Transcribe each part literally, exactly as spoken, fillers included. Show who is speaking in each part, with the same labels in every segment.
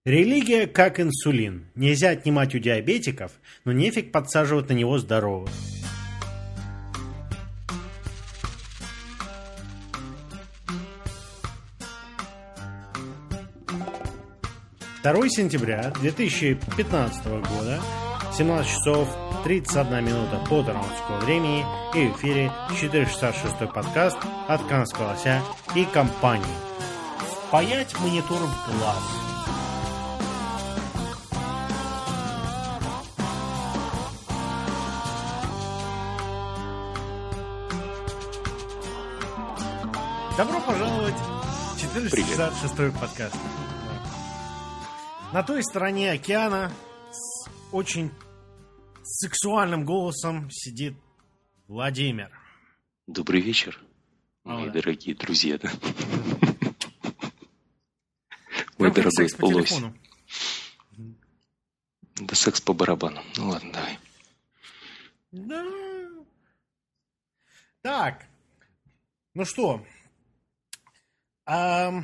Speaker 1: Религия как инсулин. Нельзя отнимать у диабетиков, но нефиг подсаживать на него здоровых. второго сентября две тысячи пятнадцатого года, семнадцать часов тридцать одна минута по торонтовскому времени, и в эфире четыреста шестьдесят шестой подкаст от Канадского лося и компании. Впаять монитор в глаз. Добро пожаловать в четыреста шестьдесят шестой подкаст. На той стороне океана с очень сексуальным голосом сидит Владимир.
Speaker 2: Добрый вечер, мои
Speaker 1: а,
Speaker 2: дорогие друзья. Мой дорогой полось. Да секс по барабану. Ну ладно, давай.
Speaker 1: Да. Так. Ну что? А...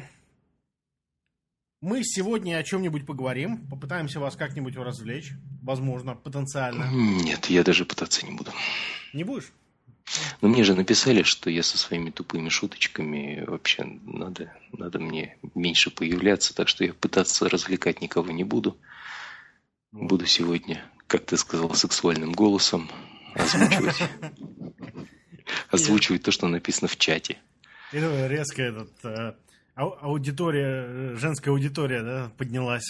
Speaker 1: Мы сегодня о чем-нибудь поговорим, попытаемся вас как-нибудь развлечь, возможно, потенциально.
Speaker 2: Нет, я даже пытаться не буду.
Speaker 1: Не будешь?
Speaker 2: Но мне же написали, что я со своими тупыми шуточками вообще надо, надо мне меньше появляться, так что я пытаться развлекать никого не буду. Буду сегодня, как ты сказал, сексуальным голосом озвучивать, озвучивать то, что написано в чате.
Speaker 1: Это резко этот... Аудитория, женская аудитория, да, поднялась.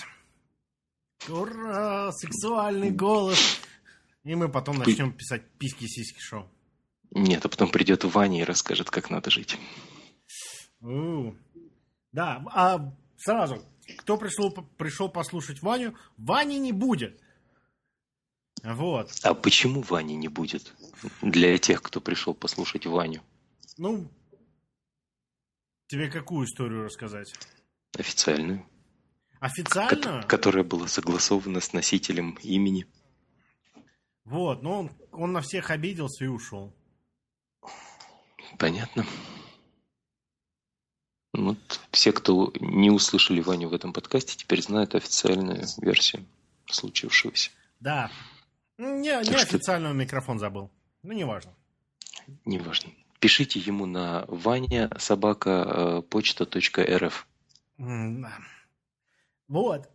Speaker 1: Ура, сексуальный голос. И мы потом начнем писать письки-сиськи-шоу.
Speaker 2: Нет, а потом придет Ваня и расскажет, как надо жить.
Speaker 1: У-у. Да, а сразу, кто пришел, пришел послушать Ваню, Вани не будет. Вот.
Speaker 2: А почему Вани не будет? Для тех, кто пришел послушать Ваню.
Speaker 1: Ну... Тебе какую историю рассказать?
Speaker 2: Официальную.
Speaker 1: Официальную?
Speaker 2: Ко- которая была согласована с носителем имени.
Speaker 1: Вот, но он, он на всех обиделся и ушел.
Speaker 2: Понятно. Вот все, кто не услышали Ваню в этом подкасте, теперь знают официальную версию случившегося.
Speaker 1: Да. Не, не официальный что... микрофон забыл. Ну, неважно.
Speaker 2: Неважно. Пишите ему на ваня собака почта точка эр эф.
Speaker 1: Вот.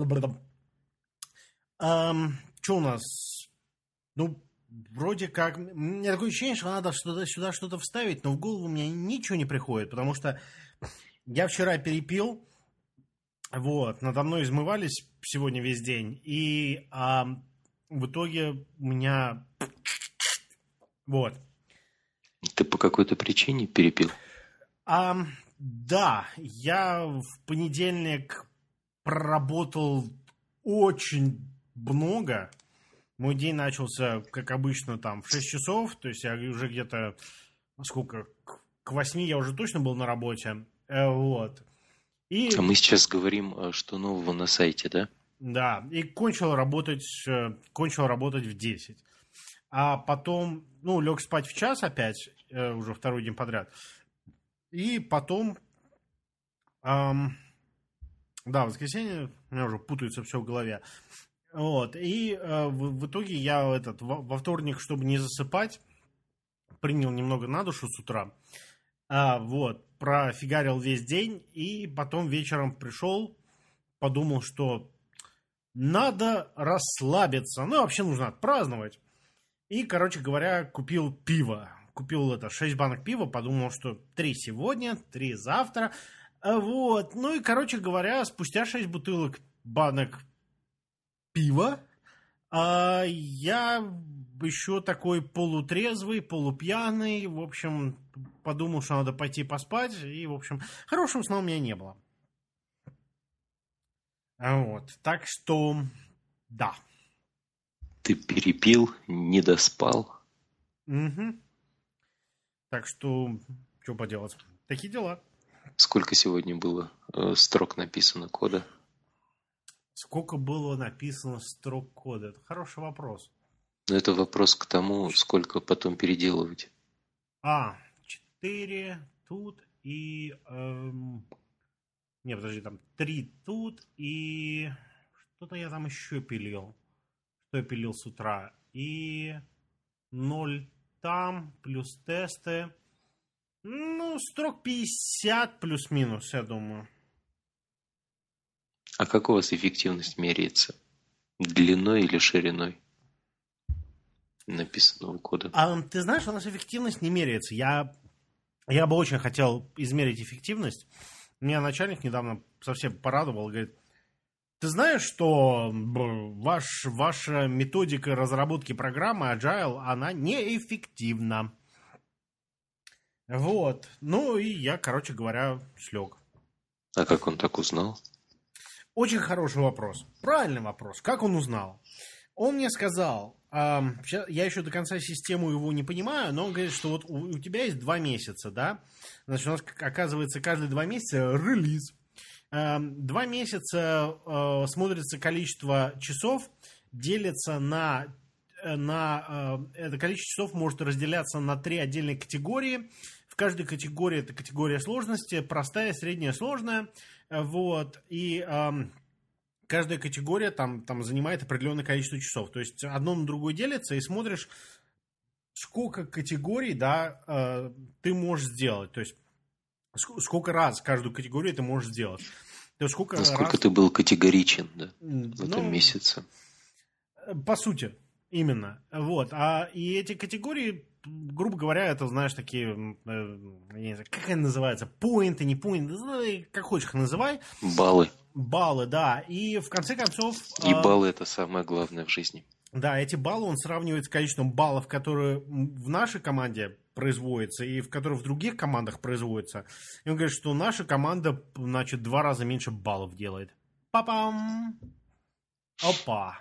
Speaker 1: Эм, что у нас? Ну, вроде как... У меня такое ощущение, что надо что-то, сюда что-то вставить, но в голову у меня ничего не приходит, потому что я вчера перепил, вот, надо мной измывались сегодня весь день, и а, в итоге у меня... Вот.
Speaker 2: Ты по какой-то причине перепил?
Speaker 1: А, да, я в понедельник проработал очень много. Мой день начался, как обычно, там в шесть часов. То есть я уже где-то, сколько, к восьми я уже точно был на работе. Вот. И,
Speaker 2: а мы сейчас говорим, что нового на сайте, да?
Speaker 1: Да, и кончил работать, кончил работать в десять. А потом, ну, лег спать в час опять, э, уже второй день подряд. И потом, эм, да, в воскресенье, у меня уже путается все в голове. Вот, и э, в, в итоге я этот, во, во вторник, чтобы не засыпать, принял немного на душу с утра. А, вот, профигарил весь день, и потом вечером пришел, подумал, что надо расслабиться. Ну, вообще нужно отпраздновать. И, короче говоря, купил пиво. Купил это шесть банок пива, подумал, что три сегодня, три завтра. Вот. Ну и, короче говоря, спустя шесть бутылок банок пива, а я еще такой полутрезвый, полупьяный. В общем, подумал, что надо пойти поспать. И, в общем, хорошего сна у меня не было. Вот. Так что, да.
Speaker 2: Ты перепил, не доспал.
Speaker 1: Угу. Так что, что поделать? Такие дела.
Speaker 2: Сколько сегодня было э, строк написано кода?
Speaker 1: Сколько было написано строк кода? Это хороший вопрос.
Speaker 2: Но это вопрос к тому, сколько потом переделывать.
Speaker 1: А, четыре тут и... Эм, Не, подожди, там три тут и... Что-то я там еще пилил. Что я пилил с утра. И ноль там, плюс тесты. Ну, строк пятьдесят плюс-минус, я думаю.
Speaker 2: А как у вас эффективность меряется? Длиной или шириной написанного кода?
Speaker 1: А ты знаешь, у нас эффективность не меряется. Я, я бы очень хотел измерить эффективность. Меня начальник недавно совсем порадовал. Говорит, ты знаешь, что ваш, ваша методика разработки программы Agile, она неэффективна. Вот. Ну и я, короче говоря, слег.
Speaker 2: А как он так узнал?
Speaker 1: Очень хороший вопрос. Правильный вопрос. Как он узнал? Он мне сказал, э, я еще до конца систему его не понимаю, но он говорит, что вот у, у тебя есть два месяца, да? Значит, у нас, оказывается, каждые два месяца релиз. Э, два месяца э, смотрится количество часов, делится на... на э, это количество часов может разделяться на три отдельные категории. В каждой категории это категория сложности, простая, средняя, сложная. Вот, и э, каждая категория там, там занимает определенное количество часов. То есть одно на другое делится, и смотришь, сколько категорий, да, э, ты можешь сделать. То есть сколько раз каждую категорию ты можешь сделать. То есть сколько
Speaker 2: Насколько
Speaker 1: раз...
Speaker 2: ты был категоричен, да, в
Speaker 1: ну,
Speaker 2: этом месяце.
Speaker 1: По сути, именно. Вот. А и эти категории, грубо говоря, это, знаешь, такие, я не знаю, как они называются, поинты, не поинты, как хочешь их называй.
Speaker 2: Баллы.
Speaker 1: Баллы, да. И в конце концов...
Speaker 2: И баллы это самое главное в жизни.
Speaker 1: Да, эти баллы он сравнивает с количеством баллов, которые в нашей команде производятся и в которые в других командах производятся. И он говорит, что наша команда, значит, два раза меньше баллов делает. Па-пам! Опа!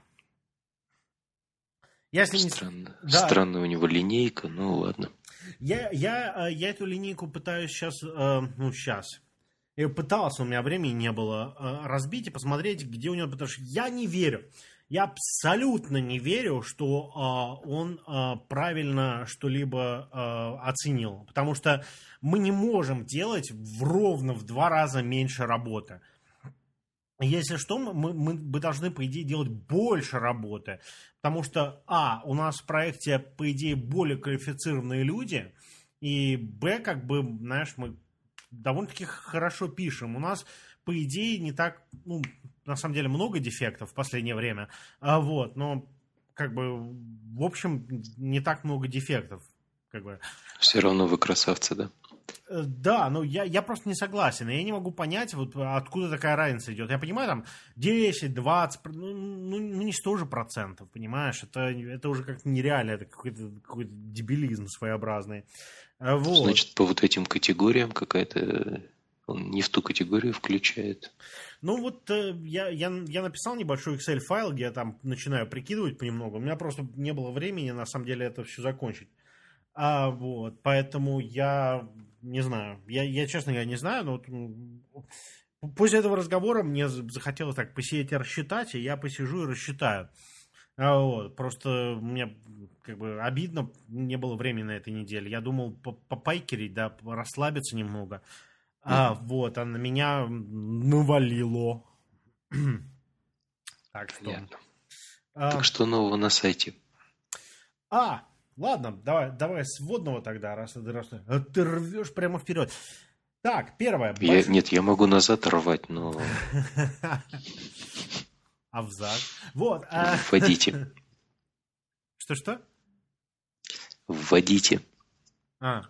Speaker 1: Я с ним...
Speaker 2: Странно.
Speaker 1: Да.
Speaker 2: Странная у него линейка, ну ладно.
Speaker 1: Я, я, я эту линейку пытаюсь сейчас, ну сейчас, я пытался, у меня времени не было, разбить и посмотреть, где у него, потому что я не верю, я абсолютно не верю, что он правильно что-либо оценил, потому что мы не можем делать в ровно в два раза меньше работы. Если что, мы, мы, мы должны, по идее, делать больше работы, потому что, а, у нас в проекте, по идее, более квалифицированные люди, и, б, как бы, знаешь, мы довольно-таки хорошо пишем. У нас, по идее, не так, ну, на самом деле, много дефектов в последнее время, а, вот, но, как бы, в общем, не так много дефектов, как бы.
Speaker 2: Все равно вы красавцы, да?
Speaker 1: Да, но я, я просто не согласен. Я не могу понять, вот, откуда такая разница идет. Я понимаю, там десять, двадцать, ну, ну, ну не сто же процентов, понимаешь? Это, это уже как-то нереально, это какой-то, какой-то дебилизм своеобразный. Вот.
Speaker 2: Значит, по вот этим категориям какая-то... Он не в ту категорию включает.
Speaker 1: Ну вот я, я, я написал небольшой Excel-файл, где я там начинаю прикидывать понемногу. У меня просто не было времени, на самом деле, это все закончить. А, вот, поэтому я не знаю. Я, я, честно говоря, не знаю, но вот, после этого разговора мне захотелось так посидеть и рассчитать, и я посижу и рассчитаю. А, вот, просто мне как бы обидно, не было времени на этой неделе. Я думал попайкерить, да, расслабиться немного. А, mm-hmm. Вот, а на меня навалило. Так что...
Speaker 2: А, так что нового на сайте?
Speaker 1: А, ладно, давай, давай с вводного тогда, раз ты, раз ты рвешь прямо вперед. Так, первое.
Speaker 2: Я, больш... Нет, я могу назад рвать, но...
Speaker 1: А взад? Вот.
Speaker 2: Вводите.
Speaker 1: Что-что?
Speaker 2: Вводите.
Speaker 1: А.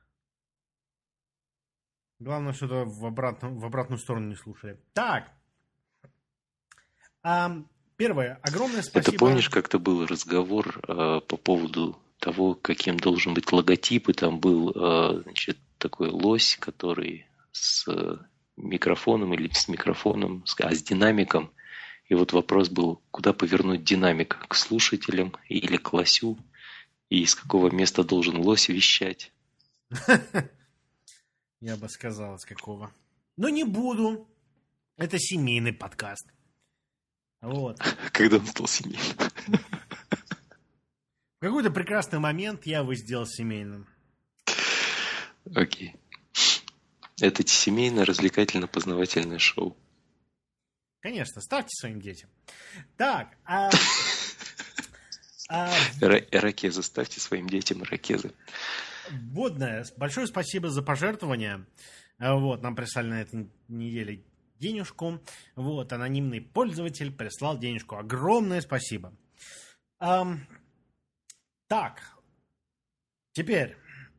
Speaker 1: Главное, что-то в обратную, в обратную сторону не слушали. Так. А, первое. Огромное спасибо.
Speaker 2: Это помнишь, как-то был разговор а, по поводу того, каким должен быть логотип, и там был а, значит, такой лось, который с микрофоном или с микрофоном, а с динамиком. И вот вопрос был, куда повернуть динамик, к слушателям или к лосю, и из какого места должен лось вещать.
Speaker 1: Я бы сказал, с какого. Но не буду. Это семейный подкаст. Вот.
Speaker 2: Когда он стал семейным?
Speaker 1: В какой-то прекрасный момент я его сделал семейным.
Speaker 2: Окей. Это семейное развлекательно-познавательное шоу.
Speaker 1: Конечно, ставьте своим детям. Так, а...
Speaker 2: Ирокезы, ставьте своим детям ирокезы.
Speaker 1: Водное, большое спасибо за пожертвование. Вот, нам прислали на этой неделе денежку. Вот, анонимный пользователь прислал денежку. Огромное спасибо. Um, так, теперь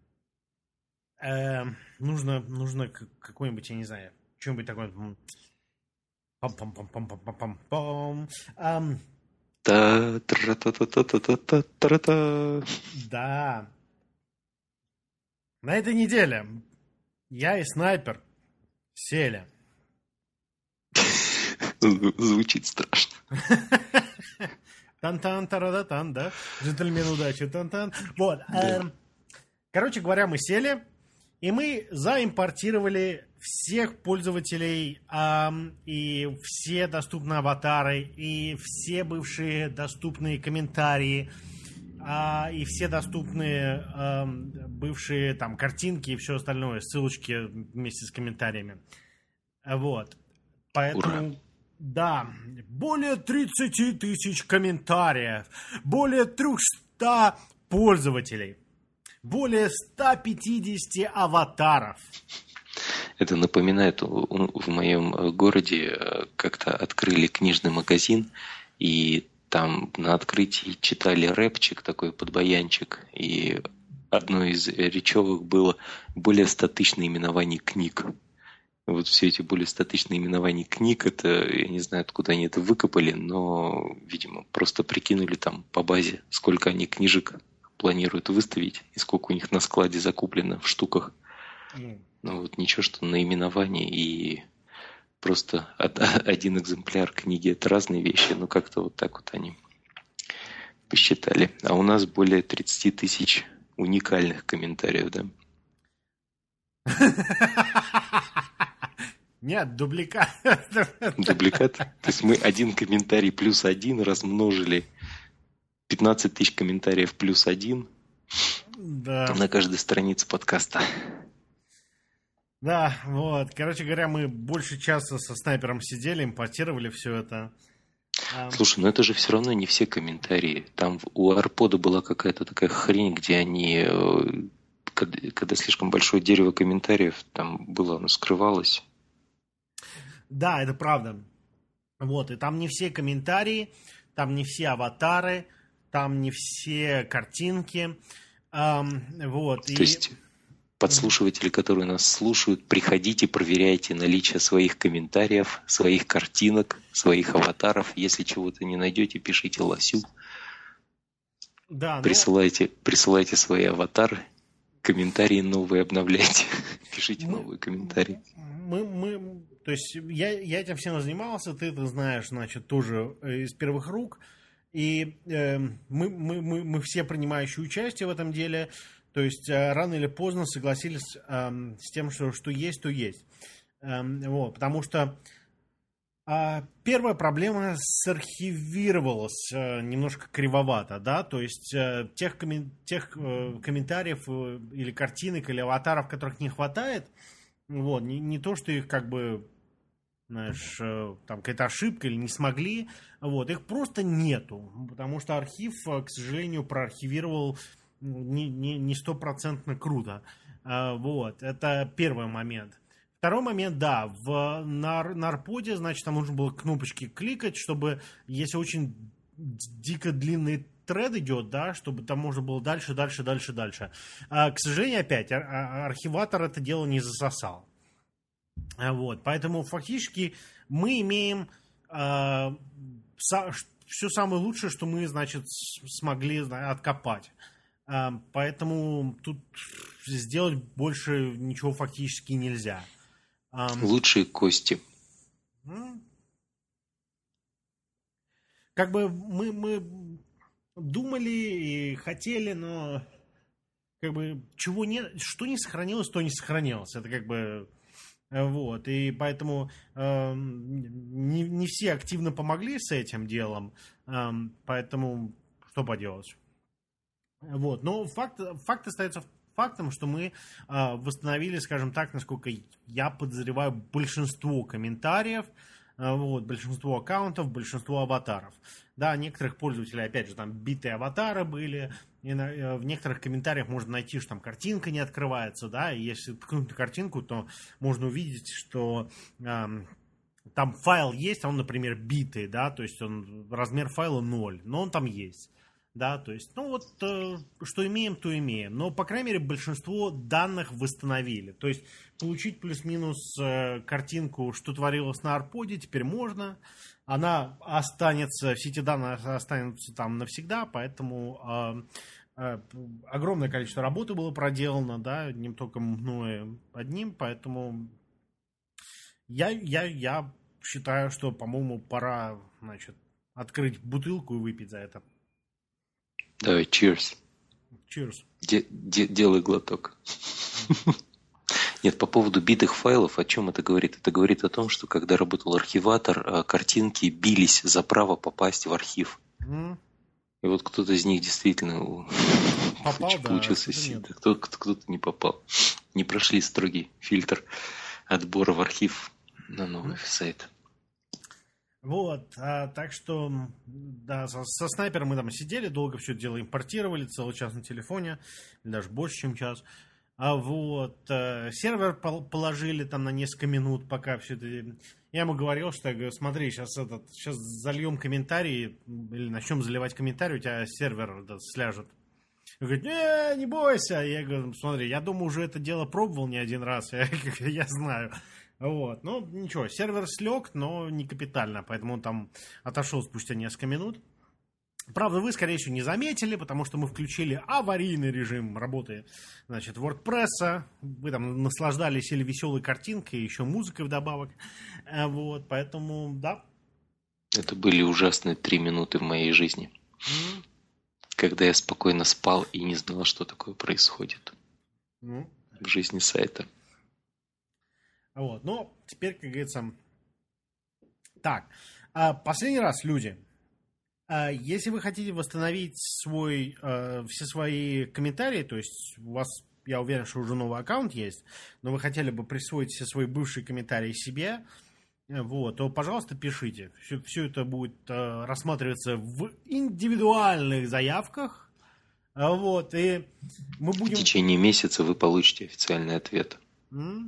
Speaker 1: э, нужно, нужно какой-нибудь, я не знаю, что-нибудь такое. Пам-пам-пам-пам-пам-пам-пам. Um,
Speaker 2: Та-тра-та-та-та-та-та-та-та.
Speaker 1: Да. На этой неделе я и Снайпер сели.
Speaker 2: Звучит страшно.
Speaker 1: Тан-тан, тарадатан, да? Джентльмен удачи, тан-тан. Вот.
Speaker 2: Да.
Speaker 1: Э, короче говоря, мы сели, и мы заимпортировали всех пользователей э, и все доступные аватары, и все бывшие доступные комментарии, э, и все доступные э, бывшие там картинки и все остальное, ссылочки вместе с комментариями. Вот. Поэтому...
Speaker 2: Ура.
Speaker 1: Да, более тридцати тысяч комментариев, более трехсот пользователей, более ста пятидесяти аватаров.
Speaker 2: Это напоминает, в моем городе как-то открыли книжный магазин, и там на открытии читали рэпчик, такой подбаянчик, и одно из речевых было более ста тысяч наименований книг. Вот все эти более ста тысяч наименований книг, это, я не знаю, откуда они это выкопали, но, видимо, просто прикинули там по базе, сколько они книжек планируют выставить и сколько у них на складе закуплено в штуках. Mm. Ну вот ничего, что наименование и просто один экземпляр книги – это разные вещи, но как-то вот так вот они посчитали. А у нас более тридцати тысяч уникальных комментариев, да?
Speaker 1: Нет, дубликат.
Speaker 2: Дубликат? То есть мы один комментарий плюс один размножили пятнадцать тысяч комментариев плюс один
Speaker 1: да.
Speaker 2: на каждой странице подкаста.
Speaker 1: Да, вот. Короче говоря, мы больше часа со Снайпером сидели, импортировали все это.
Speaker 2: Слушай, ну это же все равно не все комментарии. Там у Арпода была какая-то такая хрень, где они... Когда, когда слишком большое дерево комментариев, там было, оно скрывалось.
Speaker 1: Да, это правда. Вот, и там не все комментарии, там не все аватары, там не все картинки. Эм, вот.
Speaker 2: То
Speaker 1: и...
Speaker 2: есть подслушиватели, которые нас слушают, приходите, проверяйте наличие своих комментариев, своих картинок, своих аватаров. Если чего-то не найдете, пишите Лосю.
Speaker 1: Да,
Speaker 2: присылайте, но... присылайте свои аватары. Комментарии новые обновляйте. Пишите мы, новые комментарии.
Speaker 1: Мы, мы, то есть я, я этим всем занимался, ты это знаешь, значит, тоже из первых рук. И э, мы, мы, мы, мы все принимающие участие в этом деле, то есть э, рано или поздно согласились э, с тем, что, что есть, то есть. Э, вот, потому что А первая проблема сархивировалась э, немножко кривовато, да, то есть э, тех, коммен... тех э, комментариев э, или картинок, или аватаров, которых не хватает, вот, не, не то, что их как бы, знаешь, э, там какая-то ошибка или не смогли, вот, их просто нету, потому что архив, к сожалению, проархивировал не, не, не стопроцентно круто, э, вот, это первый момент. Второй момент, да, в, на, на Арподе, значит, там нужно было кнопочки кликать, чтобы, если очень дико длинный тред идет, да, чтобы там можно было дальше, дальше, дальше, дальше. А, к сожалению, опять, ар- архиватор это дело не засосал. А, вот, поэтому фактически мы имеем а, са, все самое лучшее, что мы, значит, смогли откопать. А, поэтому тут сделать больше ничего фактически нельзя.
Speaker 2: Um, Лучшие кости.
Speaker 1: Как бы мы, мы думали и хотели, но как бы чего не, что не сохранилось, то не сохранилось. Это как бы вот. И поэтому э, не, не все активно помогли с этим делом. Э, поэтому что поделать. Вот. Но факт, факт остается фактом, что мы э, восстановили, скажем так, насколько я подозреваю, большинство комментариев, э, вот, большинство аккаунтов, большинство аватаров. Да, некоторых пользователей, опять же, там битые аватары были, и на, э, в некоторых комментариях можно найти, что там картинка не открывается, да, и если ткнуть на картинку, то можно увидеть, что э, там файл есть, а он, например, битый, да, то есть он, размер файла ноль, но он там есть. Да, то есть, ну вот, э, что имеем, то имеем. Но, по крайней мере, большинство данных восстановили. То есть, получить плюс-минус э, картинку, что творилось на Арподе, теперь можно. Она останется, все эти данные останутся там навсегда, поэтому э, э, огромное количество работы было проделано, да, не только мною одним, поэтому я, я, я считаю, что, по-моему, пора, значит, открыть бутылку и выпить за это.
Speaker 2: Давай, cheers.
Speaker 1: Cheers.
Speaker 2: Де- де- делай глоток. Нет, по поводу битых файлов, о чем это говорит? Это говорит о том, что когда работал архиватор, картинки бились за право попасть в архив. Mm. И вот кто-то из них действительно
Speaker 1: попал,
Speaker 2: получился
Speaker 1: да,
Speaker 2: сильно. Кто- кто-то не попал. Не прошли строгий фильтр отбора в архив на новый mm. сайт.
Speaker 1: Вот, а, так что, да, со, со снайпером мы там сидели, долго все это дело импортировали, целый час на телефоне, даже больше, чем час. А вот, а, сервер пол- положили там на несколько минут, пока все это... Я ему говорил, что, я говорю, смотри, сейчас, этот, сейчас зальем комментарии, или начнем заливать комментарии, у тебя сервер этот, сляжет. Он говорит, не, не бойся. Я говорю, смотри, я думаю, уже это дело пробовал не один раз, я, я знаю. Вот, ну ничего, сервер слег, но не капитально, поэтому он там отошел спустя несколько минут. Правда, вы, скорее всего, не заметили, потому что мы включили аварийный режим работы, значит, WordPress. Вы там наслаждались или веселой картинкой, и еще музыкой вдобавок. Вот, поэтому, да.
Speaker 2: Это были ужасные три минуты в моей жизни, mm-hmm. когда я спокойно спал и не знал, что такое происходит mm-hmm. в жизни сайта.
Speaker 1: Вот, но теперь, как говорится, так, последний раз, люди, если вы хотите восстановить свой, все свои комментарии, то есть у вас, я уверен, что уже новый аккаунт есть, но вы хотели бы присвоить все свои бывшие комментарии себе, вот, то, пожалуйста, пишите. Все, все это будет рассматриваться в индивидуальных заявках, вот, и мы будем...
Speaker 2: В течение месяца вы получите официальный ответ.
Speaker 1: Mm?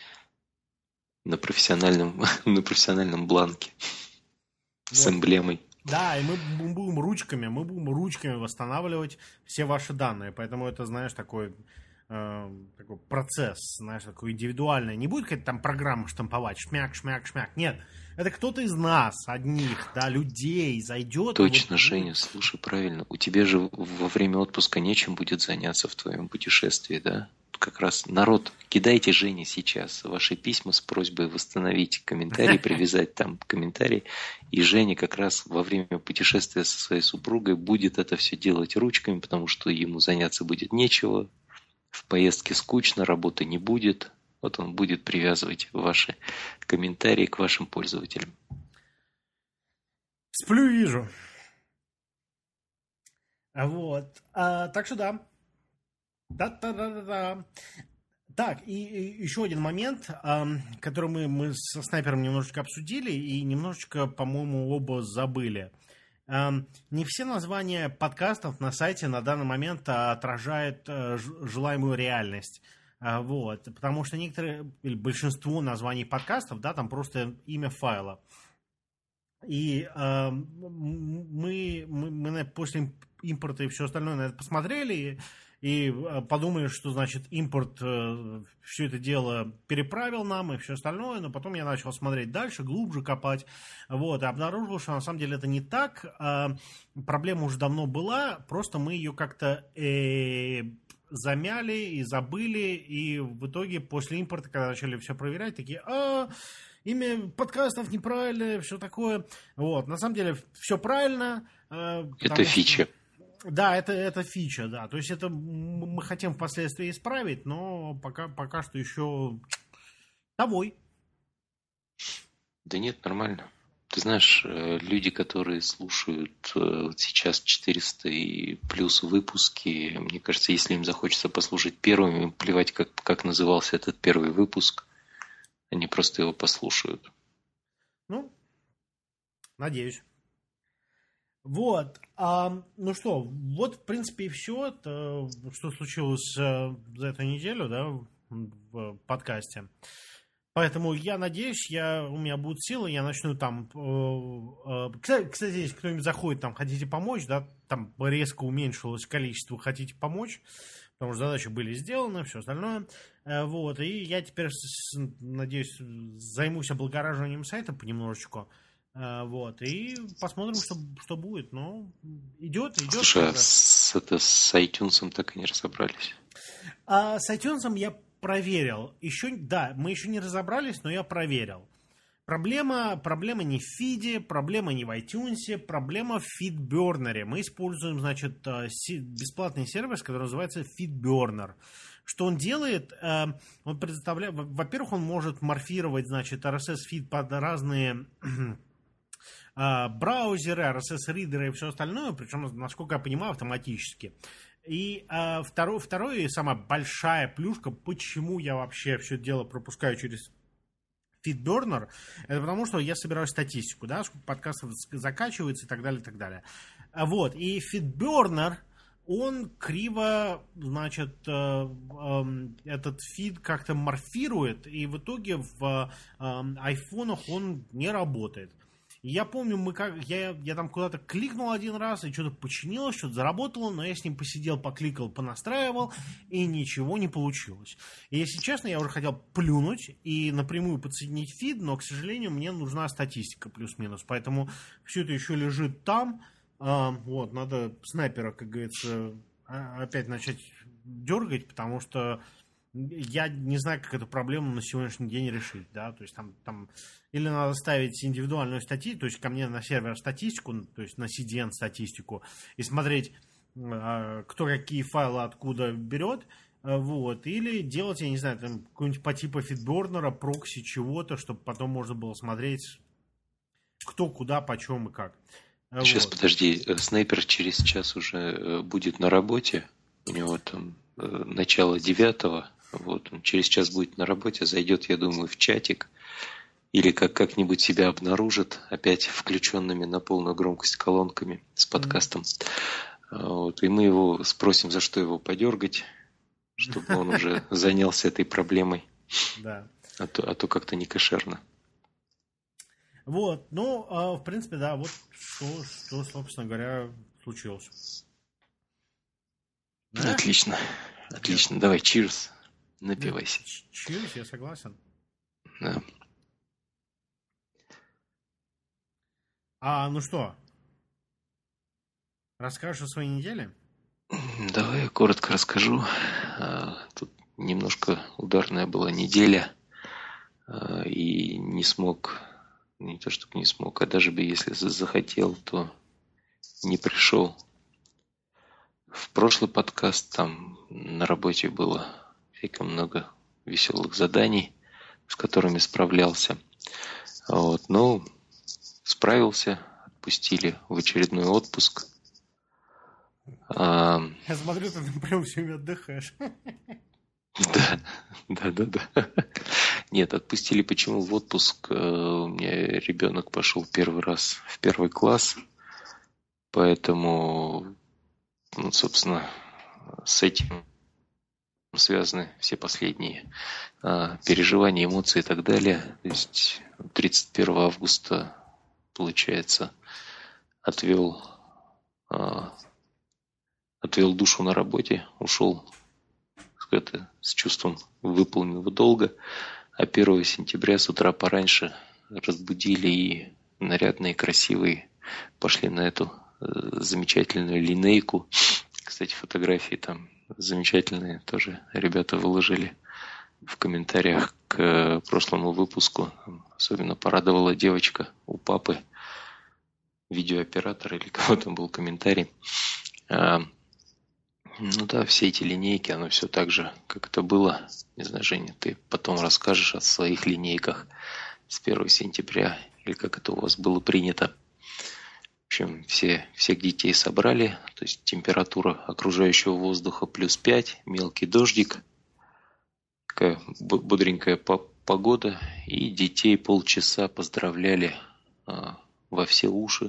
Speaker 2: На профессиональном, на профессиональном бланке вот. С эмблемой.
Speaker 1: Да, и мы будем ручками, мы будем ручками восстанавливать все ваши данные. Поэтому это, знаешь, такой, э, такой процесс, знаешь, такой индивидуальный. Не будет какая-то там программа штамповать, шмяк, шмяк, шмяк. Нет, это кто-то из нас, одних, да, людей зайдет.
Speaker 2: Точно,
Speaker 1: вот...
Speaker 2: Женя, слушай, правильно. У тебя же во время отпуска нечем будет заняться в твоем путешествии, да? Как раз народ, кидайте Жене сейчас ваши письма с просьбой восстановить комментарий, привязать там комментарий. И Женя как раз во время путешествия со своей супругой будет это все делать ручками, потому что ему заняться будет нечего. В поездке скучно, работы не будет. Вот он будет привязывать ваши комментарии к вашим пользователям.
Speaker 1: Сплю и вижу. Вот. А, так что да. Да-да-да-да. Так, и, и еще один момент, э, который мы, мы со снайпером немножечко обсудили и немножечко, по-моему, оба забыли. Э, не все названия подкастов на сайте на данный момент отражают э, желаемую реальность. Э, вот, потому что некоторые, или большинство названий подкастов, да, там просто имя файла. И э, мы, мы, мы после импорта и все остальное на это посмотрели и И подумали, что, значит, импорт э, все это дело переправил нам и все остальное, но потом я начал смотреть дальше, глубже копать, вот, и обнаружил, что на самом деле это не так. Э, проблема уже давно была, просто мы ее как-то э, замяли и забыли, и в итоге после импорта, когда начали все проверять, такие, а, имя подкастов неправильное, все такое. Вот, на самом деле все правильно. Э,
Speaker 2: это фича.
Speaker 1: Что... Да, это, это фича, да. То есть это мы хотим впоследствии исправить, но пока, пока что еще тобой.
Speaker 2: Да нет, нормально. Ты знаешь, люди, которые слушают вот сейчас четыреста и плюс выпуски, мне кажется, если им захочется послушать первым, им плевать, как, как назывался этот первый выпуск, они просто его послушают.
Speaker 1: Ну, надеюсь. Вот. А, ну что, вот, в принципе, и все, это, что случилось за эту неделю, да, в подкасте. Поэтому я надеюсь, я, у меня будут силы, я начну там... Э, э, кстати, если кто-нибудь заходит, там, хотите помочь, да, там резко уменьшилось количество «хотите помочь», потому что задачи были сделаны, все остальное. Э, вот, и я теперь, надеюсь, займусь облагораживанием сайта понемножечку. Вот, и посмотрим, что, что будет. Но идет, идет.
Speaker 2: Слушай, а с, это, с iTunes так и не разобрались?
Speaker 1: А с iTunes я проверил. Еще, да, мы еще не разобрались, но я проверил. Проблема, проблема не в фиде, проблема не в iTunes, проблема в FeedBurner. Мы используем, значит, бесплатный сервис, который называется FeedBurner. Что он делает? Он предоставляет, во-первых, он может морфировать, значит, ар эс эс-фид под разные... браузеры, ар эс эс-ридеры и все остальное, причем, насколько я понимаю, автоматически. И а, второй, второй и самая большая плюшка, почему я вообще все это дело пропускаю через FeedBurner, это потому, что я собираю статистику, да, сколько подкастов закачивается и так далее, и так далее. Вот, и FeedBurner, он криво, значит, этот фид как-то морфирует, и в итоге в айфонах он не работает. Я помню, мы как, я, я там куда-то кликнул один раз, и что-то починилось, что-то заработало, но я с ним посидел, покликал, понастраивал, и ничего не получилось. И если честно, я уже хотел плюнуть и напрямую подсоединить фид, но, к сожалению, мне нужна статистика плюс-минус, поэтому все это еще лежит там. А, вот, надо снайпера, как говорится, опять начать дергать, потому что я не знаю, как эту проблему на сегодняшний день решить, да, то есть там, там или надо ставить индивидуальную статистику, то есть ко мне на сервер статистику, то есть на си ди эн статистику, и смотреть, кто какие файлы откуда берет, вот, или делать, я не знаю, там какой-нибудь по типу FeedBurner, прокси чего-то, чтобы потом можно было смотреть, кто, куда, почем и как.
Speaker 2: Сейчас,
Speaker 1: вот.
Speaker 2: Подожди, снайпер через час уже будет на работе, у него там начало девятого, вот, он через час будет на работе, зайдет, я думаю, в чатик, или как, как-нибудь себя обнаружит, опять включенными на полную громкость колонками с подкастом. Mm-hmm. Вот, и мы его спросим, за что его подергать, чтобы он уже занялся этой проблемой.
Speaker 1: Да.
Speaker 2: А то, а то как-то не кошерно.
Speaker 1: Вот, ну, в принципе, да, вот что, что собственно говоря, случилось.
Speaker 2: Да? Отлично, отлично. Нет. Давай, cheers. Напивайся.
Speaker 1: Cheers, я согласен.
Speaker 2: Да.
Speaker 1: А, ну что, расскажешь о своей неделе?
Speaker 2: Давай я коротко расскажу. Тут немножко ударная была неделя, и не смог, не то чтобы не смог, а даже бы если захотел, то не пришел. В прошлый подкаст там на работе было всяко много веселых заданий, с которыми справлялся. Вот, но справился, отпустили в очередной отпуск.
Speaker 1: А... Я смотрю, ты прям всеми отдыхаешь.
Speaker 2: Да, да, да, да. Нет, отпустили почему в отпуск? У меня ребенок пошел первый раз в первый класс, поэтому, ну, собственно, с этим связаны все последние а, переживания, эмоции и так далее. То есть тридцать первого августа, получается, отвел, а, отвел душу на работе, ушел это, с чувством выполненного долга, а первого сентября с утра пораньше разбудили и нарядные, красивые пошли на эту э, замечательную линейку. Кстати, фотографии там замечательные тоже ребята выложили в комментариях к прошлому выпуску. Особенно порадовала девочка у папы, видеооператор или кого там был комментарий. А, ну да, все эти линейки, оно все так же, как это было. Не знаю, Женя, ты потом расскажешь о своих линейках с первого сентября, или как это у вас было принято. В общем, все, всех детей собрали, то есть температура окружающего воздуха плюс пять, мелкий дождик, такая бодренькая погода, и детей полчаса поздравляли а, во все уши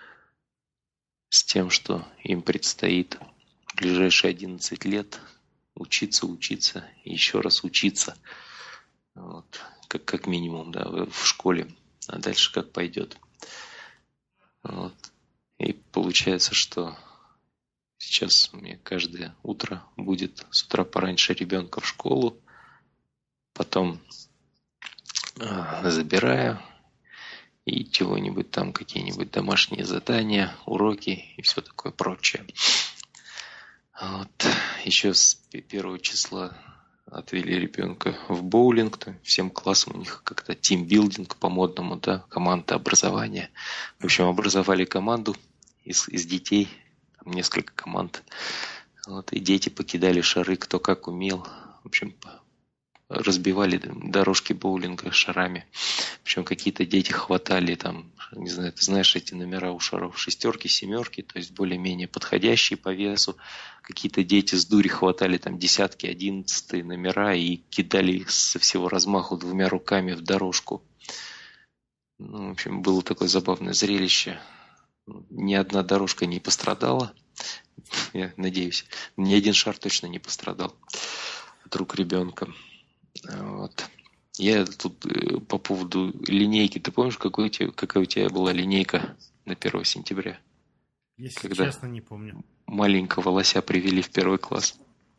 Speaker 2: с тем, что им предстоит в ближайшие одиннадцать лет учиться, учиться и еще раз учиться. Вот. Как, как минимум, да, в школе. А дальше как пойдет. Вот. И получается, что сейчас у меня каждое утро будет с утра пораньше ребенка в школу, потом э, забираю и чего-нибудь там, какие-нибудь домашние задания, уроки и все такое прочее. Вот. Еще с первого числа отвели ребенка в боулинг, там, всем классам у них как-то тимбилдинг по-модному, да, команда образования. В общем, образовали команду из, из детей, там несколько команд. Вот, и дети покидали шары, кто как умел. В общем, разбивали дорожки боулинга шарами. Причем какие-то дети хватали там, не знаю, ты знаешь эти номера у шаров, шестерки, семерки, то есть более-менее подходящие по весу. Какие-то дети с дури хватали там десятки, одиннадцатые номера и кидали их со всего размаху двумя руками в дорожку. Ну, в общем, было такое забавное зрелище. Ни одна дорожка не пострадала. Я надеюсь, ни один шар точно не пострадал от рук ребенка. Вот. Я тут по поводу линейки. Ты помнишь, какой у тебя, какая у тебя была линейка на первое сентября?
Speaker 1: Если
Speaker 2: когда
Speaker 1: честно, не помню.
Speaker 2: Маленького лося привели в первый класс.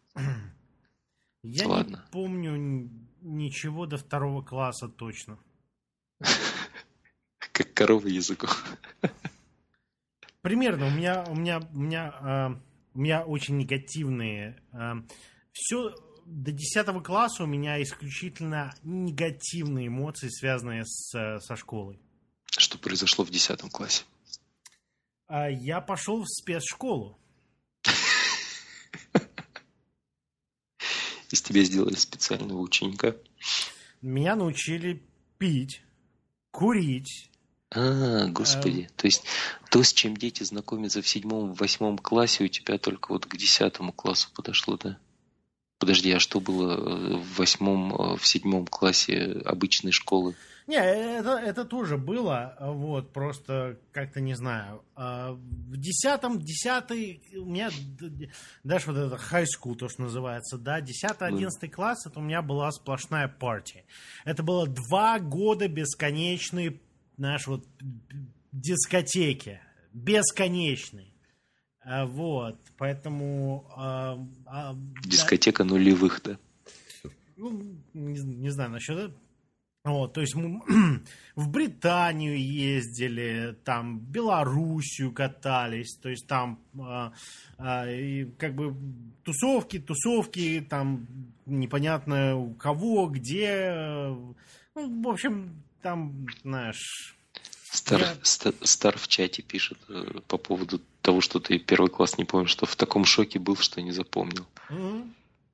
Speaker 1: Я
Speaker 2: Ладно.
Speaker 1: не помню ничего до второго класса точно.
Speaker 2: Как корова языком.
Speaker 1: Примерно. У меня, у меня, у меня, э, у меня очень негативные. Э, все до десятого класса у меня исключительно негативные эмоции, связанные с, со школой.
Speaker 2: Что произошло в десятом классе?
Speaker 1: А я пошел в спецшколу.
Speaker 2: Из тебя сделали специального ученика?
Speaker 1: Меня научили пить, курить.
Speaker 2: А, господи. А... То есть то, с чем дети знакомятся в седьмом, в восьмом классе, у тебя только вот к десятому классу подошло, да? Подожди, а что было в восьмом, в седьмом классе обычной школы?
Speaker 1: Не, это, это тоже было, вот, просто как-то не знаю. В десятом, десятый, у меня даже вот это high school, то, что называется, да, десятый, одиннадцатый mm. класс, это у меня была сплошная партия. Это было два года бесконечной, знаешь, вот, дискотеки, бесконечной. Вот, поэтому...
Speaker 2: Дискотека да, нулевых, да?
Speaker 1: Ну, не, не знаю насчет этого. Вот, то есть мы в Британию ездили, там в Белоруссию катались, то есть там э, э, и как бы тусовки, тусовки, там непонятно у кого, где, ну, в общем, там, знаешь...
Speaker 2: Стар,
Speaker 1: я...
Speaker 2: Стар, Стар в чате пишет э, по поводу того, что ты первый класс не помнишь, что в таком шоке был, что не запомнил.
Speaker 1: Mm-hmm.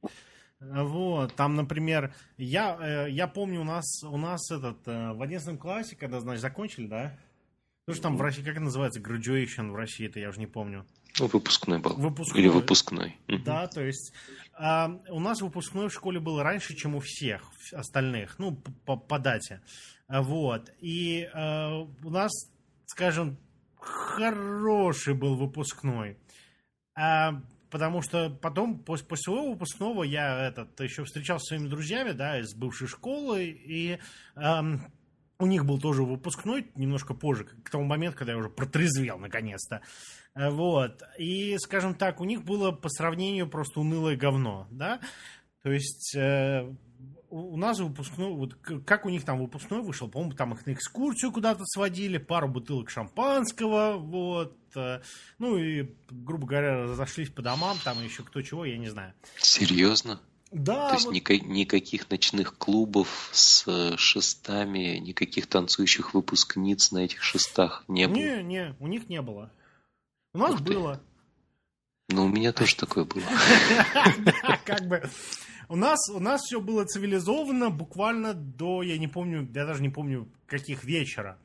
Speaker 1: Вот, там, например, я, я помню, у нас, у нас этот, в одиннадцатом классе, когда, значит, закончили, да? Ну, что там в России, как это называется, graduation в России, это я уже не помню.
Speaker 2: Ну, выпускной был.
Speaker 1: Выпускной.
Speaker 2: Или выпускной.
Speaker 1: Да, то есть э, у нас выпускной в школе был раньше, чем у всех остальных, ну, по, по дате. Вот, и э, у нас, скажем, хороший был выпускной. А потому что потом, после, после своего выпускного, я этот, еще встречался с своими друзьями, да, из бывшей школы, и эм, у них был тоже выпускной, немножко позже, к тому моменту, когда я уже протрезвел, наконец-то. Вот. И, скажем так, у них было по сравнению просто унылое говно, да. То есть э, у нас выпускной, вот как у них там выпускной вышел, по-моему, там их на экскурсию куда-то сводили, пару бутылок шампанского, вот. Ну и, грубо говоря, разошлись по домам, там еще кто чего, я не знаю.
Speaker 2: Серьезно?
Speaker 1: Да.
Speaker 2: То есть
Speaker 1: вот...
Speaker 2: ника- никаких ночных клубов с шестами, никаких танцующих выпускниц на этих шестах не было?
Speaker 1: Не, не, у них не было. У нас было.
Speaker 2: Ну, у меня тоже такое было.
Speaker 1: Да, как бы... У нас, у нас все было цивилизованно буквально до, я не помню, я даже не помню, каких вечера.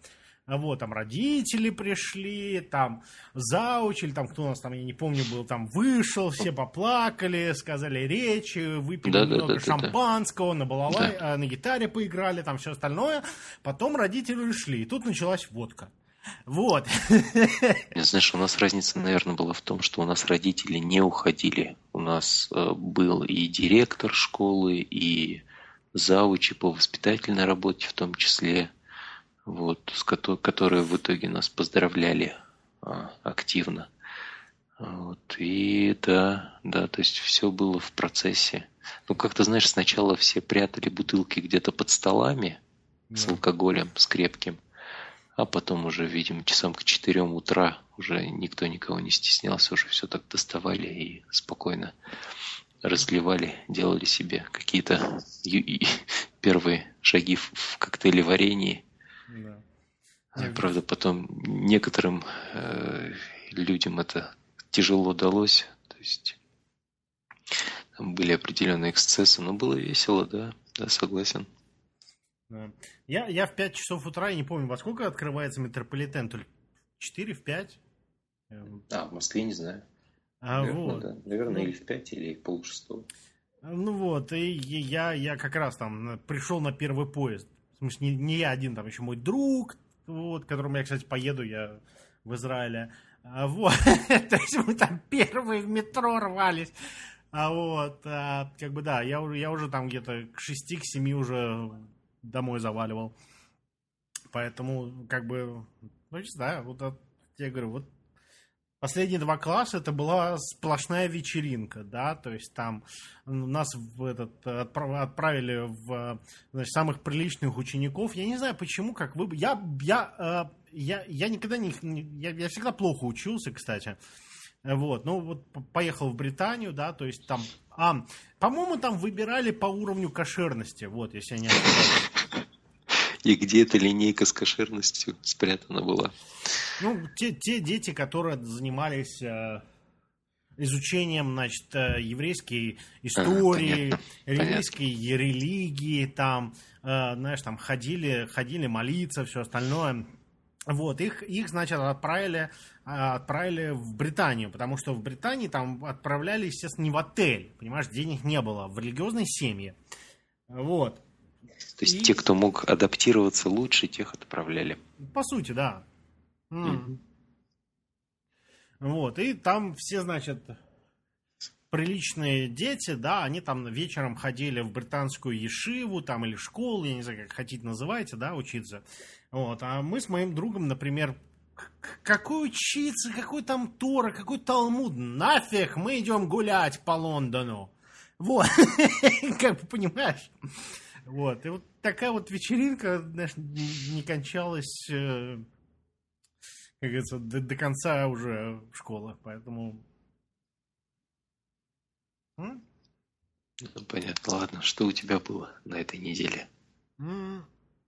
Speaker 1: Вот, там родители пришли, там зауч, или там кто у нас там, я не помню, был, там вышел, все поплакали, сказали речи, выпили
Speaker 2: да,
Speaker 1: немного
Speaker 2: да, да,
Speaker 1: шампанского,
Speaker 2: да.
Speaker 1: на балалай,
Speaker 2: Да.
Speaker 1: на гитаре поиграли, там все остальное. Потом родители ушли, и тут началась водка. Вот.
Speaker 2: Знаешь, у нас разница, наверное, была в том, что у нас родители не уходили. У нас э, был и директор школы, и заучи по воспитательной работе в том числе. Вот, с ко- которые в итоге нас поздравляли а, активно. Вот, и да, да, то есть все было в процессе. Ну, как-то, знаешь, сначала все прятали бутылки где-то под столами да. с алкоголем, с крепким, а потом уже, видимо, часам к четырем утра уже никто никого не стеснялся, уже все так доставали и спокойно разливали, делали себе какие-то первые шаги в, в коктейле-варенье. Да. Правда, потом некоторым э, людям это тяжело далось. То есть там были определенные эксцессы, но было весело, да, да, согласен.
Speaker 1: Да. Я, я в пять часов утра, я не помню, во сколько открывается метрополитен, то ли в четыре, в пять?
Speaker 2: А, в Москве не знаю.
Speaker 1: А,
Speaker 2: наверное,
Speaker 1: вот.
Speaker 2: да. Наверное, ну, или в пять, или в полшестого.
Speaker 1: Ну вот, и я, я как раз там пришел на первый поезд. В смысле, не, не я один, там еще мой друг, вот, к которому я, кстати, поеду, я в Израиле. А, вот, то есть мы там первые в метро рвались. А вот, а, как бы да, я, я уже там где-то к шести, к семи уже домой заваливал. Поэтому, как бы, ну, не знаю, вот я говорю, вот последние два класса это была сплошная вечеринка, да, то есть там нас в этот, отправили в, значит, самых приличных учеников. Я не знаю, почему, как вы... Я, я, я, я никогда не... Я, я всегда плохо учился, кстати. Вот, ну вот поехал в Британию, да, то есть там... А, по-моему, там выбирали по уровню кошерности, вот, если я не ошибаюсь.
Speaker 2: И где эта линейка с кошерностью спрятана была?
Speaker 1: Ну, те, те дети, которые занимались э, изучением, значит, э, еврейской истории, а, еврейской понятно. религии, там, э, знаешь, там ходили, ходили молиться, все остальное. Вот, их, их, значит, отправили, отправили в Британию, потому что в Британии там отправляли, естественно, не в отель, понимаешь, денег не было, в религиозные семьи. Вот.
Speaker 2: То есть
Speaker 1: и...
Speaker 2: те, кто мог адаптироваться лучше, тех отправляли.
Speaker 1: По сути, да. Mm. Вот, и там все, значит, приличные дети, да, они там вечером ходили в британскую ешиву, там, или школу, я не знаю, как хотите называйте, да, учиться. Вот, а мы с моим другом, например, какой учиться, какой там Тора, какой Талмуд, нафиг, мы идем гулять по Лондону. Вот, как бы понимаешь. Вот, и вот такая вот вечеринка, знаешь, не кончалась, как говорится, до, до конца уже школы, поэтому...
Speaker 2: М? Ну, понятно, ладно, что у тебя было на этой неделе?
Speaker 1: М-м.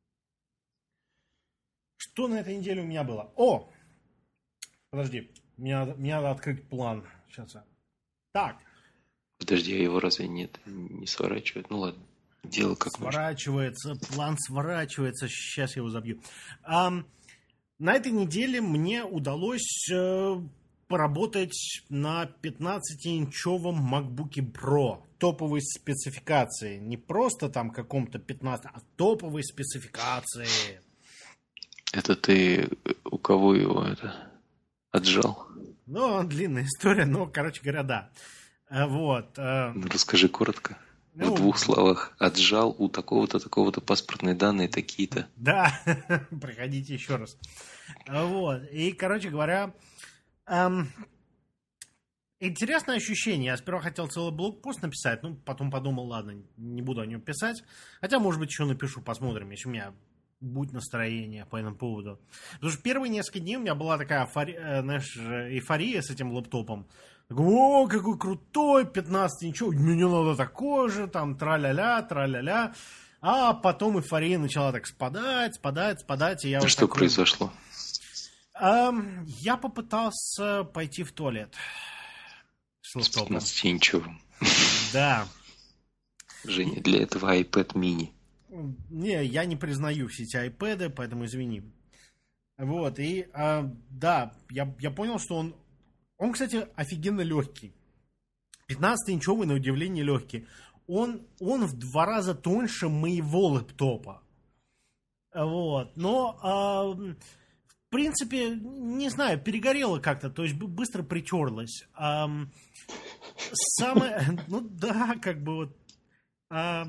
Speaker 1: Что на этой неделе у меня было? О! Подожди, мне надо, мне надо открыть план. Сейчас. Так.
Speaker 2: Подожди, а его разве нет? Не сворачивают? Ну ладно. Дело как
Speaker 1: сворачивается, можно. План сворачивается. Сейчас я его забью. А, на этой неделе мне удалось э, поработать на пятнадцатиинчовом MacBook Pro. Топовой спецификации. Не просто там каком-то пятнадцатом, а топовой спецификации.
Speaker 2: Это ты у кого его это отжал?
Speaker 1: Ну, длинная история, но, короче говоря, да. Вот.
Speaker 2: Ну, расскажи коротко. Ну, в двух словах. Отжал у такого-то, такого-то паспортные данные такие-то.
Speaker 1: Да, приходите еще раз. Вот. И, короче говоря, эм, интересное ощущение. Я сперва хотел целый блогпост написать, но потом подумал, ладно, не буду о нем писать. Хотя, может быть, еще напишу, посмотрим, если у меня будет настроение по этому поводу. Потому что первые несколько дней у меня была такая эйфория, знаешь, эйфория с этим лэптопом. О, какой крутой, пятнадцать инчов, мне надо такой же, там, тра-ля-ля, тра-ля-ля. А потом эйфория начала так спадать, спадать, спадать. И я
Speaker 2: а
Speaker 1: вот
Speaker 2: что
Speaker 1: такой...
Speaker 2: произошло?
Speaker 1: Эм, я попытался пойти в туалет. С лэптопом.
Speaker 2: С пятнадцатиинчовым.
Speaker 1: Да.
Speaker 2: Женя, для этого iPad mini.
Speaker 1: Не, я не признаю все эти iPad, поэтому извини. Вот, и а, да, я, я понял, что он, он, кстати, офигенно легкий. пятнадцатиинчовый, на удивление, легкий. Он, он в два раза тоньше моего лэптопа. Вот, но, а, в принципе, не знаю, перегорело как-то, то есть быстро притерлось. А, самое, ну да, как бы вот... А,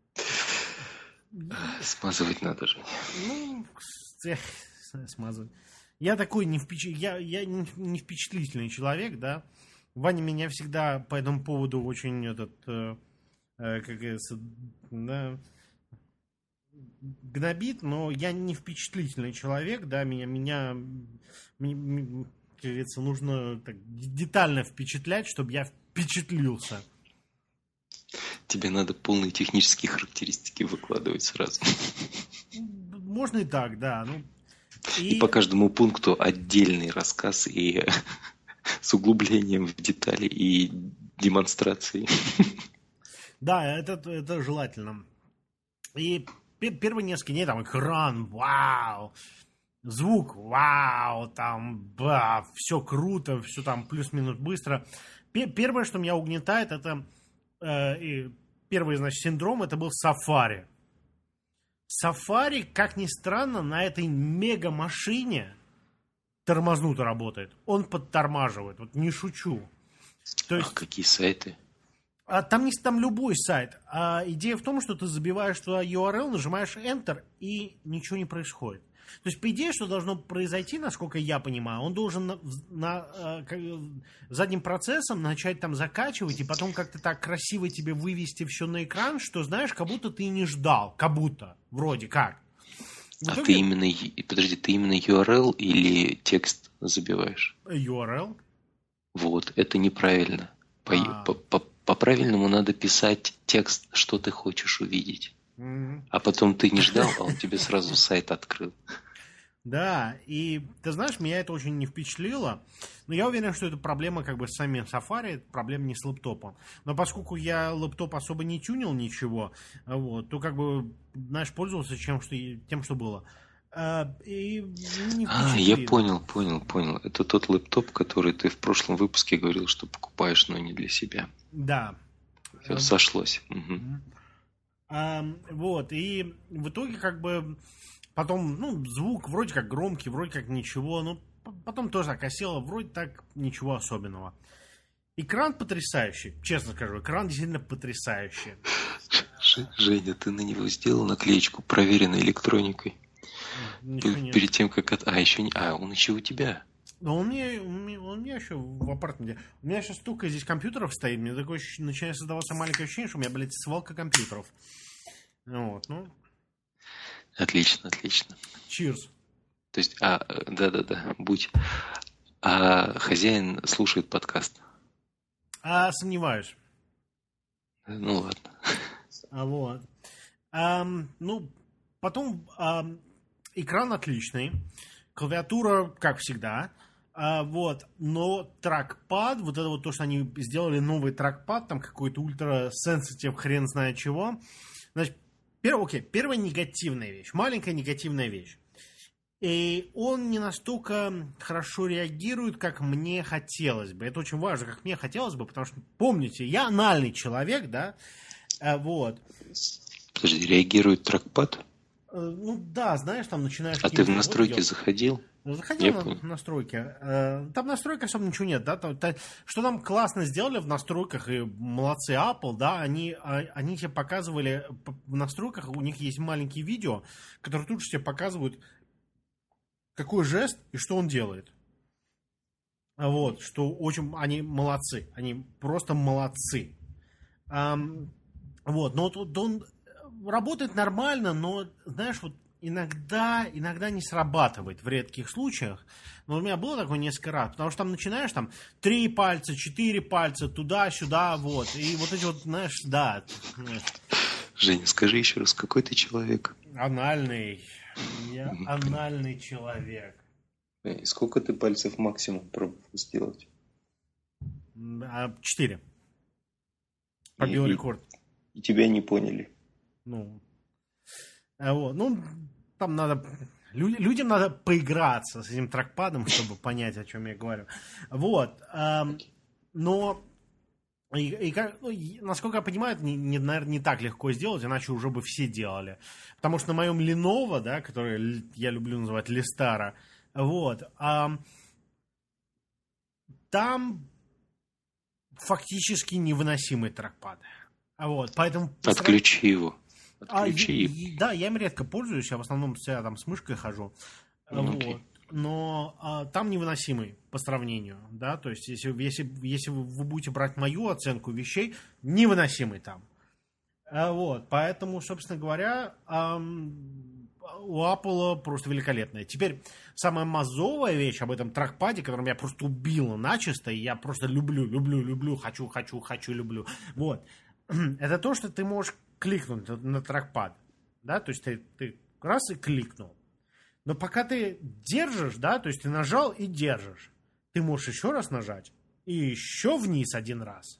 Speaker 2: смазывать надо же.
Speaker 1: Ну, смазывать. Я такой не, впеч... я, я не впечатлительный человек, да. Ваня меня всегда по этому поводу очень этот, э, э, как говорится, да, гнобит, но я не впечатлительный человек, да, меня, меня, меня как говорится, нужно так детально впечатлять, чтобы я впечатлился.
Speaker 2: Тебе надо полные технические характеристики выкладывать сразу.
Speaker 1: Можно и так, да. Ну,
Speaker 2: и... и по каждому пункту отдельный рассказ и с углублением в детали и демонстрацией.
Speaker 1: Да, это, это желательно. И первые несколько дней там экран, вау, звук, вау, там, ба, все круто, все там плюс-минус быстро. Первое, что меня угнетает, это э, и первый, значит, синдром, это был Safari. Safari, как ни странно, на этой мега-машине тормознуто работает. Он подтормаживает, вот не шучу.
Speaker 2: То есть, а какие сайты?
Speaker 1: А, там не там любой сайт. А идея в том, что ты забиваешь туда ю ар эл, нажимаешь Enter, и ничего не происходит. То есть, по идее, что должно произойти, насколько я понимаю, он должен на, на, как, задним процессом начать там закачивать, и потом как-то так красиво тебе вывести все на экран, что, знаешь, как будто ты не ждал. Как будто. Вроде как.
Speaker 2: В итоге... А ты именно, подожди, ты именно ю ар эл или текст забиваешь?
Speaker 1: ю ар эл.
Speaker 2: Вот, это неправильно. По, а. по, по, по-правильному надо писать текст, что ты хочешь увидеть. Mm-hmm. А потом ты не ждал, а он тебе сразу сайт открыл.
Speaker 1: Да, и ты знаешь, меня это очень не впечатлило. Но я уверен, что это проблема как бы с самим Safari, это проблема не с лэптопом. Но поскольку я лэптоп особо не тюнил ничего, вот, то как бы, знаешь, пользовался чем, что, тем, что было. И не
Speaker 2: а, я понял, понял, понял. Это тот лэптоп, который ты в прошлом выпуске говорил, что покупаешь, но не для себя.
Speaker 1: Да.
Speaker 2: Все сошлось.
Speaker 1: Угу. А, вот, и в итоге как бы потом, ну, звук вроде как громкий, вроде как ничего, но потом тоже так осело, вроде так ничего особенного. Экран потрясающий, честно скажу, экран действительно потрясающий.
Speaker 2: Женя, ты на него сделал наклеечку проверенной электроникой? Перед тем, как... От... А, еще не... А, он еще у тебя.
Speaker 1: Но он мне, он мне, он мне еще в апартаменте. У меня сейчас столько здесь компьютеров стоит, мне такое начинает создаваться маленькое ощущение, что у меня, блядь, свалка компьютеров. Вот, ну.
Speaker 2: Отлично, отлично.
Speaker 1: Cheers.
Speaker 2: То есть, а, да-да-да, будь. А хозяин слушает подкаст?
Speaker 1: А, сомневаюсь.
Speaker 2: Ну, ладно.
Speaker 1: А, вот. А, ну, потом а, экран отличный. Клавиатура, как всегда. А, вот. Но тракпад, вот это вот то, что они сделали новый тракпад, там какой-то ультра-сенситив, хрен знает чего. Значит, пер, окей, первая негативная вещь. Маленькая негативная вещь. И он не настолько хорошо реагирует, как мне хотелось бы. Это очень важно, как мне хотелось бы, потому что, помните, я анальный человек, да? А, вот.
Speaker 2: Подожди, реагирует тракпад?
Speaker 1: Ну да, знаешь, там начинаешь...
Speaker 2: А ты в настройки вот заходил?
Speaker 1: Заходил на понял. настройки. Там настройок особо ничего нет, да? Что там классно сделали в настройках, и молодцы Apple, да, они, они тебе показывали в настройках, у них есть маленькие видео, которые тут же тебе показывают, какой жест и что он делает. Вот, что очень... Они молодцы, они просто молодцы. Вот, но вот он... Работает нормально, но, знаешь, вот иногда, иногда не срабатывает в редких случаях. Но у меня было такое несколько раз, потому что там начинаешь там три пальца, четыре пальца, туда-сюда, вот. И вот эти вот, знаешь, да.
Speaker 2: Женя, скажи еще раз, какой ты человек?
Speaker 1: Анальный. Я анальный человек.
Speaker 2: И сколько ты пальцев максимум пробовал сделать?
Speaker 1: Четыре. Побил
Speaker 2: и,
Speaker 1: рекорд.
Speaker 2: И тебя не поняли.
Speaker 1: Ну, вот. Ну, там надо Лю- людям надо поиграться с этим трекпадом, чтобы понять, о чем я говорю. Вот. Эм, но, и, и, как- ну, и, насколько я понимаю, это, не, не, наверное, не так легко сделать, иначе уже бы все делали. Потому что на моем Lenovo, да, который я люблю называть Lestara, вот, эм, там фактически невыносимый трекпад. Вот, поэтому...
Speaker 2: Отключи его. Отключи
Speaker 1: а,
Speaker 2: его.
Speaker 1: Да, я им редко пользуюсь, я в основном я там с мышкой хожу.
Speaker 2: Ну,
Speaker 1: Вот.
Speaker 2: окей.
Speaker 1: Но а, там невыносимый по сравнению, да, то есть если, если, если вы будете брать мою оценку вещей, невыносимый там. А, вот, поэтому, собственно говоря, ам, у Apple просто великолепная. Теперь самая мазовая вещь об этом трекпаде, которым я просто убила начисто, и я просто люблю, люблю, люблю, хочу, хочу, хочу, люблю. Вот. Это то, что ты можешь кликнуть на трекпад, да, то есть ты, ты раз и кликнул. Но пока ты держишь, да, то есть ты нажал и держишь, ты можешь еще раз нажать и еще вниз один раз.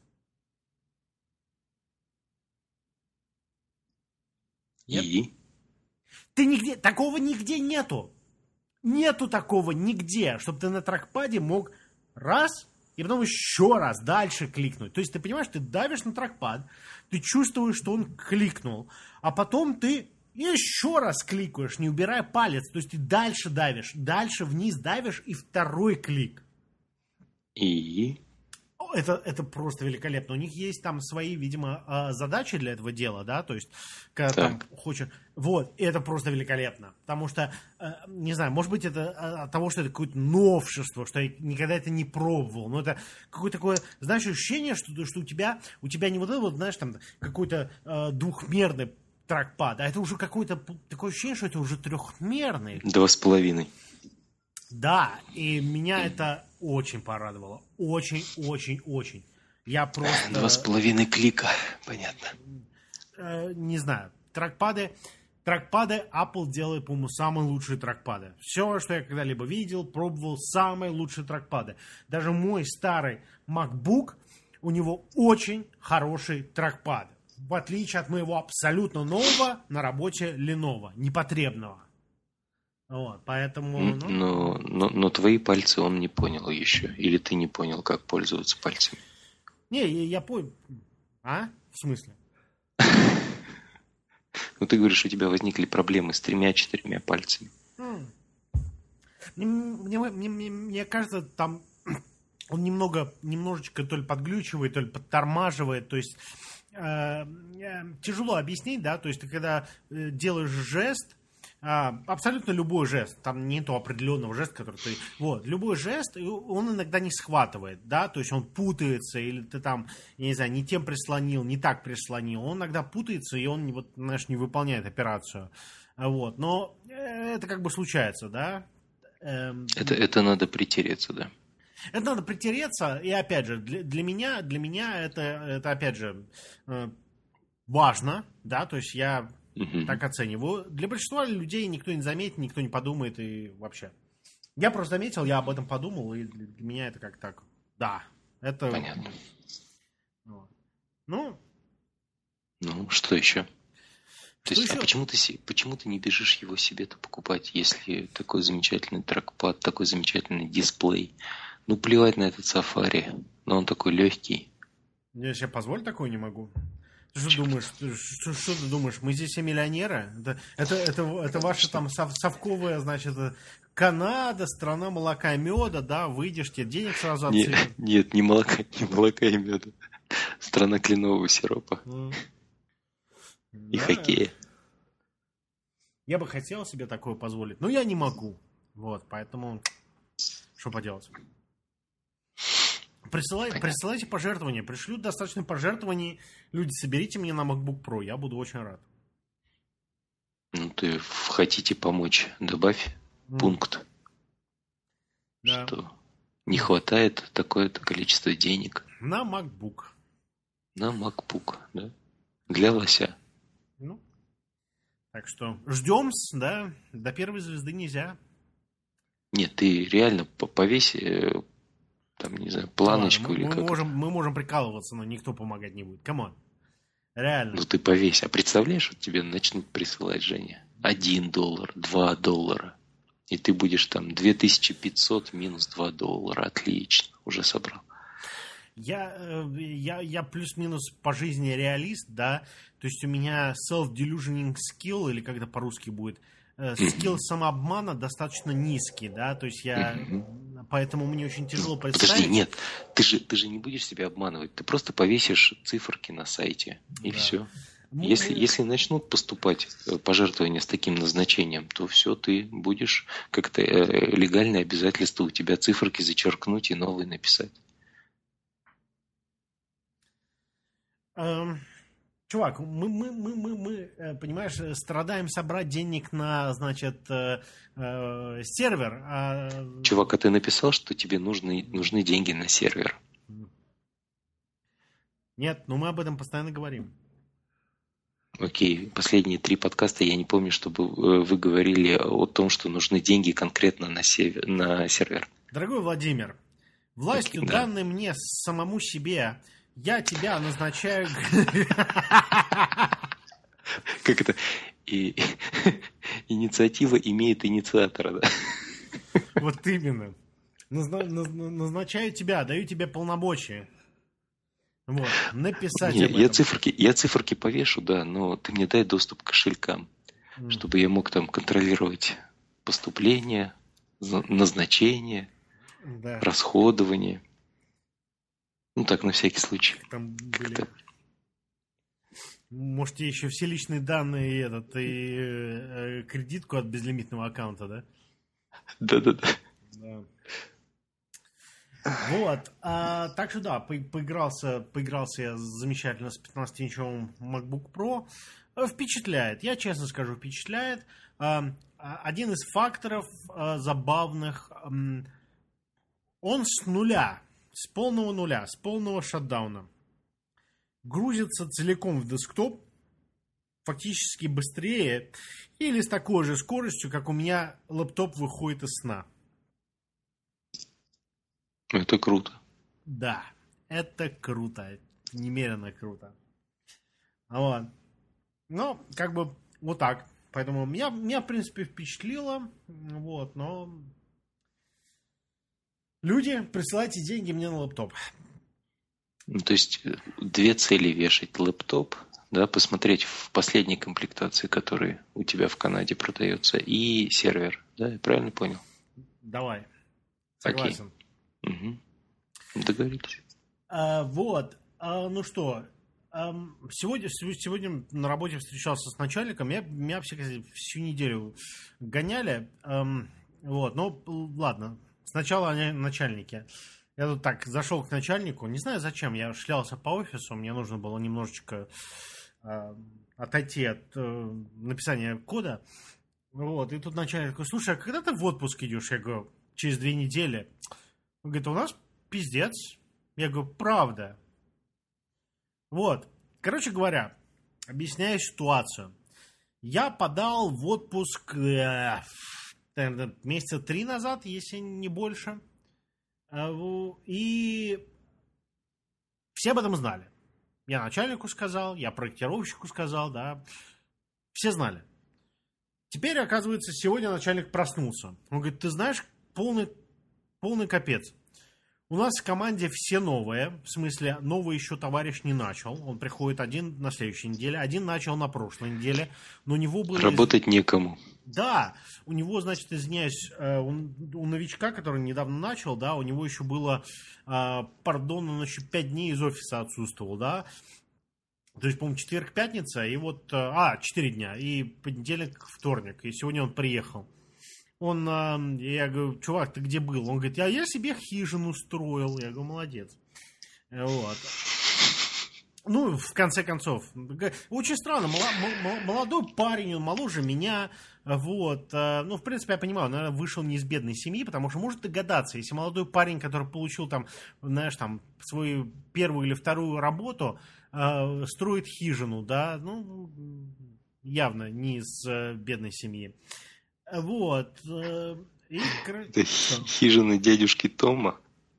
Speaker 1: Нет?
Speaker 2: И?
Speaker 1: Ты нигде, такого нигде нету. Нету такого нигде, чтобы ты на трекпаде мог раз и потом еще раз дальше кликнуть. То есть ты понимаешь, ты давишь на трекпад, ты чувствуешь, что он кликнул, а потом ты еще раз кликаешь, не убирая палец. То есть ты дальше давишь, дальше вниз давишь и второй клик.
Speaker 2: И?
Speaker 1: Это, это просто великолепно. У них есть там свои, видимо, задачи для этого дела, да, то есть, когда там хочешь... Вот, и это просто великолепно. Потому что, не знаю, может быть, это от того, что это какое-то новшество, что я никогда это не пробовал, но это какое-то такое, знаешь, ощущение, что, что у тебя, у тебя не вот это вот, знаешь, там, какой-то э, двухмерный трекпад, а это уже какое-то такое ощущение, что это уже трехмерный.
Speaker 2: Два с половиной.
Speaker 1: Да, и меня это очень порадовало. Очень, очень, очень. Я просто...
Speaker 2: Два с половиной клика, понятно.
Speaker 1: Э, не знаю. Трекпады, трекпады Apple делает, по-моему, самые лучшие трекпады. Все, что я когда-либо видел, пробовал, самые лучшие трекпады. Даже мой старый MacBook, у него очень хороший трекпад. В отличие от моего абсолютно нового на работе Lenovo, непотребного. Вот, поэтому... Ну...
Speaker 2: Но, но, но твои пальцы он не понял еще. Или ты не понял, как пользоваться пальцами?
Speaker 1: Не, я, я понял. А? В смысле?
Speaker 2: Ну, ты говоришь, у тебя возникли проблемы с тремя-четырьмя пальцами.
Speaker 1: Мне, мне, мне, мне кажется, там он немного, немножечко то ли подглючивает, то ли подтормаживает. То есть э, тяжело объяснить, да, то есть ты когда делаешь жест, абсолютно любой жест, там нету определенного жеста, который ты... Вот, любой жест, он иногда не схватывает, да, то есть он путается, или ты там, я не знаю, не тем прислонил, не так прислонил, он иногда путается, и он, вот, знаешь, не выполняет операцию, вот, но это как бы случается, да.
Speaker 2: Это, это надо притереться, да.
Speaker 1: Это надо притереться, и опять же, для, для меня, для меня это, это, опять же, важно, да, то есть я... Uh-huh. Так оцениваю. Для большинства людей никто не заметит, никто не подумает и вообще. Я просто заметил, я об этом подумал, и для меня это как так. Да, это...
Speaker 2: Понятно.
Speaker 1: Вот. Ну...
Speaker 2: Ну, что еще? То
Speaker 1: что
Speaker 2: есть,
Speaker 1: еще?
Speaker 2: А почему ты, почему ты не бежишь его себе-то покупать, если такой замечательный трекпад, такой замечательный дисплей? Ну, плевать на этот Safari, но он такой легкий.
Speaker 1: Я себе позволить такое не могу. Ты что думаешь, что, что ты думаешь, мы здесь все миллионеры? Это, это, это, это ваша там сов, совковая, значит, Канада, страна молока и меда, да, выйдешь, тебе денег сразу отсыпят.
Speaker 2: Нет, нет, не молока, не молока и меда. Страна кленового сиропа. Mm. И да. Хоккея.
Speaker 1: Я бы хотел себе такое позволить, но я не могу. Вот, поэтому что поделать. Присылай, присылайте пожертвования. Пришлют достаточно пожертвований. Люди, соберите мне на MacBook Pro. Я буду очень рад.
Speaker 2: Ну, ты хотите помочь. Добавь mm. пункт. Да. Что не хватает такое-то количество денег.
Speaker 1: На MacBook.
Speaker 2: На MacBook, да. Для лося.
Speaker 1: Ну. Так что ждем, да. До первой звезды нельзя.
Speaker 2: Нет, ты реально повесь... Там, не знаю, планочку.
Speaker 1: Ладно, мы,
Speaker 2: или
Speaker 1: мы
Speaker 2: как
Speaker 1: можем, мы можем прикалываться, но никто помогать не будет. Камон. Реально.
Speaker 2: Ну ты повесь. А представляешь, вот тебе начнут присылать, Женя, один доллар, два доллара. И ты будешь там две тысячи пятьсот минус два доллара. Отлично, уже собрал.
Speaker 1: Я, я, я плюс-минус по жизни реалист, да, то есть у меня self-delusioning skill, или как это по-русски будет, скилл самообмана достаточно низкий, да, то есть я, mm-hmm. поэтому мне очень тяжело представить.
Speaker 2: Подожди, нет, ты же, ты же не будешь себя обманывать, ты просто повесишь циферки на сайте, и да. все. Мы... Если, если начнут поступать пожертвования с таким назначением, то все, ты будешь как-то легальное обязательство у тебя циферки зачеркнуть и новые написать.
Speaker 1: Um... Чувак, мы, мы, мы, мы, мы, понимаешь, страдаем собрать денег на, значит, э, э, сервер. А...
Speaker 2: Чувак, а ты написал, что тебе нужны, нужны деньги на сервер?
Speaker 1: Нет, но мы об этом постоянно говорим.
Speaker 2: Окей, последние три подкаста я не помню, чтобы вы говорили о том, что нужны деньги конкретно на, север, на сервер.
Speaker 1: Дорогой Владимир, властью, okay, данной да. мне самому себе... Я тебя назначаю...
Speaker 2: Как это? И... Инициатива имеет инициатора, да?
Speaker 1: Вот именно. Назначаю тебя, даю тебе полномочия. Вот. Написать
Speaker 2: Не,
Speaker 1: об этом.
Speaker 2: Я циферки, я циферки повешу, да, но ты мне дай доступ к кошелькам, mm. чтобы я мог там контролировать поступление, назначение, да. расходование. Ну, так, на всякий случай.
Speaker 1: Там были... Можете еще все личные данные и, этот, и э, кредитку от безлимитного аккаунта, да?
Speaker 2: Да-да-да.
Speaker 1: Да. Вот. А, так что да, по- поигрался, поигрался я замечательно с пятнадцатиинчевым MacBook Pro. Впечатляет. Я честно скажу, впечатляет. А, один из факторов а, забавных. А, он с нуля. С полного нуля, с полного шатдауна грузится целиком в десктоп, фактически быстрее или с такой же скоростью, как у меня лэптоп выходит из сна.
Speaker 2: Это круто.
Speaker 1: Да, это круто, немерено круто. Вот. Ну, как бы вот так. Поэтому меня, меня в принципе, впечатлило. Вот, но... Люди, присылайте деньги мне на лэптоп.
Speaker 2: Ну, то есть две цели вешать: лэптоп, да, посмотреть в последней комплектации, который у тебя в Канаде продается, и сервер. Да, я правильно понял?
Speaker 1: Давай. Согласен.
Speaker 2: Угу. Договорились.
Speaker 1: А, вот. А, ну что, а, сегодня, сегодня на работе встречался с начальником. Я, меня всю, всю неделю гоняли. А, вот, ну ладно. Сначала они начальники. Я тут так зашел к начальнику. Не знаю зачем. Я шлялся по офису. Мне нужно было немножечко э, отойти от э, написания кода. Вот. И тут начальник такой: слушай, а когда ты в отпуск идешь? Я говорю: через две недели. Он говорит: у нас пиздец. Я говорю: правда. Вот. Короче говоря, объясняю ситуацию. Я подал в отпуск... Э, месяца три назад, если не больше. И все об этом знали. Я начальнику сказал, я проектировщику сказал, да. Все знали. Теперь, оказывается, сегодня начальник проснулся. Он говорит: ты знаешь, полный, полный капец. У нас в команде все новые. В смысле, новый еще товарищ не начал. Он приходит один на следующей неделе, один начал на прошлой неделе. Но у него было...
Speaker 2: Работать некому.
Speaker 1: Да, у него, значит, извиняюсь, он, у новичка, который недавно начал, да, у него еще было, пардон, он еще пять дней из офиса отсутствовал, да. То есть, по-моему, четверг, пятница, и вот, а, четыре дня, и понедельник, вторник, и сегодня он приехал. Он, я говорю: чувак, ты где был? Он говорит: я, я себе хижину строил. Я говорю: молодец. Вот. Ну, в конце концов, очень странно, молодой парень, он моложе меня, вот, ну, в принципе, я понимаю, он, наверное, вышел не из бедной семьи, потому что может догадаться, если молодой парень, который получил там, знаешь, там, свою первую или вторую работу, строит хижину, да, ну, явно не из бедной семьи. Вот. И...
Speaker 2: Это хижина дядюшки Тома.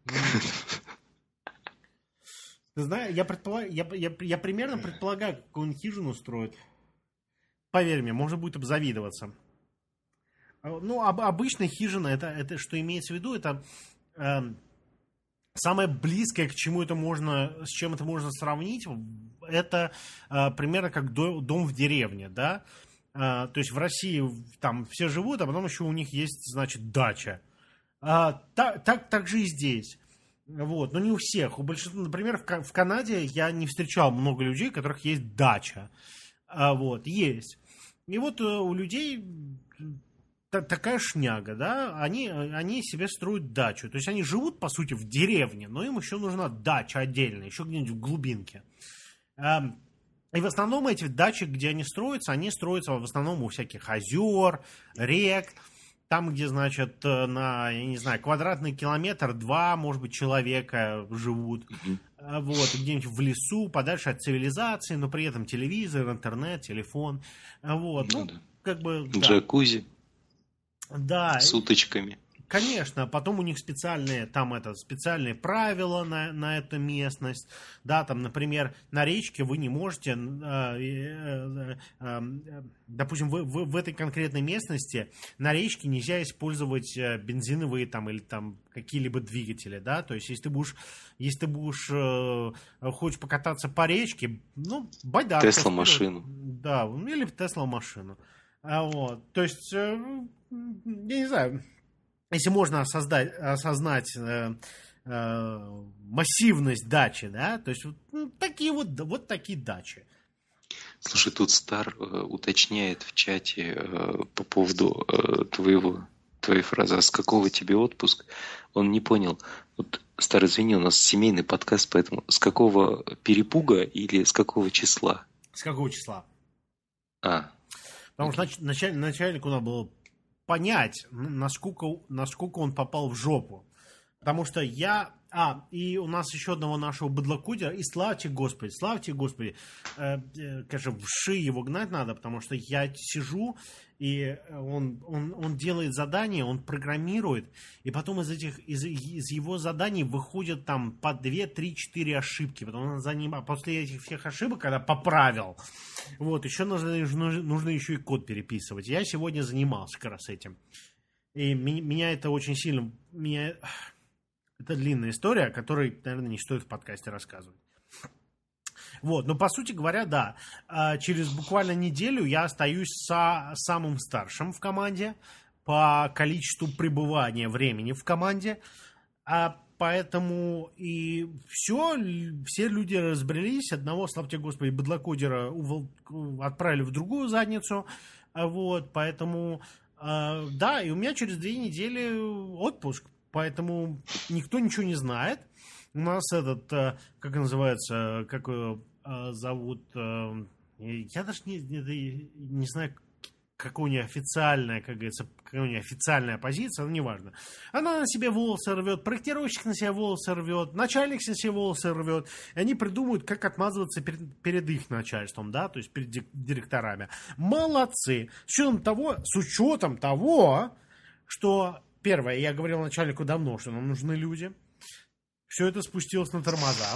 Speaker 1: Ты знаешь, я, предполаг... я, я, я примерно предполагаю, какую он хижину строит. Поверь мне, можно будет обзавидоваться. Ну, об, обычная хижина, это, это что имеется в виду, это э, самое близкое, к чему это можно, с чем это можно сравнить, это э, примерно как до, дом в деревне, да. Э, то есть в России там все живут, а потом еще у них есть, значит, дача. А, так, так, так же и здесь. Вот, но не у всех. У большинства, например, в, в Канаде я не встречал много людей, у которых есть дача. А, вот, есть. И вот у людей та, такая шняга, да, они, они себе строят дачу. То есть они живут, по сути, в деревне, но им еще нужна дача отдельная, еще где-нибудь в глубинке. А, и в основном эти дачи, где они строятся, они строятся в основном у всяких озер, рек. Там, где, значит, на, я не знаю, квадратный километр, два, может быть, человека живут. Mm-hmm. Вот, где-нибудь в лесу, подальше от цивилизации, но при этом телевизор, интернет, телефон. Вот, ну, ну да. Как бы...
Speaker 2: Джакузи.
Speaker 1: Да.
Speaker 2: С уточками.
Speaker 1: Конечно, потом у них специальные, там это, специальные правила на, на эту местность. Да, там, например, на речке вы не можете, э, э, э, допустим, вы, вы, в этой конкретной местности на речке нельзя использовать бензиновые там или там какие-либо двигатели, да, то есть если ты будешь, если ты будешь, э, хочешь покататься по речке, ну, байда.
Speaker 2: Тесла-машину.
Speaker 1: Да, или Тесла-машину. А вот, то есть, э, я не знаю... Если можно осознать, осознать э, э, массивность дачи, да, то есть вот, ну, такие вот, вот такие дачи.
Speaker 2: Слушай, тут Стар э, уточняет в чате э, по поводу э, твоего, твоей фразы, а с какого тебе отпуск? Он не понял. Вот, Стар, извини, у нас семейный подкаст, поэтому с какого перепуга или с какого числа?
Speaker 1: С какого числа?
Speaker 2: А.
Speaker 1: Потому окей. что нач, начальнику надо было понять, насколько, насколько он попал в жопу. Потому что я... А, и у нас еще одного нашего быдлокудера. И славьте Господи, славьте Господи. Э, э, конечно, в ши его гнать надо, потому что я сижу, и он, он, он делает задания, он программирует, и потом из этих из, из его заданий выходят там по две, три, четыре ошибки. Потом он за ним, а после этих всех ошибок, когда поправил, вот, еще нужно, нужно, нужно еще и код переписывать. Я сегодня занимался как раз этим. И ми, меня это очень сильно... Меня... Это длинная история, о которой, наверное, не стоит в подкасте рассказывать. Вот, но по сути говоря, да, через буквально неделю я остаюсь со самым старшим в команде по количеству пребывания времени в команде, а поэтому и все, все люди разбрелись, одного, славьте Господи, быдлокодера отправили в другую задницу, вот, поэтому, да, и у меня через две недели отпуск. Поэтому никто ничего не знает. У нас этот, как называется, как его зовут, я даже не, не, не знаю, какая у нее официальная, как говорится, какая у нее официальная позиция, но неважно. Она на себе волосы рвет, проектировщик на себе волосы рвет, начальник на себе волосы рвет. И они придумывают, как отмазываться перед, перед их начальством, да, то есть перед директорами. Молодцы. С учетом того, с учетом того, что... Первое, я говорил начальнику давно, что нам нужны люди. Все это спустилось на тормоза.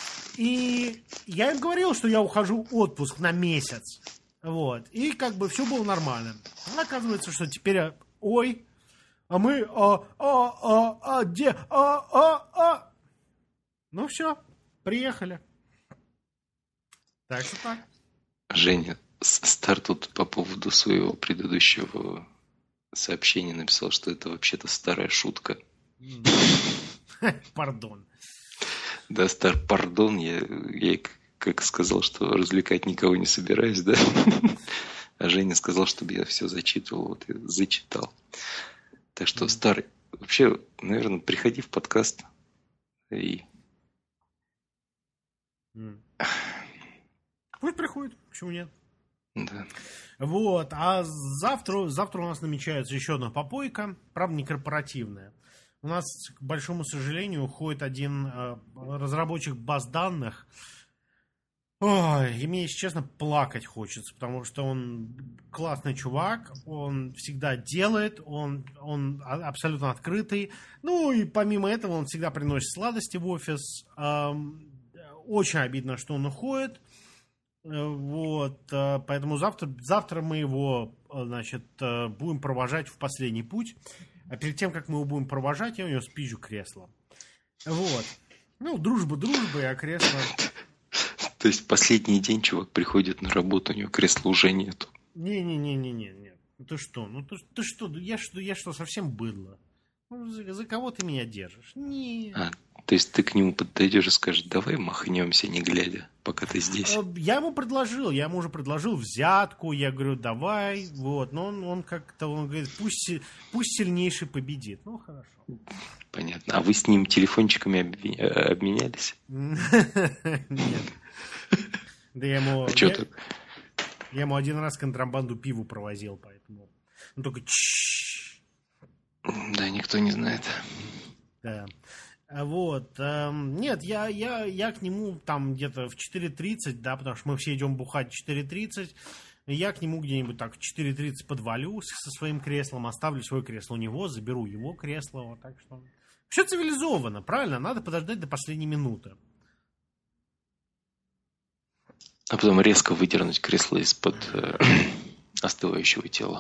Speaker 1: И я им говорил, что я ухожу в отпуск на месяц. Вот. И как бы все было нормально. А оказывается, что теперь, ой, а мы, а, а, а, а, где, а, а, а. Ну все, приехали. Так что так.
Speaker 2: Женя, Стар тут по поводу своего предыдущего... сообщение написал, что это вообще-то старая шутка.
Speaker 1: Пардон.
Speaker 2: Да, Стар, пардон. Я, я как сказал, что развлекать никого не собираюсь, да? А Женя сказал, чтобы я все зачитывал. Вот я зачитал. Так что, Стар, вообще, наверное, приходи в подкаст и...
Speaker 1: Пусть приходит, почему нет?
Speaker 2: Да.
Speaker 1: Вот, а завтра, завтра у нас намечается еще одна попойка, правда не корпоративная. У нас, к большому сожалению, уходит один э, разработчик баз данных. Ой, и мне, если честно, плакать хочется, потому что он классный чувак, он всегда делает, он, он абсолютно открытый. Ну и помимо этого он всегда приносит сладости в офис. Эм, очень обидно, что он уходит. Вот, поэтому завтра, завтра мы его, значит, будем провожать в последний путь. А перед тем, как мы его будем провожать, я у него спизжу кресло. Вот. Ну, дружба дружбой, а кресло...
Speaker 2: То есть последний день чувак приходит на работу, у него кресла уже нету.
Speaker 1: Не-не-не-не-не. Ну ты что? Ну ты, ты что? Я что? Я что, совсем быдло? Ну, за, за кого ты меня держишь? Не.
Speaker 2: А, то есть ты к нему подойдешь и скажешь, давай махнемся, не глядя, пока ты здесь.
Speaker 1: Я ему предложил, я ему уже предложил взятку, я говорю, давай, вот. Но он, он как-то, он говорит, пусть, пусть сильнейший победит. Ну, хорошо.
Speaker 2: Понятно. А вы с ним телефончиками обменялись?
Speaker 1: Нет. Да я ему...
Speaker 2: А что ты?
Speaker 1: Я ему один раз контрабанду пиву провозил, поэтому... Ну, только...
Speaker 2: Да, никто не знает.
Speaker 1: Да. Вот. Эм, нет, я, я, я к нему там где-то в четыре тридцать, да, потому что мы все идем бухать в четыре тридцать. Я к нему где-нибудь так в четыре тридцать подвалю со своим креслом, оставлю свое кресло у него, заберу его кресло. Вот так что... Все цивилизованно, правильно? Надо подождать до последней минуты.
Speaker 2: А потом резко выдернуть кресло из-под э, остывающего тела.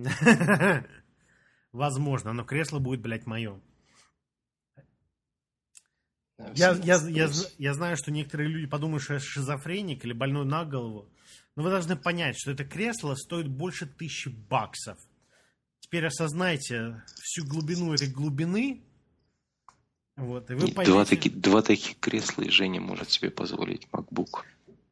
Speaker 1: Возможно, но кресло будет, блядь, мое. Я, я, я, я знаю, что некоторые люди подумают, что я шизофреник или больной на голову. Но вы должны понять, что это кресло стоит больше тысячи баксов. Теперь осознайте всю глубину этой глубины. Вот, и вы поймете...
Speaker 2: два, таки, два таких кресла, и Женя может себе позволить MacBook.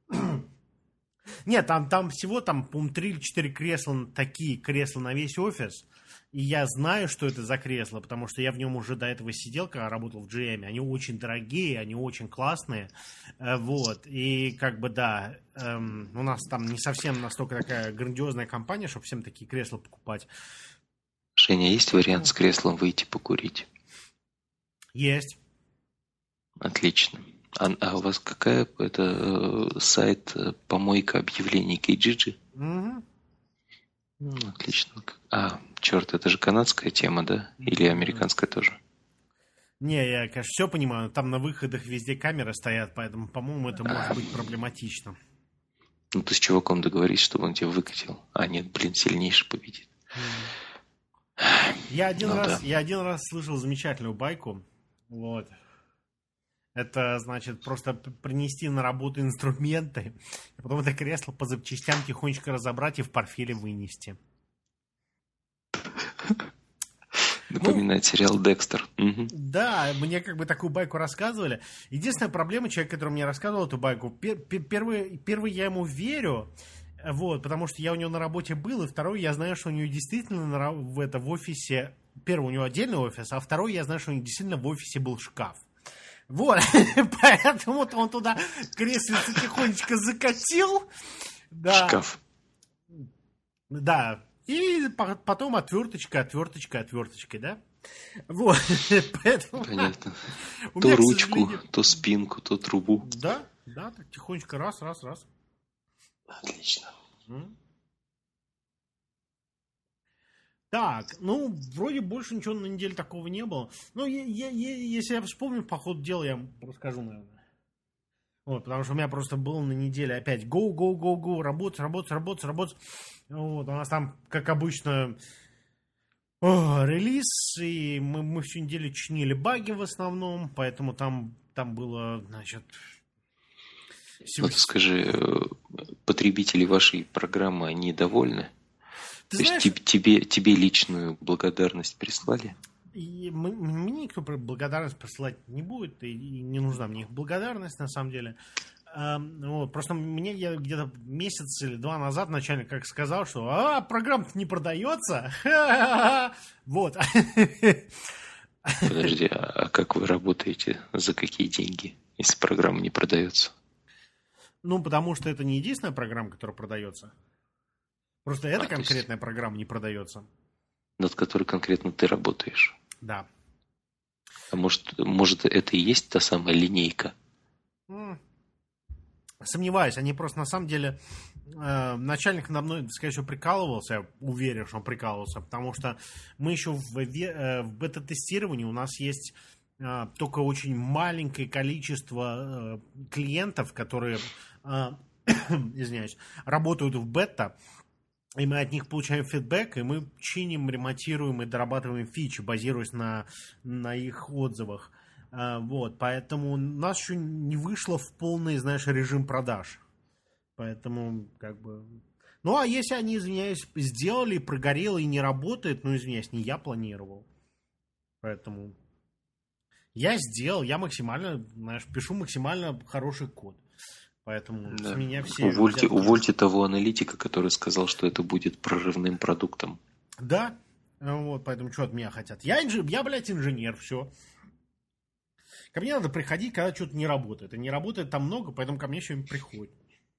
Speaker 1: Нет, там, там всего, там, по-моему, три или четыре кресла, такие кресла на весь офис. И я знаю, что это за кресло, потому что я в нем уже до этого сидел, когда работал в джи эм. Они очень дорогие, они очень классные. Вот. И как бы, да, эм, у нас там не совсем настолько такая грандиозная компания, чтобы всем такие кресла покупать.
Speaker 2: Женя, есть вариант с креслом выйти покурить?
Speaker 1: Есть.
Speaker 2: Отлично. А, а у вас какая это э, сайт э, помойка объявлений Kijiji?
Speaker 1: Угу.
Speaker 2: Ну, отлично. А, черт, это же канадская тема, да? Или американская тоже?
Speaker 1: Не, я, конечно, все понимаю, но там на выходах везде камеры стоят, поэтому, по-моему, это может быть проблематично.
Speaker 2: Ну, ты с чуваком договорись, чтобы он тебя выкатил. А нет, блин, сильнейший победит.
Speaker 1: Я один,
Speaker 2: ну,
Speaker 1: раз,
Speaker 2: да.
Speaker 1: я один раз слышал замечательную байку. Вот. Это, значит, просто принести на работу инструменты, и потом это кресло по запчастям тихонечко разобрать и в портфеле вынести.
Speaker 2: Напоминает ну, сериал «Декстер». Угу.
Speaker 1: Да, мне как бы такую байку рассказывали. Единственная проблема, человек, который мне рассказывал эту байку, пер, пер, первый, первый я ему верю, вот, потому что я у него на работе был, и второй я знаю, что у него действительно на, в, это, в офисе, первый у него отдельный офис, а второй я знаю, что у него действительно в офисе был шкаф. Вот, поэтому он туда креслице тихонечко закатил. Да.
Speaker 2: Шкаф.
Speaker 1: Да. И потом отверточка, отверточка, отверточкой, да? Вот. Поэтому...
Speaker 2: Понятно.
Speaker 1: У
Speaker 2: то
Speaker 1: меня,
Speaker 2: ручку,
Speaker 1: сожалению...
Speaker 2: то спинку, то трубу.
Speaker 1: Да, да, так тихонечко раз, раз, раз.
Speaker 2: Отлично.
Speaker 1: М? Так, ну, вроде больше ничего на неделе такого не было. Ну, я, я, я, если я вспомню, по ходу дела, я вам расскажу, наверное. Вот, потому что у меня просто было на неделе опять go, go, go, go, работать, работать, работать, работать. Вот, у нас там, как обычно, о, релиз, и мы, мы всю неделю чинили баги в основном, поэтому там, там было, значит...
Speaker 2: Вот скажи, потребители вашей программы, они довольны?
Speaker 1: Ты
Speaker 2: То
Speaker 1: знаешь,
Speaker 2: есть тебе, тебе личную благодарность прислали?
Speaker 1: И мне никто благодарность присылать не будет, и не нужна мне их благодарность, на самом деле. Вот, просто мне я где-то месяц или два назад начальник как сказал, что а, программа-то не продается. Вот.
Speaker 2: Подожди, а как вы работаете? За какие деньги, если программа не продается?
Speaker 1: Ну, потому что это не единственная программа, которая продается. Просто эта а, конкретная есть... программа не продается.
Speaker 2: Над которой конкретно ты работаешь?
Speaker 1: Да.
Speaker 2: А может, может это и есть та самая линейка?
Speaker 1: Сомневаюсь. Они просто на самом деле... Э, начальник надо мной, скорее всего, прикалывался. Я уверен, что он прикалывался. Потому что мы еще в, э, в бета-тестировании у нас есть э, только очень маленькое количество э, клиентов, которые... Э, извиняюсь, работают в бета, и мы от них получаем фидбэк, и мы чиним, ремонтируем и дорабатываем фичи, базируясь на, на их отзывах. А, вот, поэтому у нас еще не вышло в полный, знаешь, режим продаж. Поэтому, как бы... Ну, а если они, извиняюсь, сделали, прогорело и не работает, ну, извиняюсь, не я планировал. Поэтому я сделал, я максимально, знаешь, пишу максимально хороший код. Поэтому
Speaker 2: да.
Speaker 1: с меня все...
Speaker 2: Увольте,
Speaker 1: взятки...
Speaker 2: увольте того аналитика, который сказал, что это будет прорывным продуктом.
Speaker 1: Да, вот, поэтому что от меня хотят? Я, инж... я блядь, инженер, все. Ко мне надо приходить, когда что-то не работает. И не работает там много, поэтому ко мне что-нибудь приходит.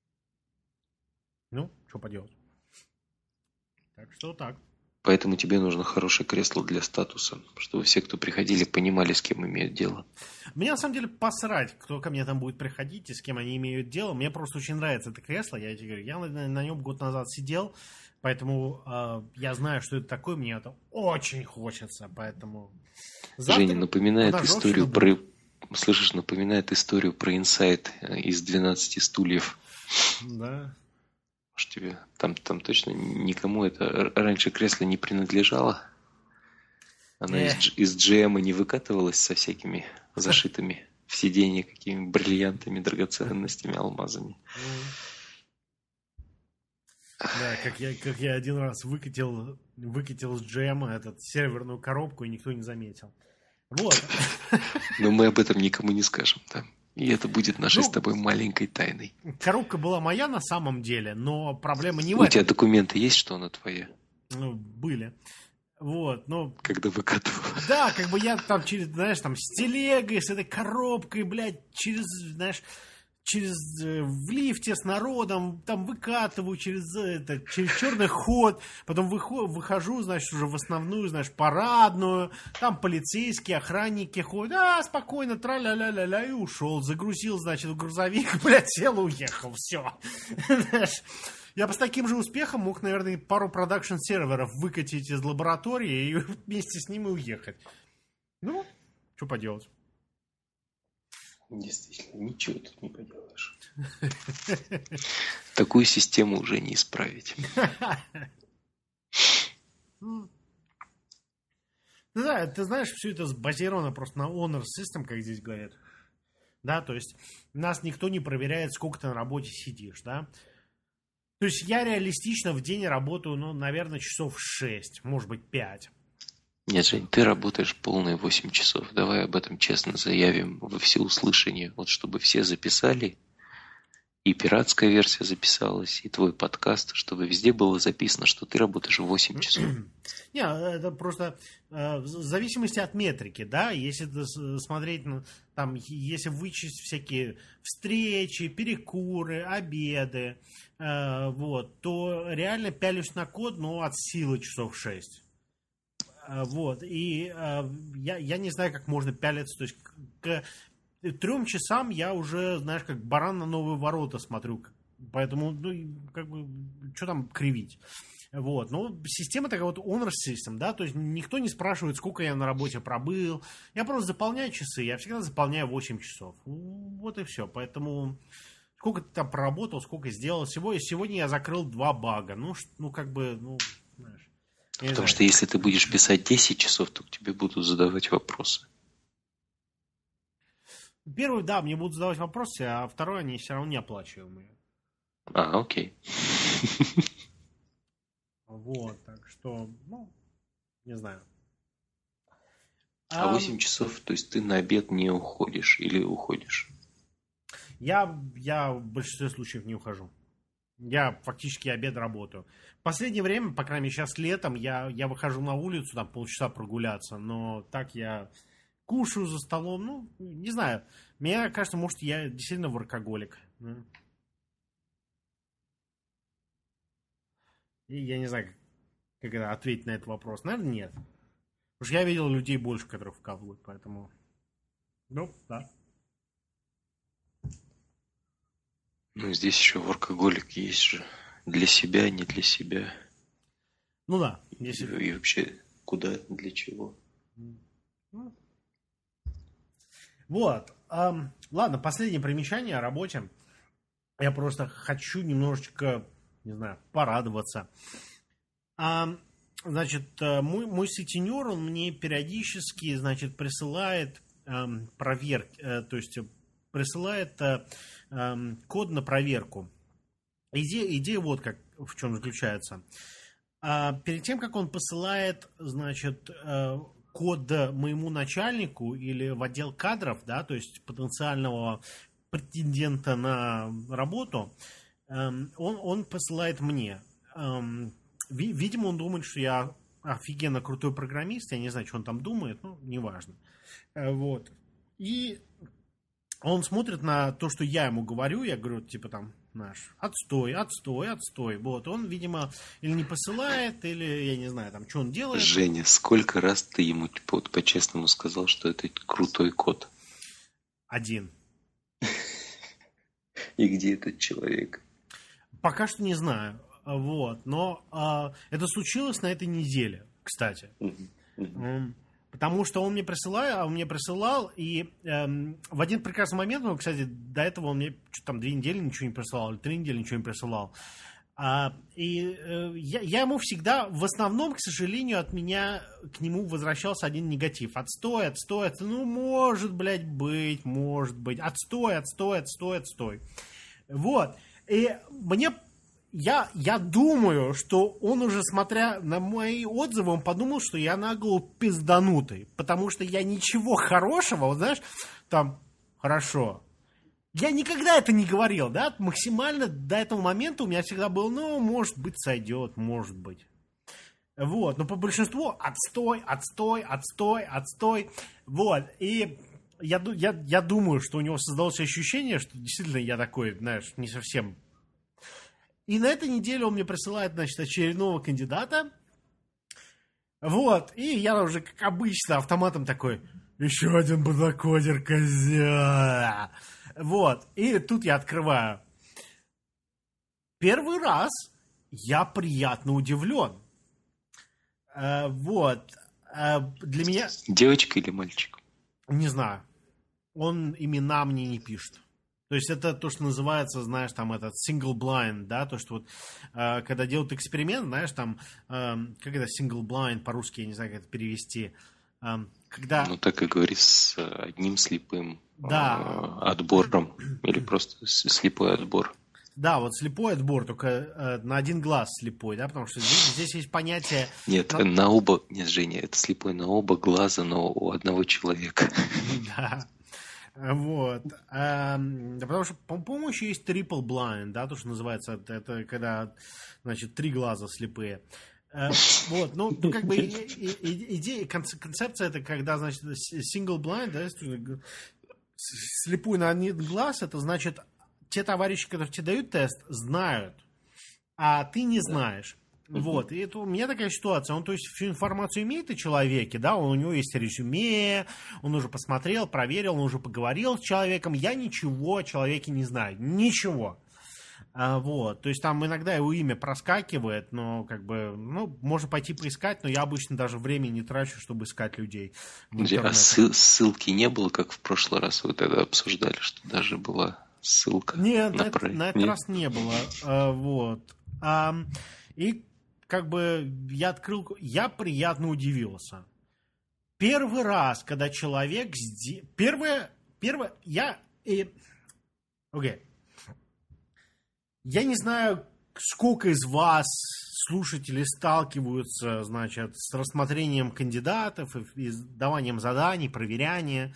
Speaker 1: Ну, что поделать. Так что так.
Speaker 2: Поэтому тебе нужно хорошее кресло для статуса, чтобы все, кто приходили, понимали, с кем имеют дело.
Speaker 1: Мне на самом деле посрать, кто ко мне там будет приходить и с кем они имеют дело. Мне просто очень нравится это кресло. Я тебе говорю, я на, на нем год назад сидел, поэтому э, я знаю, что это такое. Мне это очень хочется, поэтому... Завтра
Speaker 2: Женя, напоминает историю про...
Speaker 1: будет.
Speaker 2: Слышишь, напоминает историю про инсайт из двенадцати стульев.
Speaker 1: Да.
Speaker 2: Может, тебе там, там точно никому это раньше кресло не принадлежало? Она из, из джи эм не выкатывалась со всякими зашитыми в сиденье какими бриллиантами, драгоценностями, алмазами.
Speaker 1: Да, как я, как я один раз выкатил, выкатил с джи эм этот серверную коробку, и никто не заметил. Вот.
Speaker 2: Но мы об этом никому не скажем, да. И это будет нашей
Speaker 1: ну,
Speaker 2: с тобой маленькой тайной.
Speaker 1: Коробка была моя на самом деле, но проблема не в
Speaker 2: У
Speaker 1: этом.
Speaker 2: тебя документы есть, что она твоя?
Speaker 1: Ну, были. Вот, ну...
Speaker 2: Когда выкатывал.
Speaker 1: Да, как бы я там через, знаешь, там с телегой, с этой коробкой, блядь, через, знаешь, через, э, в лифте с народом, там выкатываю через, это, через черный ход, потом выход, выхожу, значит, уже в основную, знаешь, парадную, там полицейские, охранники ходят, а, спокойно, тра-ля-ля-ля-ля, и ушел, загрузил, значит, в грузовик, блядь, сел и уехал, все. Я бы с таким же успехом мог, наверное, пару продакшн-серверов выкатить из лаборатории и вместе с ними уехать. Ну, что поделать.
Speaker 2: Действительно, ничего тут не поделаешь. Такую систему уже не исправить.
Speaker 1: Ну да, ты знаешь, все это сбазировано просто на honor system, как здесь говорят. Да, то есть нас никто не проверяет, сколько ты на работе сидишь, да. То есть я реалистично в день работаю, ну, наверное, часов шесть, может быть, пять.
Speaker 2: Нет, Жень, ты работаешь полные восемь часов. Давай об этом честно заявим во всеуслышание. Вот чтобы все записали, и пиратская версия записалась, и твой подкаст, чтобы везде было записано, что ты работаешь восемь часов.
Speaker 1: Не, это просто э, в зависимости от метрики, да, если смотреть, ну, там, если вычесть всякие встречи, перекуры, обеды, э, вот, то реально пялюсь на код, ну, от силы часов шесть. Вот, и э, я, я не знаю, как можно пялиться, то есть к, к трем часам я уже, знаешь, как баран на новые ворота смотрю, поэтому, ну, как бы, что там кривить. Вот, но система такая вот honor system, да, то есть никто не спрашивает, сколько я на работе пробыл, я просто заполняю часы, я всегда заполняю восемь часов, вот и все, поэтому сколько ты там проработал, сколько сделал, сегодня, сегодня я закрыл два бага, ну, ну как бы, ну, знаешь.
Speaker 2: Потому знаю. Что если ты будешь писать десять часов, то к тебе будут задавать вопросы.
Speaker 1: Первый, да, мне будут задавать вопросы, а второй, они все равно неоплачиваемые.
Speaker 2: А, окей.
Speaker 1: Вот, так что, ну, не знаю.
Speaker 2: А восемь часов, то есть ты на обед не уходишь или уходишь?
Speaker 1: Я, я в большинстве случаев не ухожу. Я фактически обед работаю. В последнее время, по крайней мере, сейчас летом, я, я выхожу на улицу, там полчаса прогуляться, но так я кушаю за столом, ну, не знаю. Мне кажется, может, я действительно воркоголик. И я не знаю, как, как это, ответить на этот вопрос. Наверное, нет. Потому что я видел людей больше, которых вкалывают, поэтому... Ну, да.
Speaker 2: Ну, здесь еще воркоголик есть же. Для себя, не для себя.
Speaker 1: Ну да. Если...
Speaker 2: И, и вообще, куда, для чего.
Speaker 1: Ну. Вот. Um, ладно, последнее примечание о работе. Я просто хочу немножечко, не знаю, порадоваться. А, значит, мой, мой сутенер, он мне периодически, значит, присылает эм, проверки, э, то есть присылает э, э, код на проверку. Идея, идея вот как, в чем заключается. А перед тем, как он посылает, значит, э, код моему начальнику или в отдел кадров, да, то есть потенциального претендента на работу, эм, он, он посылает мне. Эм, ви, видимо, он думает, что я офигенно крутой программист, я не знаю, что он там думает, ну, неважно. Э, вот. И он смотрит на то, что я ему говорю, я говорю, типа там, наш, отстой, отстой, отстой. Вот, он, видимо, или не посылает, или, я не знаю, там, что он делает.
Speaker 2: Женя, сколько раз ты ему вот, по-честному сказал, что это крутой код?
Speaker 1: Один.
Speaker 2: И где этот человек?
Speaker 1: Пока что не знаю. Вот. Но а, это случилось на этой неделе, кстати.
Speaker 2: Uh-huh. Uh-huh.
Speaker 1: Потому что он мне присылал, он мне присылал, и эм, в один прекрасный момент, ну, кстати, до этого он мне что-то там две недели ничего не присылал, или три недели ничего не присылал. А, и э, я, я ему всегда, в основном, к сожалению, от меня к нему возвращался один негатив. Отстой, отстой, отстой. Ну, может, блядь, быть, может быть. Отстой, отстой, отстой, отстой. Вот. И мне... Я, я думаю, что он уже, смотря на мои отзывы, он подумал, что я нагло пизданутый. Потому что я ничего хорошего, вот знаешь, там, хорошо. Я никогда это не говорил, да? Максимально до этого момента у меня всегда было, ну, может быть, сойдет, может быть. Вот, но по большинству отстой, отстой, отстой, отстой. Вот, и я, я, я думаю, что у него создалось ощущение, что действительно я такой, знаешь, не совсем... И на этой неделе он мне присылает, значит, очередного кандидата. Вот. И я уже, как обычно, автоматом такой, еще один базакодер, козя. Вот. И тут я открываю. Первый раз я приятно удивлен. А, вот. А, для меня...
Speaker 2: Девочка или мальчик?
Speaker 1: Не знаю. Он имена мне не пишет. То есть это то, что называется, знаешь, там этот single blind, да, то, что вот э, когда делают эксперимент, знаешь, там, э, как это single blind по-русски, я не знаю, как это перевести, э, когда...
Speaker 2: Ну, так и говори, с одним слепым
Speaker 1: да.
Speaker 2: э, отбором, или просто слепой отбор.
Speaker 1: Да, вот слепой отбор, только э, на один глаз слепой, да, потому что здесь, здесь есть понятие...
Speaker 2: Нет, на... на оба, нет, Женя, это слепой на оба глаза, но у одного человека. Да.
Speaker 1: Вот. А, потому что, по-моему, еще есть triple blind, да, то, что называется, это, это когда, значит, три глаза слепые. А, вот, ну, ну, как бы идея, концепция это когда, значит, single blind, да, слепой на один глаз, это значит, те товарищи, которые тебе дают тест, знают, а ты не знаешь. Вот, и это у меня такая ситуация, он, то есть, всю информацию имеет о человеке, да, он, у него есть резюме, он уже посмотрел, проверил, он уже поговорил с человеком, я ничего о человеке не знаю, ничего, а, вот, то есть, там иногда его имя проскакивает, но, как бы, ну, можно пойти поискать, но я обычно даже времени не трачу, чтобы искать людей в интернете.
Speaker 2: А ссыл- ссылки не было, как в прошлый раз вы тогда обсуждали, что даже была ссылка?
Speaker 1: Нет, на, на, на этот Нет? раз не было, а, вот, а, и как бы я открыл, я приятно удивился. Первый раз, когда человек... Сде... Первое, первое, я... И... Окей. Я не знаю, сколько из вас, слушателей, сталкиваются, значит, с рассмотрением кандидатов и даванием заданий, проверяния.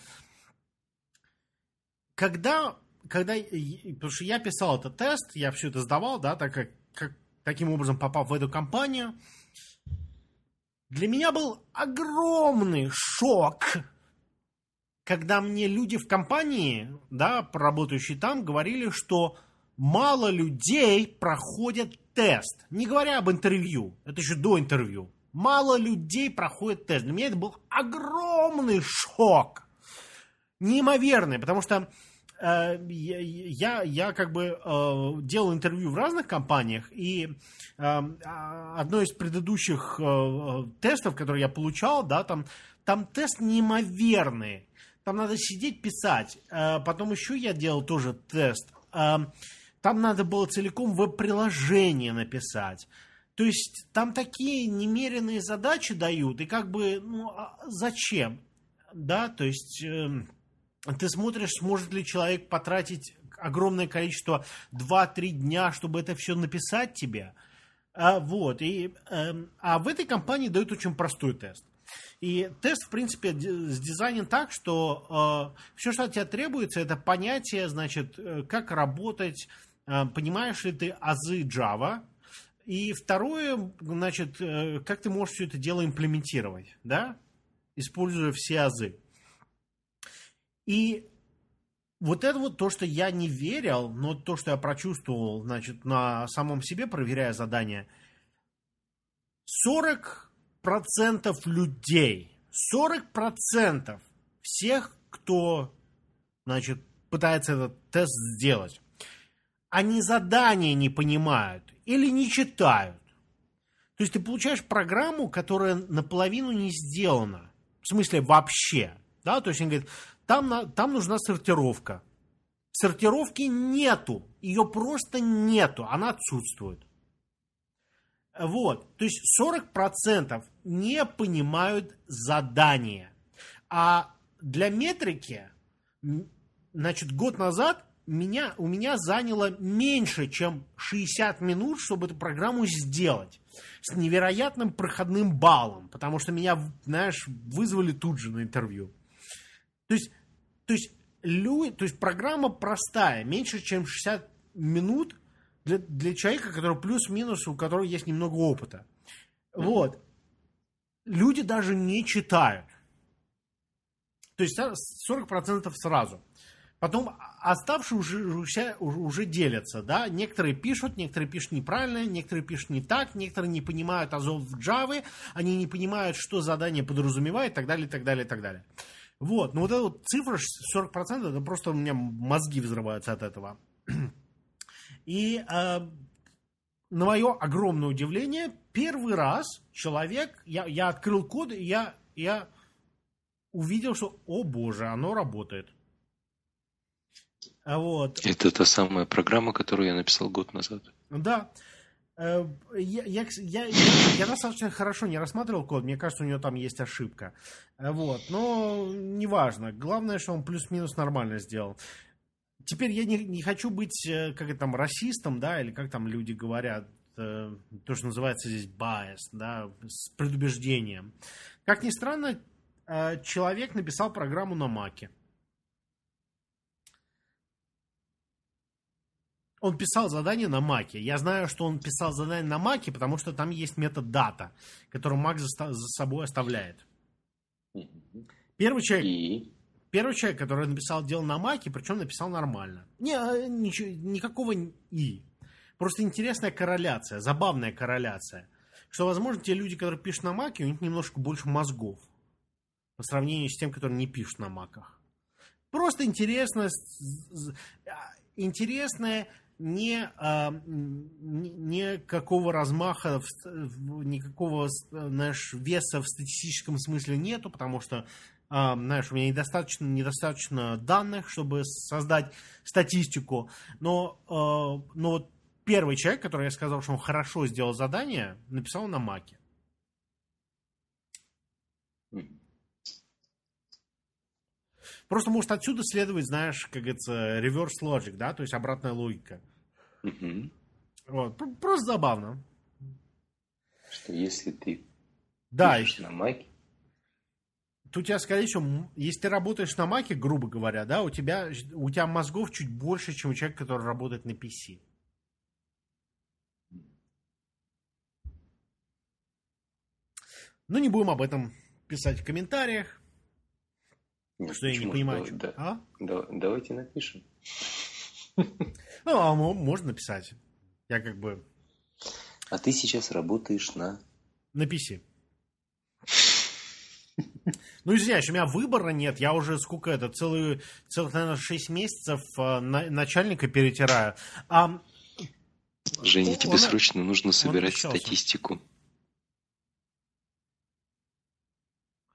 Speaker 1: Когда... когда потому что я писал этот тест, я все это сдавал, да, так как, как таким образом, попав в эту компанию, для меня был огромный шок, когда мне люди в компании, да, работающие там, говорили, что мало людей проходят тест. Не говоря об интервью, это еще до интервью. Мало людей проходят тест. Для меня это был огромный шок. Неимоверный, потому что Я, я, я как бы э, делал интервью в разных компаниях, и э, одно из предыдущих э, тестов, которые я получал, да, там, там тест неимоверный. Там надо сидеть, писать. Э, потом еще я делал тоже тест. Э, там надо было целиком веб-приложение написать. То есть там такие немеренные задачи дают, и как бы, ну, а зачем? Да, то есть э, ты смотришь, сможет ли человек потратить огромное количество два-три дня, чтобы это все написать тебе. А, вот, и, э, а в этой компании дают очень простой тест. И тест, в принципе, сдизайнен так, что э, все, что от тебя требуется, это понятие, значит, как работать, э, понимаешь ли ты азы Java. И второе, значит, э, как ты можешь все это дело имплементировать, да, используя все азы. И вот это вот то, что я не верил, но то, что я прочувствовал, значит, на самом себе, проверяя задание, сорок процентов людей, сорок процентов всех, кто, значит, пытается этот тест сделать, они задания не понимают или не читают. То есть ты получаешь программу, которая наполовину не сделана. В смысле вообще. Да? То есть он говорит, там, там нужна сортировка. Сортировки нету. Ее просто нету. Она отсутствует. Вот. То есть сорок процентов не понимают задания. А для метрики, значит, год назад меня, у меня заняло меньше, чем шестьдесят минут, чтобы эту программу сделать. С невероятным проходным баллом. Потому что меня, знаешь, вызвали тут же на интервью. То есть, то есть, лю, то есть программа простая. Меньше, чем шестьдесят минут для, для человека, который плюс-минус, у которого есть немного опыта. Вот. Люди даже не читают. То есть сорок процентов сразу. Потом оставшие уже, уже, уже делятся, да, некоторые пишут, некоторые пишут неправильно, некоторые пишут не так, некоторые не понимают азов в Java, они не понимают, что задание подразумевает, и так далее, и так далее, и так далее. Вот, но вот эта вот цифра сорок процентов, это просто у меня мозги взрываются от этого. И э, на мое огромное удивление, первый раз человек, я, я открыл код, и я, я увидел, что, о боже, оно работает. Вот.
Speaker 2: Это та самая программа, которую я написал год назад.
Speaker 1: Да. Я, я, я, я, я достаточно хорошо не рассматривал код. Мне кажется, у него там есть ошибка. Вот. Но неважно. Главное, что он плюс-минус нормально сделал. Теперь я не, не хочу быть, как это там, расистом, да, или как там люди говорят, то, что называется здесь bias, да, с предубеждением. Как ни странно, человек написал программу на Маке. Он писал задание на Маке. Я знаю, что он писал задание на Маке, потому что там есть метод data, который Мак за, за собой оставляет. Первый человек, И? первый человек, который написал дело на Маке, причем написал нормально. Не, ничего, никакого «и». Просто интересная корреляция, забавная корреляция. Что, возможно, те люди, которые пишут на Маке, у них немножко больше мозгов по сравнению с тем, которые не пишут на Маках. Просто интересно, интересное... Не, а, никакого размаха, никакого, знаешь, веса в статистическом смысле нету, потому что, а, знаешь, у меня недостаточно, недостаточно данных, чтобы создать статистику. Но, а, но вот первый человек, который я сказал, что он хорошо сделал задание, написал на Маке. Просто может отсюда следовать, знаешь, как говорится, reverse logic, да, то есть обратная логика.
Speaker 2: Mm-hmm.
Speaker 1: Вот. Просто забавно.
Speaker 2: Что если ты
Speaker 1: да,
Speaker 2: пишешь на Маке,
Speaker 1: то у тебя, скорее всего, если ты работаешь на Маке, грубо говоря, да, у тебя, у тебя мозгов чуть больше, чем у человека, который работает на пи си. Ну, не будем об этом писать в комментариях.
Speaker 2: Нет,
Speaker 1: что я не понимаю.
Speaker 2: Да,
Speaker 1: что... а?
Speaker 2: да, давайте напишем.
Speaker 1: Ну, а можно написать. Я как бы...
Speaker 2: А ты сейчас работаешь на...
Speaker 1: На пи си. Ну, извиняюсь, у меня выбора нет. Я уже сколько это, целую, целых, наверное, шесть месяцев на, начальника перетираю. А...
Speaker 2: Женя,
Speaker 1: он,
Speaker 2: тебе
Speaker 1: он,
Speaker 2: срочно нужно собирать статистику.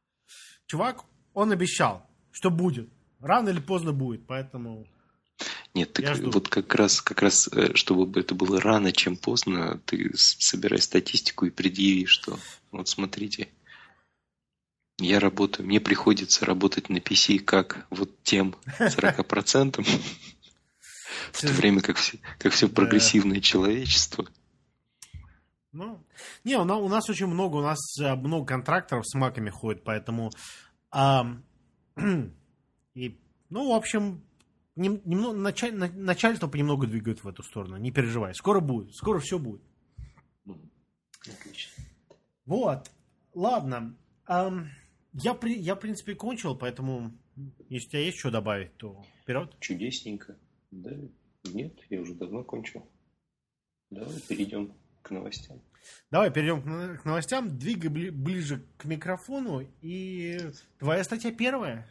Speaker 1: Чувак, он обещал, что будет. Рано или поздно будет, поэтому...
Speaker 2: Нет, так вот как раз, как раз, чтобы это было рано, чем поздно, ты собирай статистику и предъяви, что вот смотрите, я работаю, мне приходится работать на пи си как вот тем сорок процентов, в то время как все, как все прогрессивное человечество.
Speaker 1: Ну, не, у нас, у нас очень много, у нас много контракторов с маками ходит, поэтому, а, и, ну, в общем, нем, немного, началь, начальство понемногу двигает в эту сторону, не переживай, скоро будет, скоро все будет.
Speaker 2: Отлично.
Speaker 1: Вот, ладно, а, я, при, я, в принципе, кончил, поэтому, если у тебя есть что добавить, то вперед.
Speaker 2: Чудесненько, да, нет, я уже давно кончил. Давай перейдем к новостям.
Speaker 1: Давай перейдем к новостям. Двигай бли- ближе к микрофону. И твоя статья первая.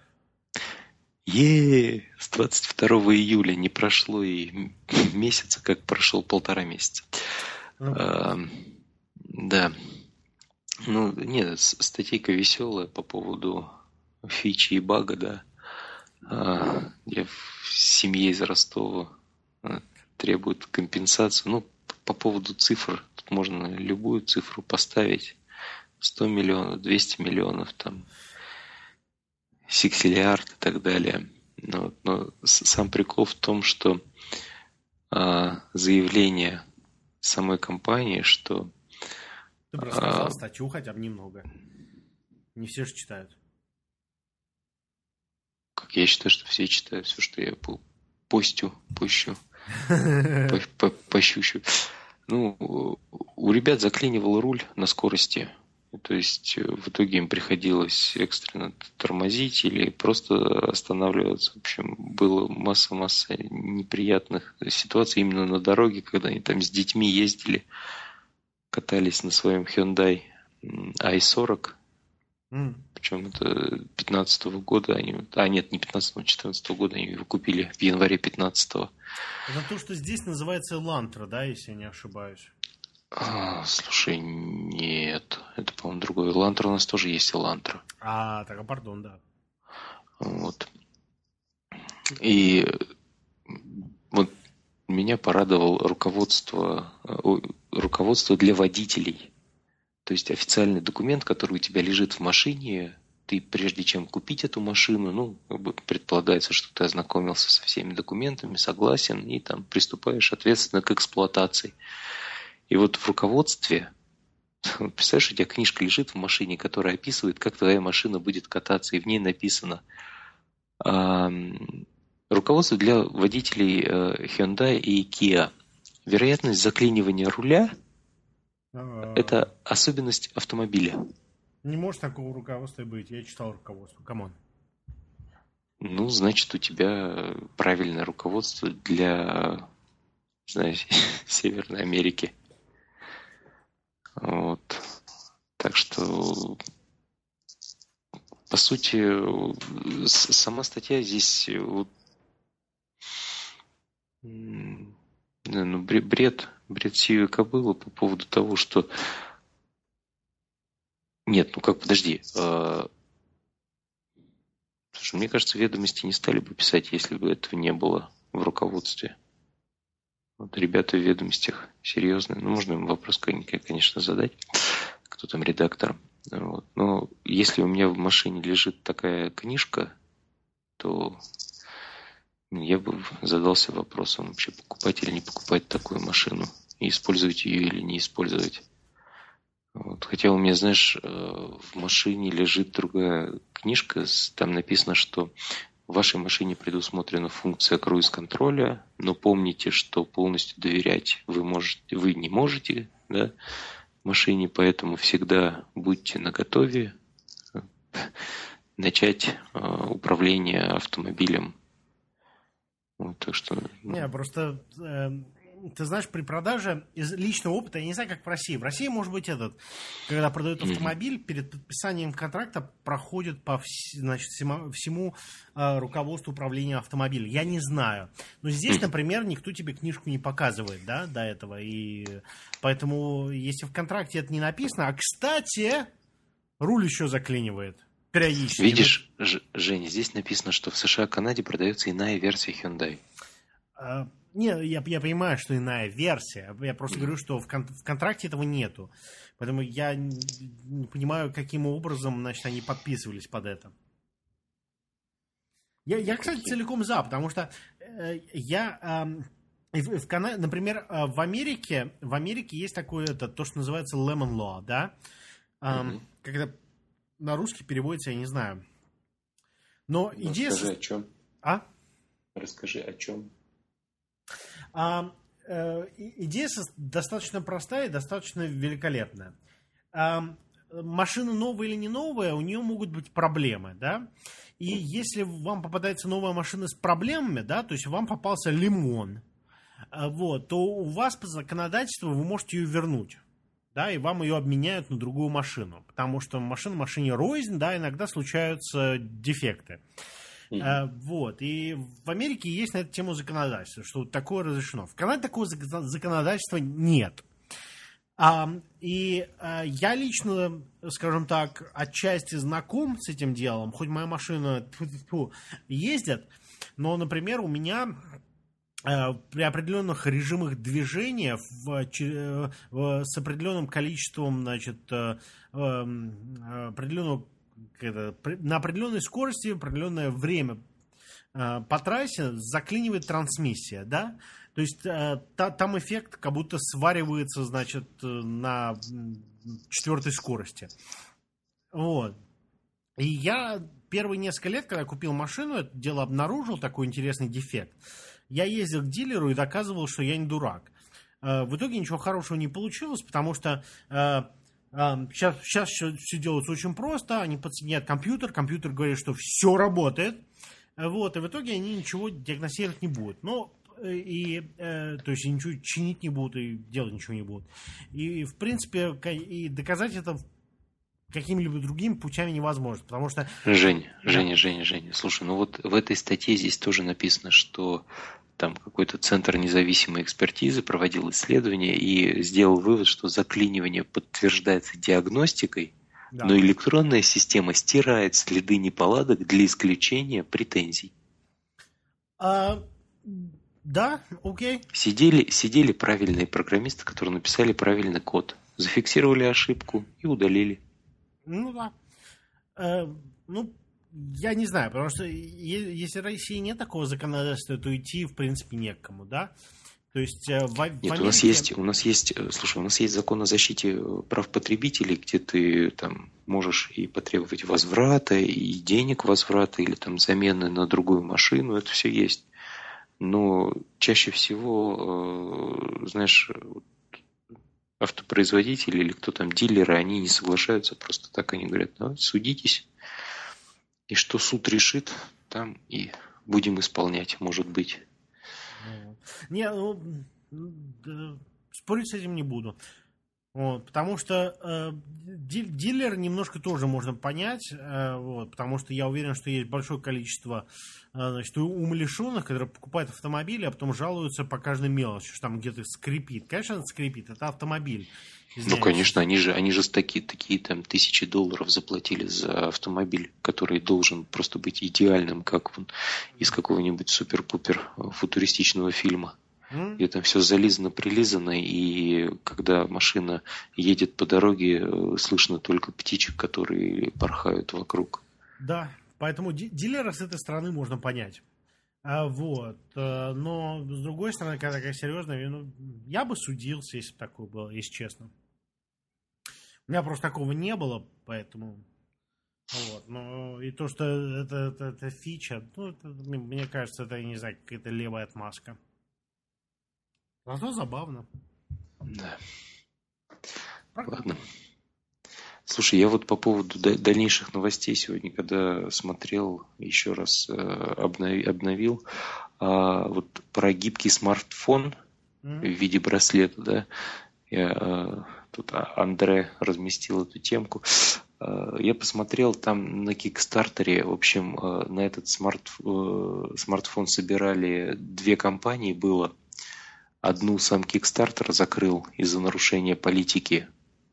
Speaker 2: Е, с двадцать второго июля не прошло и месяца, как прошел полтора месяца. Ну, а, да. Ну, нет, статейка веселая по поводу фичи и бага, да. А, я в семье из Ростова требуют компенсацию. Ну, по поводу цифр, тут можно любую цифру поставить. сто миллионов, двести миллионов, там, сиксиллиард и так далее. Но, но сам прикол в том, что а, заявление самой компании, что...
Speaker 1: Ты просто сказал а, статью хотя бы немного. Не все же читают.
Speaker 2: Как я считаю, что все читают все, что я постю, пощу, пощущу. Ну, у ребят заклинивал руль на скорости. То есть в итоге им приходилось экстренно тормозить или просто останавливаться. В общем, было масса-масса неприятных ситуаций именно на дороге, когда они там с детьми ездили, катались на своем Hyundai ай сорок. Mm. Причем это пятнадцатого года. Они, а нет, не пятнадцатого, четырнадцатого года. Они его купили в январе пятнадцатого.
Speaker 1: Это то, что здесь называется Elantra, да, если я не ошибаюсь?
Speaker 2: А, слушай, нет. Это, по-моему, другой. Elantra у нас тоже есть Elantra.
Speaker 1: А, так, а пардон, да.
Speaker 2: Вот. И вот меня порадовало руководство, руководство для водителей. То есть официальный документ, который у тебя лежит в машине, ты прежде чем купить эту машину, ну, как бы предполагается, что ты ознакомился со всеми документами, согласен, и там приступаешь ответственно к эксплуатации. И вот в руководстве, представляешь, у тебя книжка лежит в машине, которая описывает, как твоя машина будет кататься, и в ней написано э, руководство для водителей э, Hyundai и Kia. Вероятность заклинивания руля – это особенность автомобиля.
Speaker 1: Не может такого руководства быть. Я читал руководство. Камон.
Speaker 2: Ну, значит, у тебя правильное руководство для, знаю, Северной Америки. Вот. Так что, по сути, сама статья здесь вот, ну, бред, бред сивой кобылы по поводу того, что... Нет, ну как, подожди. Слушай, мне кажется, ведомости не стали бы писать, если бы этого не было в руководстве. Вот ребята в ведомостях серьезные. Ну, можно им вопрос, конечно, задать, кто там редактор. Вот. Но если у меня в машине лежит такая книжка, то я бы задался вопросом, вообще покупать или не покупать такую машину, и использовать ее или не использовать. Вот. Хотя у меня, знаешь, в машине лежит другая книжка, там написано, что в вашей машине предусмотрена функция круиз-контроля, но помните, что полностью доверять вы, можете, вы не можете, да, машине, поэтому всегда будьте наготове начать управление автомобилем. Вот, так что...
Speaker 1: Не, просто... Э... Ты знаешь, при продаже из личного опыта, я не знаю, как в России. В России, может быть, этот, когда продают автомобиль, перед подписанием контракта проходит по значит, всему, всему э, руководству управления автомобилем. Я не знаю. Но здесь, например, никто тебе книжку не показывает, да, до этого. И поэтому, если в контракте это не написано... А, кстати, руль еще заклинивает периодически.
Speaker 2: Видишь, Ж- Женя, здесь написано, что в США и Канаде продается иная версия Hyundai.
Speaker 1: Не, я, я понимаю, что иная версия. Я просто mm-hmm. говорю, что в, кон- в контракте этого нету. Поэтому я не, не понимаю, каким образом, значит, они подписывались под это. Я, я кстати, целиком за, потому что э, я, э, в, в Кана... например, э, в Америке, в Америке есть такое, это, то, что называется lemon law, да? Э, mm-hmm. Когда на русский переводится, я не знаю. Но
Speaker 2: ну,
Speaker 1: идея...
Speaker 2: Расскажи, о чем?
Speaker 1: А?
Speaker 2: Расскажи, о чем?
Speaker 1: А, э, идея достаточно простая и достаточно великолепная. А, машина новая или не новая, у нее могут быть проблемы, да? И если вам попадается новая машина с проблемами, да, то есть вам попался лимон, вот, то у вас по законодательству вы можете ее вернуть, да, и вам ее обменяют на другую машину, потому что машина машине рознь, да, иногда случаются дефекты. Mm-hmm. А, вот, и в Америке есть на эту тему законодательство, что такое разрешено. В Канаде такого законодательства нет. А, и а, я лично, скажем так, отчасти знаком с этим делом, хоть моя машина тьфу-тьфу, ездит, но, например, у меня а, при определенных режимах движения в, в, с определенным количеством, значит, а, а, определенного на определенной скорости, определенное время э, по трассе заклинивает трансмиссия, да? То есть э, та, там эффект как будто сваривается, значит, на четвертой скорости. Вот. И я первые несколько лет, когда купил машину, это дело обнаружил, такой интересный дефект. Я ездил к дилеру и доказывал, что я не дурак. Э, в итоге ничего хорошего не получилось, потому что э, Сейчас, сейчас все, все делается очень просто. Они подсоединяют компьютер. Компьютер говорит, что все работает. Вот, и в итоге они ничего диагностировать не будут. Но и, э, то есть ничего чинить не будут и делать ничего не будут. И, в принципе, и доказать это какими-либо другими путями невозможно. Потому что...
Speaker 2: Женя, да. Женя, Женя, Женя. Слушай, ну вот в этой статье здесь тоже написано, что там какой-то центр независимой экспертизы проводил исследование и сделал вывод, что заклинивание подтверждается диагностикой, да. но электронная система стирает следы неполадок для исключения претензий.
Speaker 1: А, да, окей.
Speaker 2: Сидели, сидели правильные программисты, которые написали правильный код, зафиксировали ошибку и удалили.
Speaker 1: Ну да. Э, ну, я не знаю, потому что если в России нет такого законодательства, то идти, в принципе, не к кому, да? То есть в, в
Speaker 2: Нет,
Speaker 1: Америке...
Speaker 2: у нас есть, у нас есть, слушай, у нас есть закон о защите прав потребителей, где ты там можешь и потребовать возврата, и денег возврата, или там замены на другую машину, это все есть. Но чаще всего, знаешь, автопроизводители или кто там, дилеры, они не соглашаются просто так, они говорят, ну, судитесь. И что суд решит, там и будем исполнять, может быть.
Speaker 1: Не, ну, спорить с этим не буду. Вот, потому что э, дилер немножко тоже можно понять, э, вот, потому что я уверен, что есть большое количество э, значит, умалишенных, которые покупают автомобили, а потом жалуются по каждой мелочи, что там где-то скрипит. Конечно, это скрипит, это автомобиль.
Speaker 2: Ну, конечно, они же, они же такие, такие там тысячи долларов заплатили за автомобиль, который должен просто быть идеальным, как он из какого-нибудь супер-пупер футуристичного фильма. Mm. И там все зализано-прилизано, и когда машина едет по дороге, слышно только птичек, которые порхают вокруг.
Speaker 1: Да, поэтому дилера с этой стороны можно понять. А, вот. Но с другой стороны, когда такая серьезная, ну, я бы судился, если бы такое было, если честно. У меня просто такого не было, поэтому... Вот. Но и то, что это, это, это фича, ну, это, мне кажется, это, не знаю, какая-то левая отмазка. Зато забавно.
Speaker 2: Да. Правда? Ладно. Слушай, я вот по поводу дальнейших новостей сегодня, когда смотрел, еще раз обновил, вот про гибкий смартфон mm-hmm. в виде браслета, да, я, тут Андре разместил эту темку. Я посмотрел там на Кикстартере, в общем, на этот смарт, смартфон собирали две компании, было. Одну сам Kickstarter закрыл из-за нарушения политики.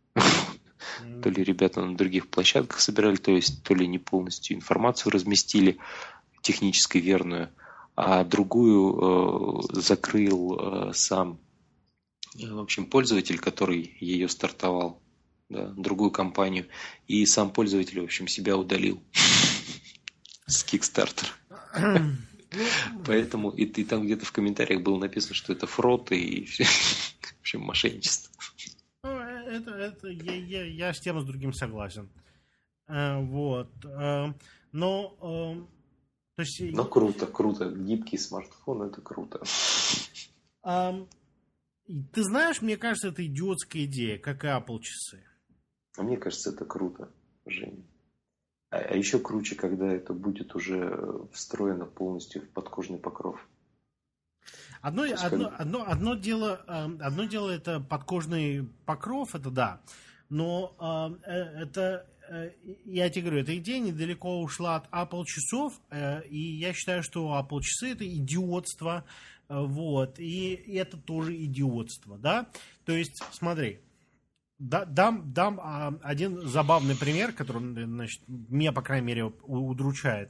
Speaker 2: Mm. То ли ребята на других площадках собирали, то есть то ли не полностью информацию разместили, технически верную. а другую э, закрыл э, сам, в общем, пользователь, который ее стартовал, да, другую компанию, и сам пользователь, в общем, себя удалил с Kickstarter. Поэтому и ты там где-то в комментариях было написано, что это фрод и в общем мошенничество.
Speaker 1: Это, это я, я, я с тем и с другим согласен. А, вот. А, но, а, то есть...
Speaker 2: Ну, круто, круто. Гибкий смартфон, это круто.
Speaker 1: А, ты знаешь, мне кажется, это идиотская идея, как и Apple часы.
Speaker 2: А мне кажется, это круто, Женя. А, а еще круче, когда это будет уже встроено полностью в подкожный покров.
Speaker 1: Одно, одно, одно, одно, дело, одно дело это подкожный покров, это да. Но это, я тебе говорю, эта идея недалеко ушла от Apple часов, и я считаю, что Apple часы это идиотство, вот, и это тоже идиотство, да. То есть, смотри, дам, дам один забавный пример, который, значит, меня, по крайней мере, удручает.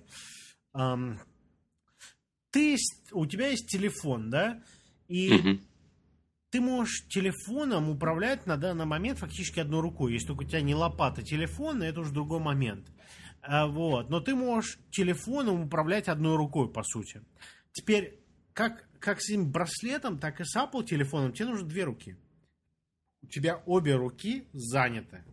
Speaker 1: Ты, у тебя есть телефон, да, и mm-hmm. ты можешь телефоном управлять на данный момент фактически одной рукой. Если только у тебя не лопата телефона, это уже другой момент. А, вот. Но ты можешь телефоном управлять одной рукой, по сути. Теперь, как, как с этим браслетом, так и с Apple телефоном, тебе нужно две руки. У тебя обе руки заняты.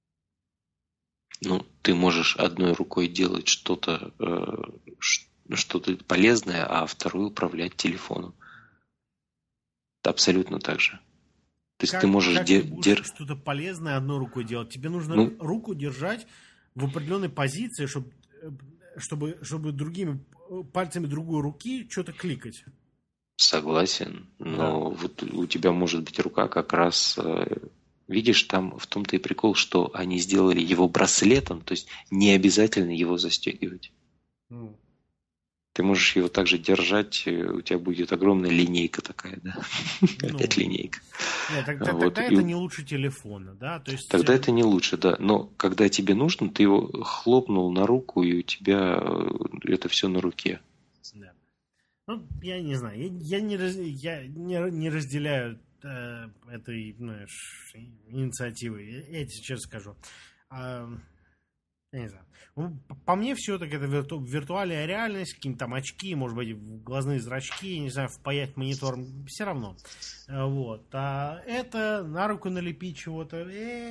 Speaker 2: Ну, ты можешь одной рукой делать что-то, э, что-то полезное, а вторую управлять телефоном. Абсолютно так же. То есть
Speaker 1: как,
Speaker 2: ты можешь
Speaker 1: как
Speaker 2: де-
Speaker 1: ты будешь
Speaker 2: дер...
Speaker 1: что-то полезное одной рукой делать. Тебе нужно
Speaker 2: ну,
Speaker 1: руку держать в определенной позиции, чтобы, чтобы, чтобы другими пальцами другой руки что-то кликать.
Speaker 2: Согласен, но да. Вот у тебя может быть рука как раз... Видишь, там в том-то и прикол, что они сделали его браслетом, то есть не обязательно его застегивать. Mm. Ты можешь его также держать, у тебя будет огромная линейка такая, да? Ну, опять линейка.
Speaker 1: Нет, тогда, вот. тогда и... это не лучше телефона, да? То есть...
Speaker 2: Тогда это не лучше, да. Но когда тебе нужно, ты его хлопнул на руку, и у тебя это все на руке.
Speaker 1: Да. Ну, я не знаю, я, я, не, раз, я не, не разделяю э, этой, знаешь, инициативы. Я, я тебе честно скажу. А, я не знаю. По мне все-таки это вирту, виртуальная реальность, какие-то там очки, может быть, глазные зрачки, не знаю, впаять монитор, все равно. Вот. А это на руку налепить чего-то.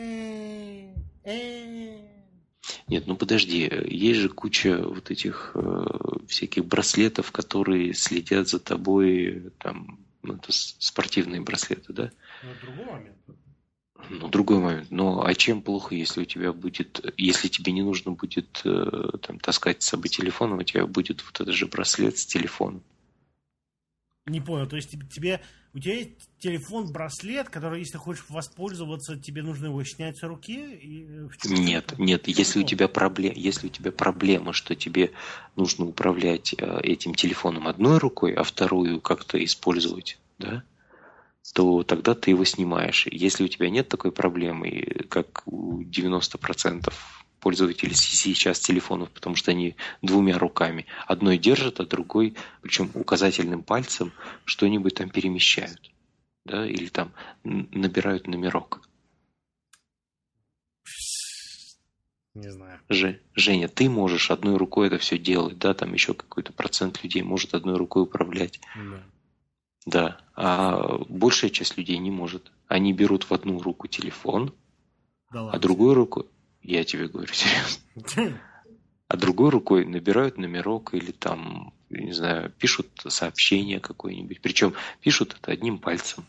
Speaker 2: Нет, ну подожди, есть же куча вот этих э, всяких браслетов, которые следят за тобой, там, ну, это спортивные браслеты, да?
Speaker 1: Ну, другой момент.
Speaker 2: Ну, другой момент. Но а чем плохо, если у тебя будет, если тебе не нужно будет э, там, таскать с собой телефон, у тебя будет вот этот же браслет с телефоном?
Speaker 1: Не понял, то есть тебе, у тебя есть телефон-браслет, который, если хочешь воспользоваться, тебе нужно его снять с руки? И...
Speaker 2: Нет, нет, если у тебя проблема, если у тебя проблема, что тебе нужно управлять э, этим телефоном одной рукой, а вторую как-то использовать, да? То тогда ты его снимаешь. Если у тебя нет такой проблемы, как у девяноста процентов пользователей сейчас телефонов, потому что они двумя руками, одной держат, а другой, причем указательным пальцем, что-нибудь там перемещают, да, или там набирают номерок.
Speaker 1: Не знаю.
Speaker 2: Ж, Женя, ты можешь одной рукой это все делать, да, там еще какой-то процент людей может одной рукой управлять.
Speaker 1: Да.
Speaker 2: Да, а большая часть людей не может. Они берут в одну руку телефон,
Speaker 1: да
Speaker 2: а другой рукой, я тебе говорю серьезно, а другой рукой набирают номерок или там, не знаю, пишут сообщение какое-нибудь. Причем пишут это одним пальцем.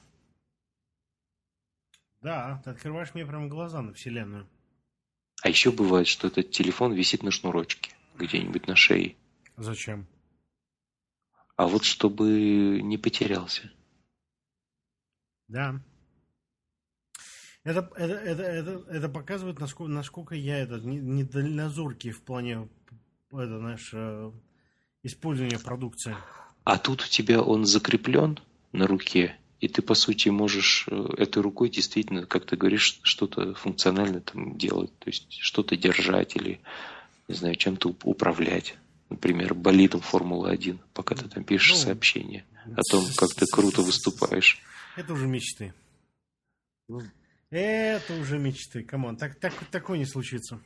Speaker 1: Да, ты открываешь мне прям глаза на вселенную.
Speaker 2: А еще бывает, что этот телефон висит на шнурочке где-нибудь на шее.
Speaker 1: Зачем?
Speaker 2: А вот чтобы не потерялся.
Speaker 1: Да. Это, это, это, это, это показывает, насколько, насколько я этот недальнозоркий в плане это, знаешь, использования продукции.
Speaker 2: А тут у тебя он закреплен на руке, и ты, по сути, можешь этой рукой действительно, как ты говоришь, что-то функционально там делать. То есть что-то держать или, не знаю, чем-то управлять. например, болидом Формулы один, пока ты там пишешь
Speaker 1: Ну,
Speaker 2: сообщение о том, как ты круто выступаешь.
Speaker 1: Это уже мечты.
Speaker 2: Ну,
Speaker 1: Это уже мечты. Камон, так, так, такое не случится.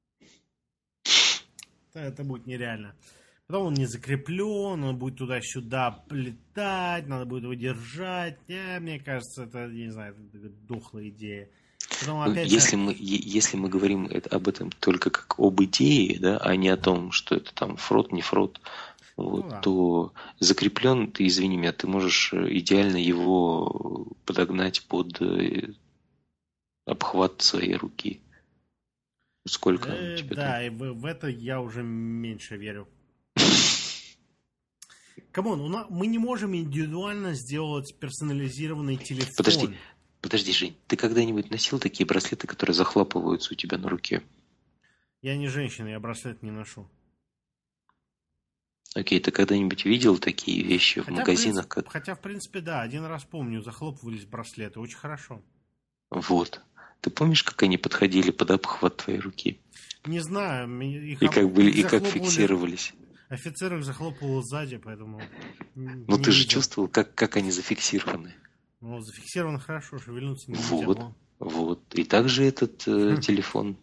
Speaker 1: Это будет нереально. Потом он не закреплен, он будет туда-сюда летать, надо будет его держать. Я, мне кажется, это, я не знаю, это дохлая идея. Потом,
Speaker 2: ну,
Speaker 1: опять
Speaker 2: если,
Speaker 1: же,
Speaker 2: мы, е- если мы говорим это, об этом только как об идее, да, а не о том, что это там фрод, не фрод, вот,
Speaker 1: ну да.
Speaker 2: то закреплен, ты, извини меня, ты можешь идеально его подогнать под э, обхват своей руки. Сколько оно
Speaker 1: Э,
Speaker 2: тебе
Speaker 1: да,
Speaker 2: там?
Speaker 1: и в, в это я уже меньше верю. Камон, у нас- мы не можем индивидуально сделать персонализированный телефон.
Speaker 2: Подожди, подожди, Жень, ты когда-нибудь носил такие браслеты, которые захлапываются у тебя на руке?
Speaker 1: Я не женщина, я браслет не ношу.
Speaker 2: Окей, ты когда-нибудь видел такие вещи в
Speaker 1: Хотя,
Speaker 2: магазинах,
Speaker 1: в принципе,
Speaker 2: как...
Speaker 1: хотя, в принципе, да, один раз помню, захлопывались браслеты, очень хорошо.
Speaker 2: Вот. Ты помнишь, как они подходили под обхват твоей руки?
Speaker 1: Не знаю, ми- их,
Speaker 2: И
Speaker 1: об-
Speaker 2: как, были,
Speaker 1: их
Speaker 2: и как
Speaker 1: захлопывали-
Speaker 2: фиксировались?
Speaker 1: Офицер их захлопывал сзади, поэтому н-
Speaker 2: Ну
Speaker 1: не
Speaker 2: ты же
Speaker 1: видел.
Speaker 2: чувствовал, как, как они зафиксированы.
Speaker 1: Ну, зафиксировано хорошо, шевельнуться не
Speaker 2: Вот,
Speaker 1: тяжело.
Speaker 2: вот. И также этот э,
Speaker 1: Хм.
Speaker 2: телефон.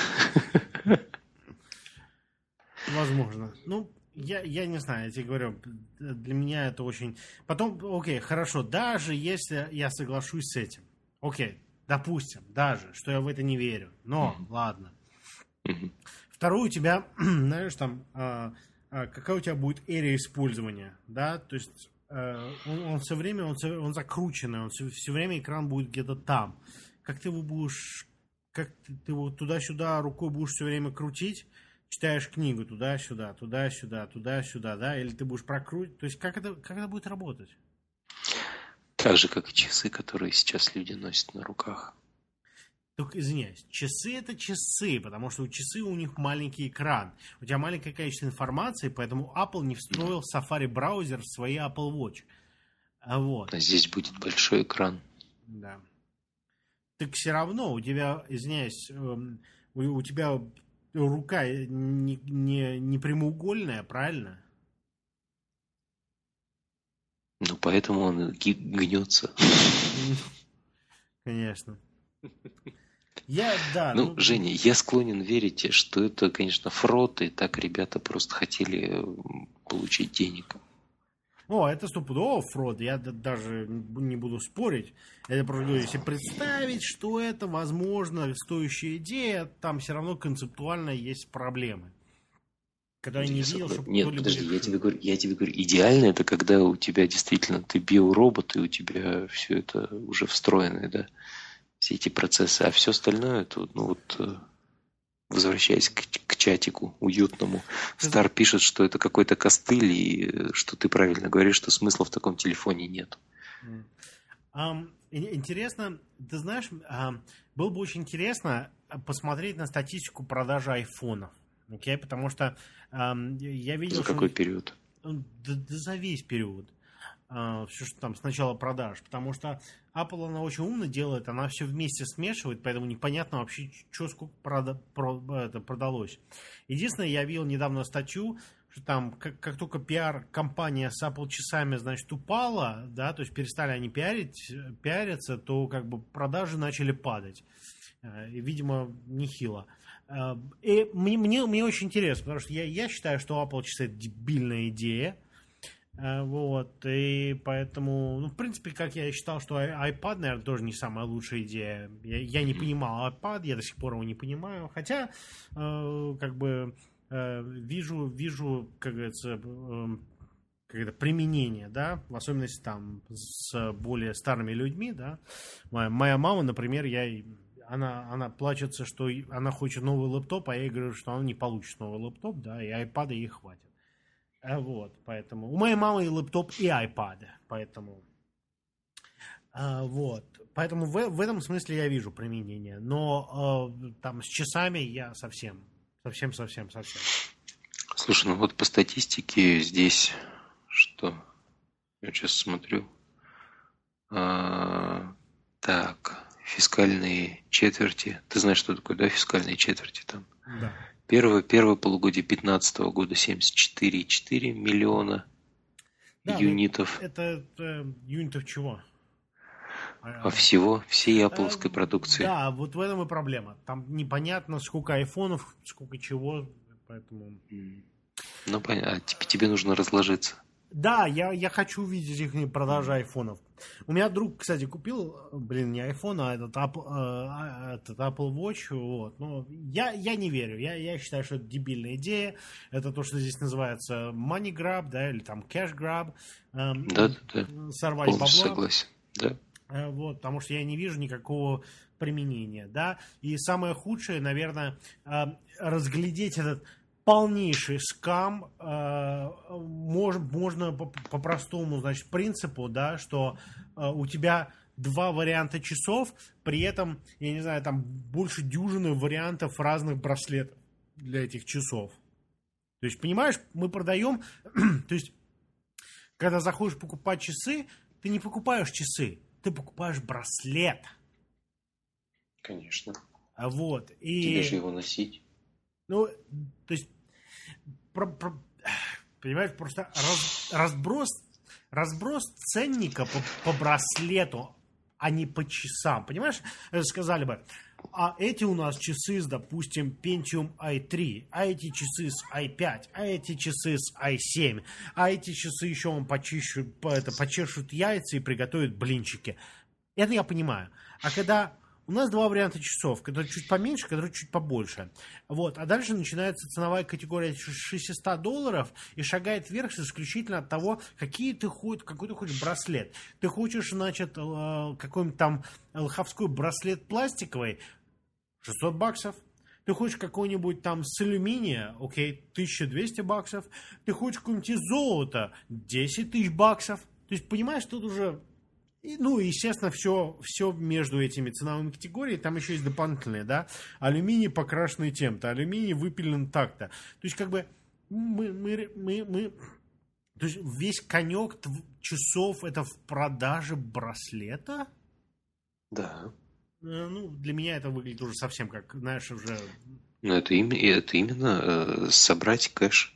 Speaker 1: Возможно. Ну, я, я не знаю, я тебе говорю, для меня это очень... Потом, окей, хорошо, даже если я соглашусь с этим, окей, допустим, даже, что я в это не верю, но,
Speaker 2: Мгм.
Speaker 1: ладно.
Speaker 2: Мгм.
Speaker 1: Второе, у тебя, знаешь, там, а, а, какая у тебя будет эрия использования, да, то есть э, он, он все время, он, всё- он закрученный, он все, все время экран будет где-то там. Как ты его будешь, как ты, ты его туда-сюда рукой будешь все время крутить, читаешь книгу туда-сюда, туда-сюда, туда-сюда, да, или ты будешь прокрутить, то есть как это, как это будет работать?
Speaker 2: Так же, как и часы, которые сейчас люди носят на руках.
Speaker 1: Только, извиняюсь, часы это часы, потому что у часы у них маленький экран. У тебя маленькое количество информации, поэтому Apple не встроил в Safari браузер в свои Apple Watch. А вот,
Speaker 2: А здесь будет большой экран.
Speaker 1: да. Так все равно у тебя, извиняюсь, эм, у, у тебя рука не, не, не прямоугольная, правильно?
Speaker 2: Ну, поэтому он и ги- гнется.
Speaker 1: Конечно. Я, да,
Speaker 2: Ну, Женя, я склонен верить, что это, конечно, фрод, и так ребята просто хотели м, получить денег.
Speaker 1: О, это стопудово фрод, я д- даже не буду спорить. Я просто говорю, если представить, что это, возможно, стоящая идея, там все равно концептуально есть проблемы. Когда я не
Speaker 2: Я
Speaker 1: видел,
Speaker 2: согла-
Speaker 1: чтобы
Speaker 2: Нет,
Speaker 1: кто-либо
Speaker 2: подожди, я
Speaker 1: решил.
Speaker 2: тебе говорю, я тебе говорю, идеально это когда у тебя действительно ты биоробот, и у тебя все это уже встроенное, да, все эти процессы, а все остальное, это, ну вот, э, возвращаясь к, к чатику уютному, Стар пишет, что это какой-то костыль, и э, что ты правильно говоришь, что смысла в таком телефоне нет.
Speaker 1: М. Ам, ин- интересно, ты знаешь, ам, было бы очень интересно а, посмотреть на статистику продажи айфонов. Окей, потому что ам, я видел,
Speaker 2: За
Speaker 1: что
Speaker 2: какой период?
Speaker 1: да, да за весь период. А, все, что там с начала продаж. Потому что Apple, она очень умно делает, она все вместе смешивает, поэтому непонятно вообще, что сколько прода- про- это, продалось. Единственное, я видел недавно статью, что там, как, как только пиар-компания с Apple часами, значит, упала, да, то есть перестали они пиарить, пиариться, то как бы продажи начали падать. Э, И, видимо, нехило. Э, И мне, мне, мне очень интересно, потому что я, я считаю, что Apple часы это дебильная идея. Э, Вот, и поэтому, ну, в принципе, как я и считал, что ай- iPad, наверное, тоже не самая лучшая идея. Я, я не понимал iPad, я до сих пор его не понимаю. Хотя, э, как бы, э, вижу, вижу, как говорится, э, как это, применение, да, в особенности там с более старыми людьми, да. Моя, моя мама, например, я, ей- она, она плачется, что й- она хочет новый лэптоп, а я ей говорю, что она не получит новый лэптоп, да, и iPad ей хватит. А Вот, поэтому... У моей мамы и лэптоп, и iPad, поэтому... а, вот. Поэтому в, в этом смысле я вижу применение. Но э, там с часами я совсем, совсем, совсем, совсем.
Speaker 2: Слушай, ну вот по статистике здесь что? Я сейчас смотрю. А, так, фискальные четверти. Ты знаешь, что такое, да, фискальные четверти там?
Speaker 1: Да.
Speaker 2: Первое, первое полугодие две тысячи пятнадцатого года семьдесят четыре целых четыре десятых миллиона
Speaker 1: Да,
Speaker 2: юнитов.
Speaker 1: Это, это юнитов чего?
Speaker 2: А всего, всей Apple'овской
Speaker 1: а,
Speaker 2: продукции.
Speaker 1: Да, вот в этом и проблема. Там непонятно, сколько айфонов, сколько чего, поэтому...
Speaker 2: Ну, понятно. А тебе, тебе нужно разложиться.
Speaker 1: Да, я, я хочу увидеть их продажи айфонов. У меня друг, кстати, купил, блин, не iPhone, а этот Apple, э, этот Apple Watch. Вот. Но я, я не верю. Я, я считаю, что это дебильная идея. Это то, что здесь называется money grab, да, или там cash grab. Эм,
Speaker 2: да, да, да.
Speaker 1: Сорвать бабла.
Speaker 2: Согласен, да.
Speaker 1: Вот, потому что я не вижу никакого применения, да. И самое худшее, наверное, разглядеть этот полнейший скам э, мож, можно по, по простому, значит, принципу, да, что э, у тебя два варианта часов, при этом, я не знаю, там больше дюжины вариантов разных браслетов для этих часов. То есть, понимаешь, мы продаем, то есть, когда заходишь покупать часы, ты не покупаешь часы, ты покупаешь браслет.
Speaker 2: Конечно.
Speaker 1: Вот. И...
Speaker 2: Тебе же его носить.
Speaker 1: Ну, то есть, про, про, понимаешь, просто раз, разброс, разброс ценника по, по браслету, а не по часам. Понимаешь, сказали бы, а эти у нас часы с, допустим, Pentium ай три, а эти часы с ай пять, а эти часы с ай семь, а эти часы еще вам почищут, это, почешут яйца и приготовят блинчики. Это я понимаю. А когда... У нас два варианта часов, которые чуть поменьше, которые чуть побольше. Вот. А дальше начинается ценовая категория шестьсот долларов и шагает вверх исключительно от того, какие ты хочешь, какой ты хочешь браслет. Ты хочешь, значит, какой-нибудь там лоховской браслет пластиковый, шестьсот баксов. Ты хочешь какой-нибудь там с алюминия, окей, тысяча двести баксов. Ты хочешь какое-нибудь из золота, десять тысяч баксов. То есть, понимаешь, тут уже... И, ну, естественно, все, все между этими ценовыми категориями, там еще есть дополнительные, да, алюминий покрашенный тем-то, алюминий выпилен так-то. То есть, как бы, мы, мы, мы, мы, то есть, весь конек часов это в продаже браслета?
Speaker 2: Да.
Speaker 1: Ну, для меня это выглядит уже совсем как, знаешь, уже...
Speaker 2: Ну, это, им, это именно э, собрать кэш.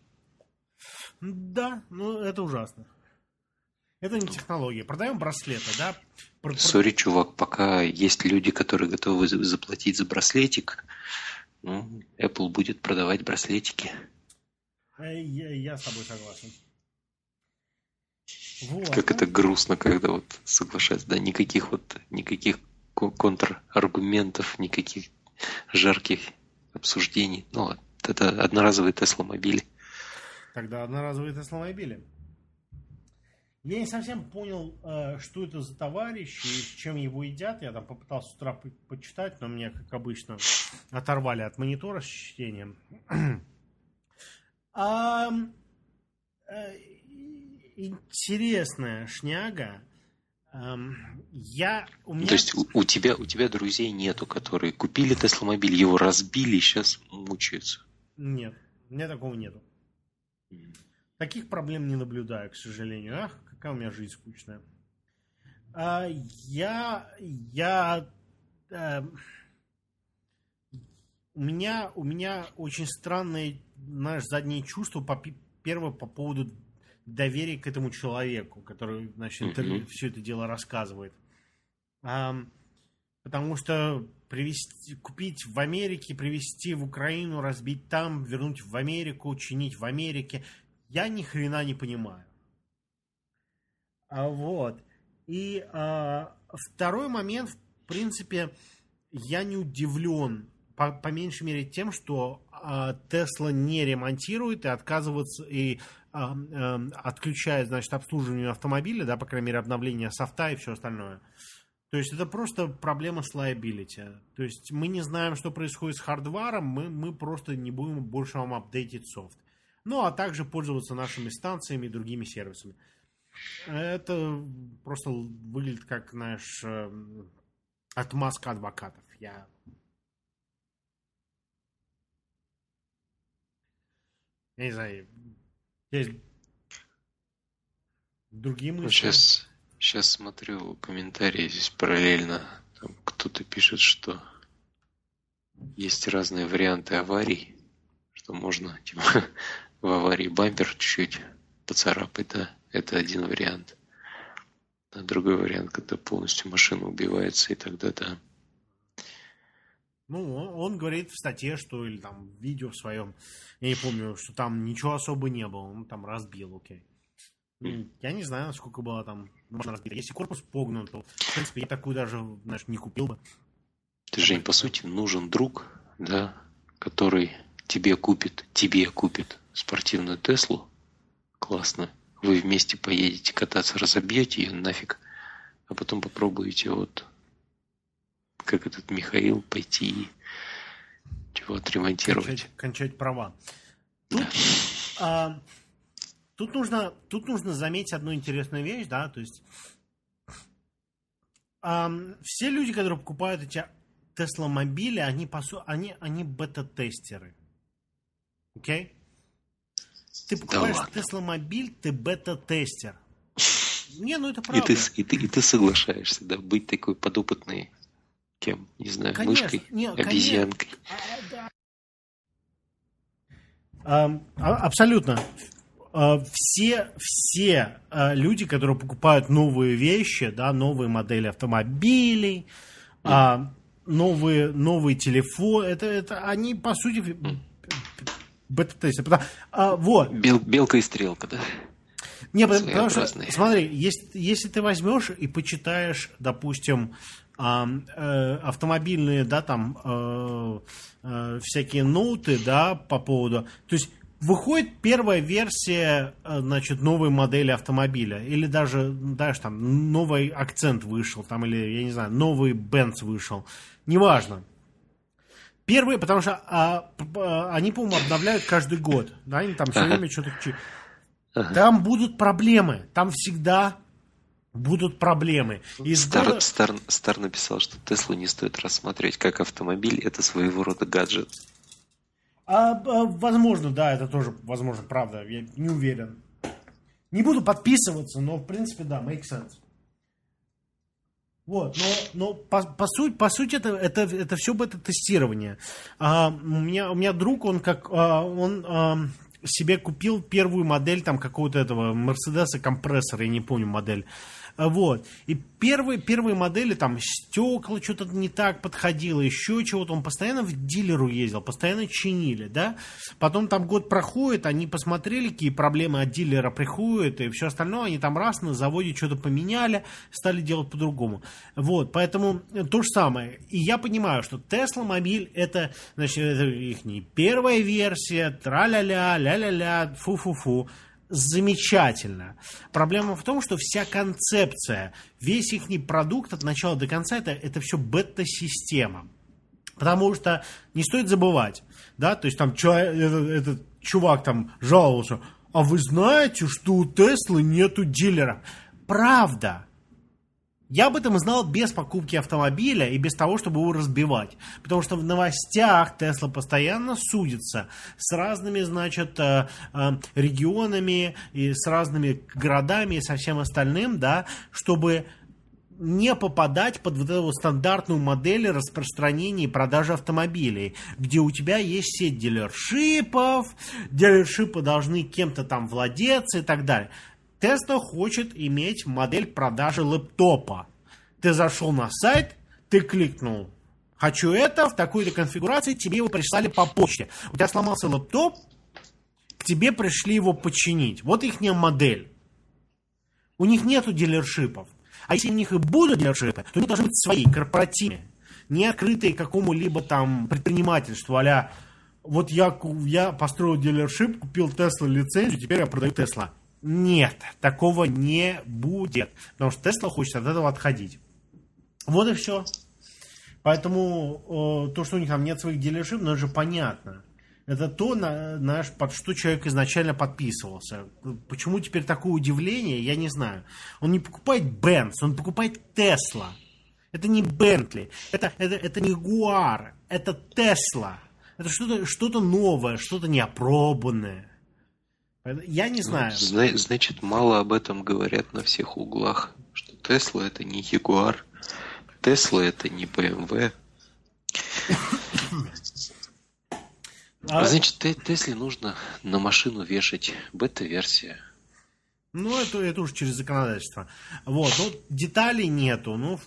Speaker 1: Да, ну, это ужасно. Это не технология. Продаем браслеты, да?
Speaker 2: Сори, чувак, пока есть люди, которые готовы заплатить за браслетик, ну, Apple будет продавать браслетики.
Speaker 1: Я, я с тобой согласен. Вот.
Speaker 2: Как это грустно, когда вот соглашаются, да, никаких вот, никаких контраргументов, никаких жарких обсуждений. Ну, вот, это одноразовые Tesla-мобили.
Speaker 1: Тогда одноразовые Tesla-мобили. Я не совсем понял, что это за товарищ и с чем его едят. Я там попытался с утра по- почитать, но меня, как обычно, оторвали от монитора с чтением. а, интересная шняга. Я, у меня...
Speaker 2: То есть у, у, тебя, у тебя друзей нету, которые купили Tesla-мобиль, его разбили и сейчас мучаются?
Speaker 1: Нет, у меня такого нету. Таких проблем не наблюдаю, к сожалению. Ах, какая у меня жизнь скучная. А, я, я, а, у меня, у меня очень странное, знаешь, заднее чувство, по, первое, по поводу доверия к этому человеку, который, значит, интервью, mm-hmm. все это дело рассказывает. А, потому что привезти, купить в Америке, привезти в Украину, разбить там, вернуть в Америку, чинить в Америке, я ни хрена не понимаю. А вот. И а, второй момент, в принципе, я не удивлен, по, по меньшей мере, тем, что а, Tesla не ремонтирует и отказывается, и а, а, отключает, значит, обслуживание автомобиля, да, по крайней мере, обновление софта и все остальное. То есть это просто проблема с liability. То есть мы не знаем, что происходит с хардваром, мы, мы просто не будем больше вам апдейтить софт. Ну, а также пользоваться нашими станциями и другими сервисами. Это просто выглядит как, знаешь, отмазка адвокатов. Я... Я не знаю. Есть другие мысли.
Speaker 2: Сейчас, сейчас смотрю комментарии здесь параллельно. Там кто-то пишет, что есть разные варианты аварий. что можно типа, в аварии бампер чуть-чуть поцарапать, да, это один вариант. А другой вариант, когда полностью машина убивается, и тогда да.
Speaker 1: Ну, он, он говорит в статье, что или там в видео в своем, я не помню, что там ничего особо не было, он там разбил, окей. Mm. Я не знаю, сколько было там машина разбита. Если корпус погнут, то, в принципе, я такую даже, знаешь, не купил бы.
Speaker 2: Ты, Жень, по сути, нужен друг, да, который тебе купит, тебе купит спортивную Теслу. Классно. Вы вместе поедете кататься, разобьете ее нафиг, а потом попробуете вот, как этот Михаил, пойти чего отремонтировать.
Speaker 1: Кончать, кончать права. Тут, да. а, тут, нужно, тут нужно заметить одну интересную вещь, да, то есть а, все люди, которые покупают эти Тесла-мобили, они, по су- они, они бета-тестеры. Окей? Okay? Ты покупаешь да Тесла-мобиль, ты бета-тестер. Не, ну это правда.
Speaker 2: И ты, и, ты, и ты соглашаешься, да, быть такой подопытной, кем, не знаю, конечно, мышкой, не, обезьянкой.
Speaker 1: Конечно. А, а, абсолютно. А, все, все а, люди, которые покупают новые вещи, да, новые модели автомобилей, mm. а, новые, новые телефоны, это, это они, по сути, mm. бета-тестеры. А, вот.
Speaker 2: Бел, белка и стрелка, да?
Speaker 1: Не, потому, потому что, смотри, если, если ты возьмешь и почитаешь, допустим, э, э, автомобильные, да, там, э, э, всякие ноуты, да, по поводу, то есть выходит первая версия, значит, новой модели автомобиля, или даже, даже там, новый акцент вышел, там, или, я не знаю, новый Benz вышел, неважно. Первые, потому что а, а, они, по-моему, обновляют каждый год, да, они там все время что-то... Ага. Там будут проблемы. Там всегда будут проблемы.
Speaker 2: Стар, года... Стар, Стар написал, что Теслу не стоит рассматривать как автомобиль. Это своего рода гаджет.
Speaker 1: А, а, возможно, да, это тоже, возможно, правда. Я не уверен. Не буду подписываться, но, в принципе, да, make sense. Вот, но, но по, по сути, по сути это, это, это все бета-тестирование. А, у, меня, у меня друг, он как... А, он... А, себе купил первую модель там какого-то этого Мерседеса компрессора, я не помню модель. Вот. И первые, первые модели, там, стекла что-то не так подходило, еще чего-то. Он постоянно в дилеру ездил, постоянно чинили, да. Потом там год проходит, они посмотрели, какие проблемы от дилера приходят, и все остальное. Они там раз на заводе что-то поменяли, стали делать по-другому. Вот. Поэтому то же самое. И я понимаю, что Tesla мобиль это, значит, это их не первая версия, тра-ля-ля, ля-ля-ля, фу-фу-фу. Замечательно. Проблема в том, что вся концепция, весь их продукт от начала до конца, это, это все бета-система. Потому что не стоит забывать, да, то есть там человек, этот, этот чувак там жаловался, а вы знаете, что у Теслы нету дилера? Правда. Я об этом знал без покупки автомобиля и без того, чтобы его разбивать. Потому что в новостях Тесла постоянно судится с разными, значит, регионами и с разными городами и со всем остальным, да, чтобы не попадать под вот эту стандартную модель распространения и продажи автомобилей, где у тебя есть сеть дилершипов, дилершипы должны кем-то там владеться и так далее. Tesla хочет иметь модель продажи лэптопа. Ты зашел на сайт, ты кликнул «Хочу это» в такой-то конфигурации, тебе его прислали по почте. У тебя сломался лэптоп, к тебе пришли его починить. Вот их модель. У них нету дилершипов. А если у них и будут дилершипы, то они должны быть свои, корпоративные, не открытые какому-либо там предпринимательству, а-ля вот я, я построил дилершип, купил Tesla лицензию, теперь я продаю Tesla. Нет, такого не будет, потому что Tesla хочет от этого отходить. Вот и все. Поэтому э, то, что у них там нет своих дилершип, ну это же понятно. Это то, на, на, под что человек изначально подписывался. Почему теперь такое удивление, я не знаю. Он не покупает Benz, он покупает Tesla. Это не Bentley, это, это, это не Jaguar, это Tesla. Это что-то, что-то новое, что-то неопробанное. Я не знаю.
Speaker 2: Ну, значит, мало об этом говорят на всех углах. Что Tesla это не Jaguar, Tesla это не бэ эм вэ. А... Значит, Тесле нужно на машину вешать бета-версия.
Speaker 1: Ну, это, это уже через законодательство. Вот, ну, деталей нету, ну,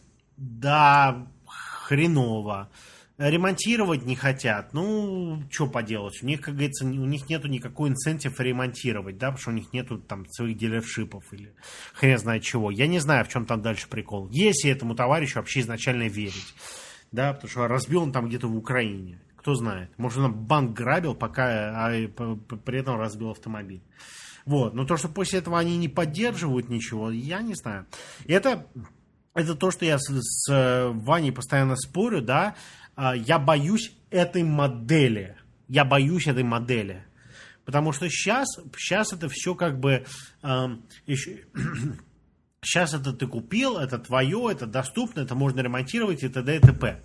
Speaker 1: да, хреново. Ремонтировать не хотят. Ну, что поделать? У них, как говорится, у них нету никакой инцентив ремонтировать, да, потому что у них нету там своих дилершипов или хрен знает чего. Я не знаю, в чем там дальше прикол. Если этому товарищу вообще изначально верить, да, потому что разбил он там где-то в Украине. Кто знает. Может, он банк грабил, пока а, при этом разбил автомобиль. Вот. Но то, что после этого они не поддерживают ничего, я не знаю. Это, это то, что я с, с Ваней постоянно спорю, да. Я боюсь этой модели. Я боюсь этой модели. Потому что сейчас, сейчас это все как бы... Э, еще, сейчас это ты купил, это твое, это доступно, это можно ремонтировать и т.д. и т.п.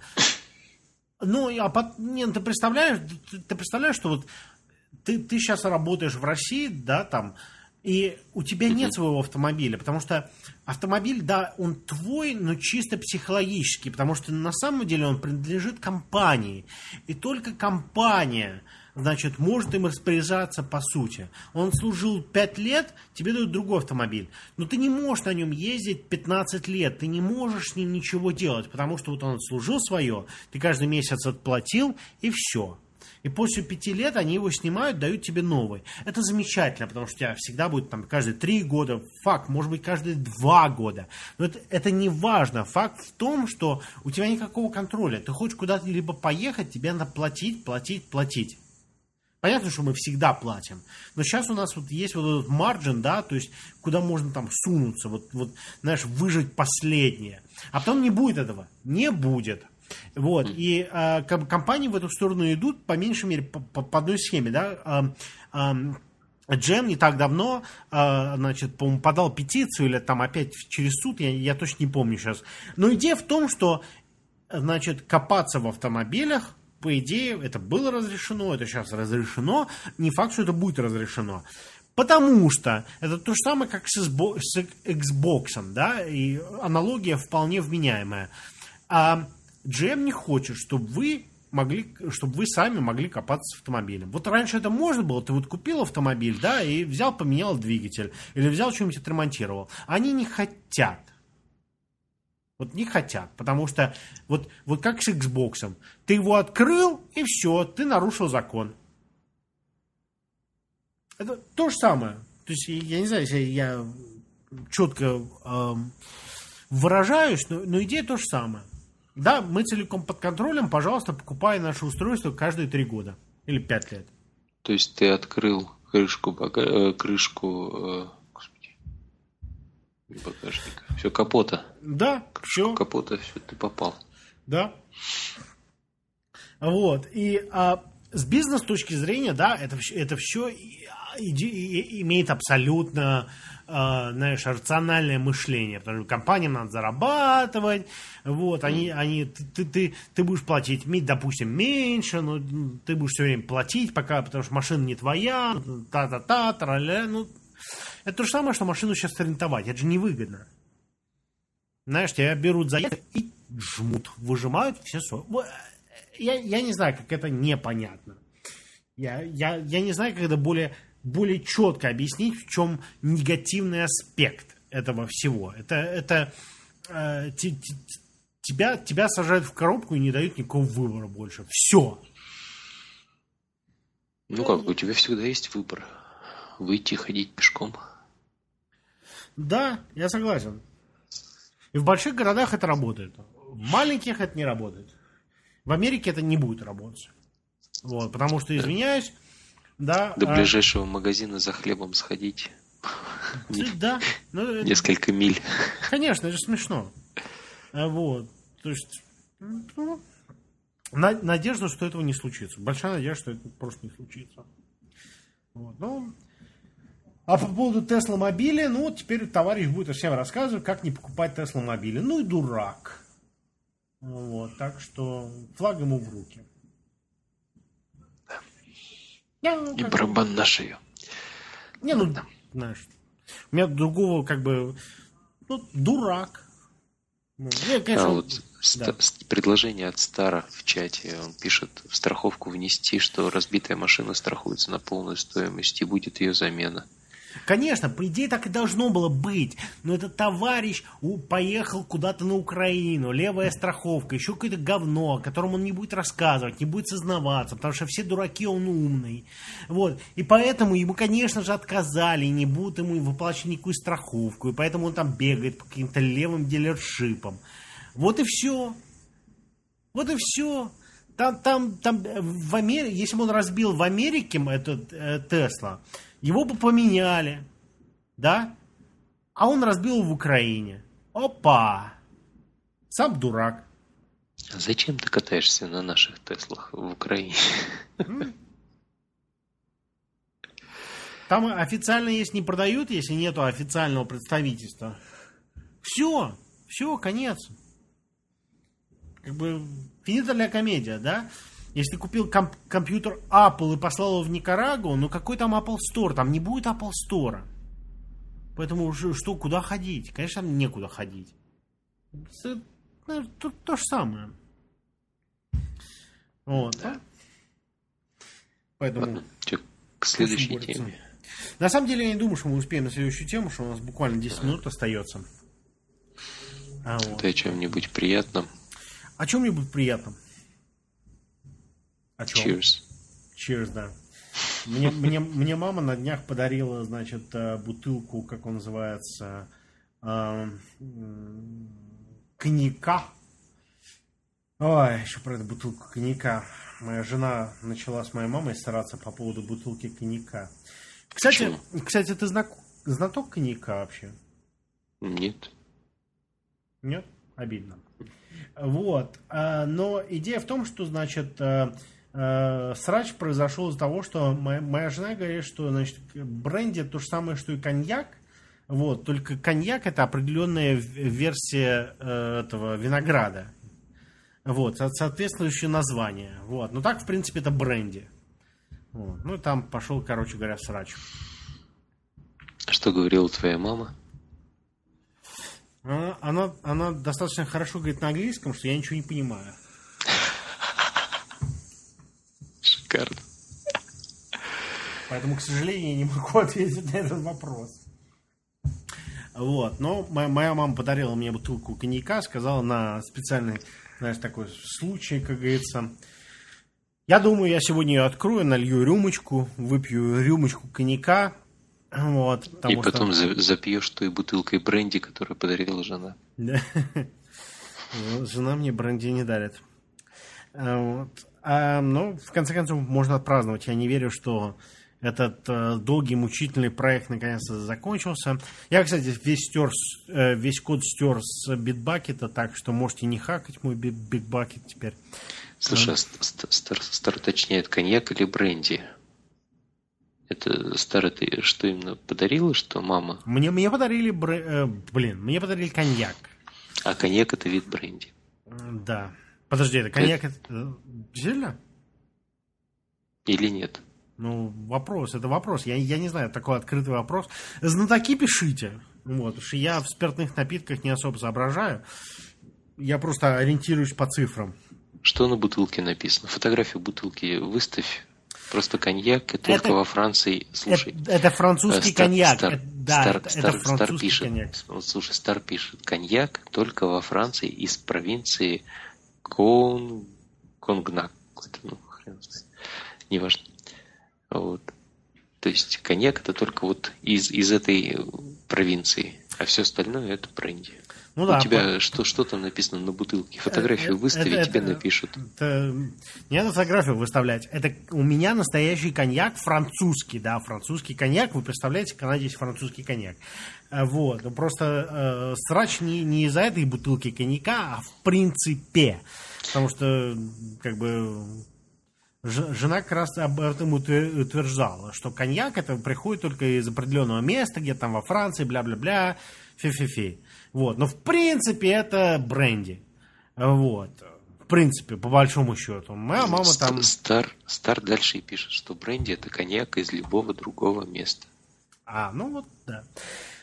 Speaker 1: Ну, а под, не, ты представляешь, ты, ты представляешь, что вот ты, ты сейчас работаешь в России, да, там, и у тебя нет своего автомобиля, потому что автомобиль, да, он твой, но чисто психологически, потому что на самом деле он принадлежит компании, и только компания, значит, может им распоряжаться по сути. Он служил пять лет, тебе дают другой автомобиль, но ты не можешь на нем ездить пятнадцать лет, ты не можешь с ним ничего делать, потому что вот он служил свое, ты каждый месяц отплатил, и все. И после пяти лет они его снимают, дают тебе новый. Это замечательно, потому что у тебя всегда будет там каждые три года, факт, может быть, каждые два года. Но это, это не важно. Факт в том, что у тебя никакого контроля. Ты хочешь куда-то либо поехать, тебе надо платить, платить, платить. Понятно, что мы всегда платим. Но сейчас у нас вот есть вот этот марджин, да, то есть куда можно там сунуться, вот, вот, знаешь, выжить последнее. А потом не будет этого. Не будет. Вот, и э, компании в эту сторону идут, по меньшей мере, по, по, по одной схеме, да. Э, э, джи эм не так давно, э, значит, по-моему, подал петицию, или там опять через суд, я, я точно не помню сейчас. Но идея в том, что, значит, копаться в автомобилях, по идее, это было разрешено, это сейчас разрешено, не факт, что это будет разрешено. Потому что это то же самое, как с Xbox, да, и аналогия вполне вменяемая. А джи эм не хочет, чтобы вы могли, чтобы вы сами могли копаться с автомобилем. Вот раньше это можно было, ты вот купил автомобиль, да, и взял, поменял двигатель, или взял что-нибудь отремонтировал. Они не хотят. Вот не хотят, потому что вот, вот как с Xbox. Ты его открыл, и все, ты нарушил закон. Это то же самое. То есть, я не знаю, если я четко э, выражаюсь, но, но идея то же самое. Да, мы целиком под контролем, пожалуйста, покупай наше устройство каждые три года или пять лет.
Speaker 2: То есть ты открыл крышку, бага... крышку господи, багажника, все, капота.
Speaker 1: Да,
Speaker 2: крышку
Speaker 1: все.
Speaker 2: Капота, все, ты попал.
Speaker 1: Да. Вот, и а, с бизнес точки зрения, да, это, это все имеет абсолютно, э, знаешь, рациональное мышление, потому что компаниям надо зарабатывать, вот, они, они, ты, ты, ты будешь платить, допустим, меньше, но ты будешь все время платить, пока, потому что машина не твоя, та-та-та, тра-ля, ну, это то же самое, что машину сейчас арендовать, это же невыгодно. Знаешь, тебя берут за это и жмут, выжимают все свои. Я, я не знаю, как это непонятно. Я, я, я не знаю, как это более... более четко объяснить, в чем негативный аспект этого всего. Это, это э, т, т, тебя, тебя сажают в коробку и не дают никакого выбора больше. Все.
Speaker 2: Ну как, у тебя всегда есть выбор. Выйти, ходить пешком.
Speaker 1: Да, я согласен. И в больших городах это работает. В маленьких это не работает. В Америке это не будет работать. Вот, потому что, извиняюсь, да,
Speaker 2: до
Speaker 1: а...
Speaker 2: ближайшего магазина за хлебом сходить.
Speaker 1: Да. Ну,
Speaker 2: несколько миль.
Speaker 1: Конечно, это же смешно. Вот. То есть, ну, надежда, что этого не случится. Большая надежда, что это просто не случится. Вот. Ну, а по поводу Tesla мобиля, ну, вот теперь товарищ будет всем рассказывать, как не покупать Tesla мобиля. Ну и дурак. Вот. Так что флаг ему в руки.
Speaker 2: И барабан на шею.
Speaker 1: Не, ну, да. Знаешь, у меня другого, как бы, ну, дурак. Ну, я, конечно,
Speaker 2: а вот
Speaker 1: да.
Speaker 2: предложение от Стара в чате, он пишет: в страховку внести, что разбитая машина страхуется на полную стоимость и будет ее замена.
Speaker 1: Конечно, по идее так и должно было быть. Но этот товарищ поехал куда-то на Украину, левая страховка, еще какое-то говно, о котором он не будет рассказывать, не будет сознаваться, потому что все дураки, он умный. Вот. И поэтому ему, конечно же, отказали, и не будут ему выплачивать никакую страховку. И поэтому он там бегает по каким-то левым дилершипам. Вот и все. Вот и все. Там, там, там в Америке, если бы он разбил в Америке этот э, Тесла, его бы поменяли, да? А он разбил в Украине. Опа! Сам дурак.
Speaker 2: А зачем ты катаешься на наших Теслах в Украине?
Speaker 1: Там официально, если не продают, если нету официального представительства. Все, все, конец. Как бы финита ля комедия, да? Если ты купил комп- компьютер Apple и послал его в Никарагуа, ну какой там Apple Store? Там не будет Apple Store. Поэтому что, куда ходить? Конечно, там некуда ходить. Это, ну, то, то же самое. Вот.
Speaker 2: Да.
Speaker 1: Поэтому...
Speaker 2: Ладно, что, к следующей теме.
Speaker 1: На самом деле, я не думаю, что мы успеем на следующую тему, что у нас буквально десять а. минут остается. А, вот.
Speaker 2: Ты о чем-нибудь приятном?
Speaker 1: О чем-нибудь приятном. О чем?
Speaker 2: Cheers.
Speaker 1: Cheers, да. Мне, мне, мне мама на днях подарила, значит, бутылку, как он называется, э, коньяка. Ой, еще про эту бутылку коньяка. Моя жена начала с моей мамой стараться по поводу бутылки коньяка. Кстати, кстати, ты знак, знаток коньяка вообще?
Speaker 2: Нет.
Speaker 1: Нет? Обидно. Вот. Но идея в том, что, значит, срач произошел из-за того, что моя, моя жена говорит, что, значит, бренди то же самое, что и коньяк. Вот. Только коньяк — это определенная версия этого винограда. Вот. Соответствующее название. Вот. Но так, в принципе, это бренди. Вот. Ну, там пошел, короче говоря, срач.
Speaker 2: Что говорила твоя мама?
Speaker 1: Она, она, она достаточно хорошо говорит на английском, что я ничего не понимаю.
Speaker 2: Шикарно.
Speaker 1: Поэтому, к сожалению, я не могу ответить на этот вопрос. Вот. Но моя, моя мама подарила мне бутылку коньяка, сказала на специальный, знаешь, такой случай, как говорится. Я думаю, я сегодня ее открою, налью рюмочку, выпью рюмочку коньяка. Вот,
Speaker 2: и потом что... запьешь той бутылкой бренди, которую подарила жена.
Speaker 1: Жена мне бренди не дарит. Вот. А, ну, в конце концов, можно отпраздновать. Я не верю, что этот э, долгий, мучительный проект наконец-то закончился. Я, кстати, весь, стер, э, весь код стер с битбакета, так что можете не хакать мой битбакет теперь.
Speaker 2: Слушай, а Стар, Стар уточняет, коньяк или бренди? Это Стар, ты что именно подарила, что мама?
Speaker 1: Мне, мне подарили, бр... э, блин, мне подарили коньяк.
Speaker 2: А коньяк — это вид бренди.
Speaker 1: Да. Подожди, это коньяк, это... это... Сильно?
Speaker 2: Или нет?
Speaker 1: Ну, вопрос, это вопрос. Я, я не знаю, такой открытый вопрос. Знатоки пишите. Вот, потому что я в спиртных напитках не особо соображаю. Я просто ориентируюсь по цифрам.
Speaker 2: Что на бутылке написано? Фотографию бутылки выставь. Просто коньяк, и только это, во Франции... Слушай,
Speaker 1: это, это французский
Speaker 2: Стар,
Speaker 1: коньяк.
Speaker 2: Стар,
Speaker 1: это, да,
Speaker 2: Стар,
Speaker 1: это,
Speaker 2: Стар,
Speaker 1: это французский
Speaker 2: Стар пишет,
Speaker 1: коньяк.
Speaker 2: Вот, слушай, Стар пишет, коньяк только во Франции из провинции Кон... Конгнак. Ну, хрен знает. Неважно. Вот. То есть коньяк — это только вот из, из этой провинции, а все остальное — это бренди. Ну, да, у тебя по... что, что там написано на бутылке? Фотографию выстави, это, тебе это, напишут.
Speaker 1: Это... Не надо фотографию выставлять. Это у меня настоящий коньяк французский, да, французский коньяк. Вы представляете, в Канаде есть французский коньяк. Вот. Просто э, срач не, не из-за этой бутылки коньяка, а в принципе. Потому что, как бы, жена как раз об этом утверждала, что коньяк это приходит только из определенного места, где-то там во Франции, бля-бля-бля, фи-фи-фи. Вот. Но в принципе это бренди. Вот. В принципе, по большому счету. Моя мама
Speaker 2: Стар,
Speaker 1: там...
Speaker 2: Стар, Стар дальше и пишет, что бренди — это коньяк из любого другого места.
Speaker 1: А, ну вот, да.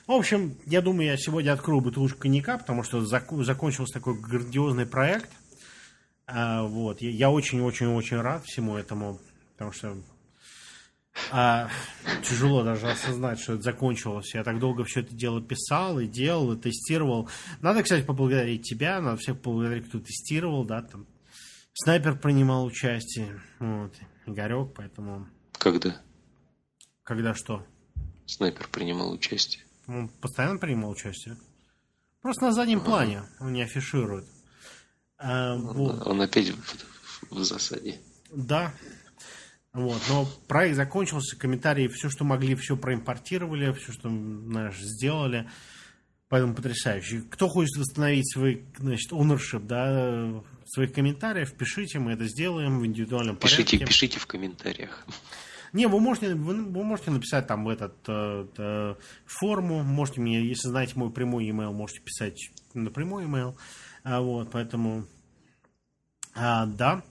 Speaker 1: В общем, я думаю, я сегодня открою бутылочку коньяка, потому что зак- закончился такой грандиозный проект. А, вот. Я очень-очень-очень рад всему этому, потому что а, тяжело даже осознать, что это закончилось. Я так долго все это дело писал и делал, и тестировал. Надо, кстати, поблагодарить тебя, надо всех поблагодарить, кто тестировал, да, там. Снайпер принимал участие, вот, Игорек, поэтому...
Speaker 2: Когда?
Speaker 1: Когда что?
Speaker 2: Снайпер принимал участие.
Speaker 1: Он постоянно принимал участие. Просто на заднем ага. плане, он не афиширует. А,
Speaker 2: он,
Speaker 1: вот.
Speaker 2: он опять в, в засаде.
Speaker 1: Да. Вот, но проект закончился, комментарии, все, что могли, все проимпортировали, все, что, знаешь, сделали. Поэтому потрясающе. Кто хочет восстановить свой, значит, ownership, да, своих комментариев, пишите, мы это сделаем в индивидуальном
Speaker 2: пишите,
Speaker 1: порядке.
Speaker 2: Пишите в комментариях.
Speaker 1: Не, вы можете, вы, вы можете написать там в этот э, э, форму, можете мне, если знаете мой прямой e-mail, можете писать на прямой e-mail. А, вот, поэтому, а, да.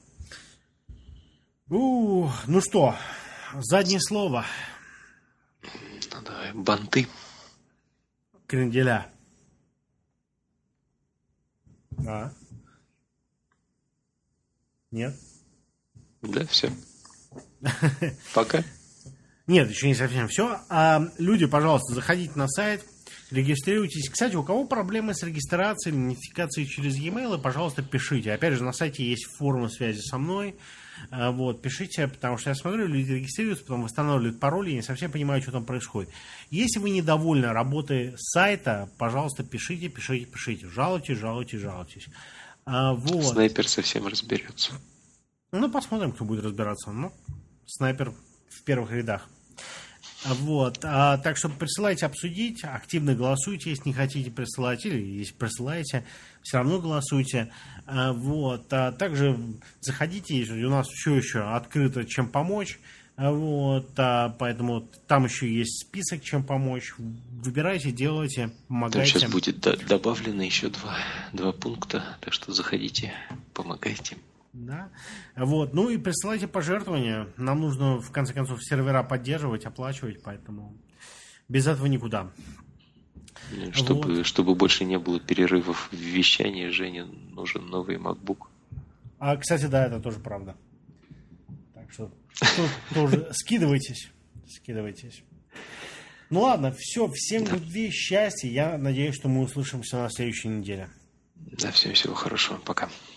Speaker 1: У, ну что, заднее слово.
Speaker 2: Ну давай, банты.
Speaker 1: Кренделя. А? Нет?
Speaker 2: Да, все. Пока.
Speaker 1: Нет, еще не совсем все. А, люди, пожалуйста, заходите на сайт, регистрируйтесь. Кстати, у кого проблемы с регистрацией, идентификацией через e-mail, пожалуйста, пишите. Опять же, на сайте есть форма связи со мной. А, вот, пишите, потому что я смотрю, люди регистрируются, потом восстанавливают пароли, я не совсем понимаю, что там происходит. Если вы недовольны работой сайта, пожалуйста, пишите, пишите, пишите. Жалуйтесь, жалуйтесь, жалуйтесь. А, вот.
Speaker 2: Снайпер совсем разберется.
Speaker 1: Ну, посмотрим, кто будет разбираться. Ну, снайпер в первых рядах. Вот. А, так что присылайте обсудить, активно голосуйте, если не хотите присылать, или если присылаете, все равно голосуйте. А, вот. А также заходите, у нас все еще открыто, чем помочь. А, вот. А, поэтому там еще есть список, чем помочь. Выбирайте, делайте, помогайте.
Speaker 2: Там сейчас будет до- добавлено еще два, два пункта, так что заходите, помогайте.
Speaker 1: Да. Вот. Ну и присылайте пожертвования. Нам нужно, в конце концов, сервера поддерживать, оплачивать, поэтому без этого никуда.
Speaker 2: Чтобы,
Speaker 1: вот.
Speaker 2: чтобы больше не было перерывов в вещании, Жене нужен новый MacBook.
Speaker 1: А, кстати, да, это тоже правда. Так что тут тоже скидывайтесь. Скидывайтесь. Ну ладно, все, всем
Speaker 2: да.
Speaker 1: любви, счастья. Я надеюсь, что мы услышимся на следующей неделе.
Speaker 2: Да, всем всего хорошего. Пока.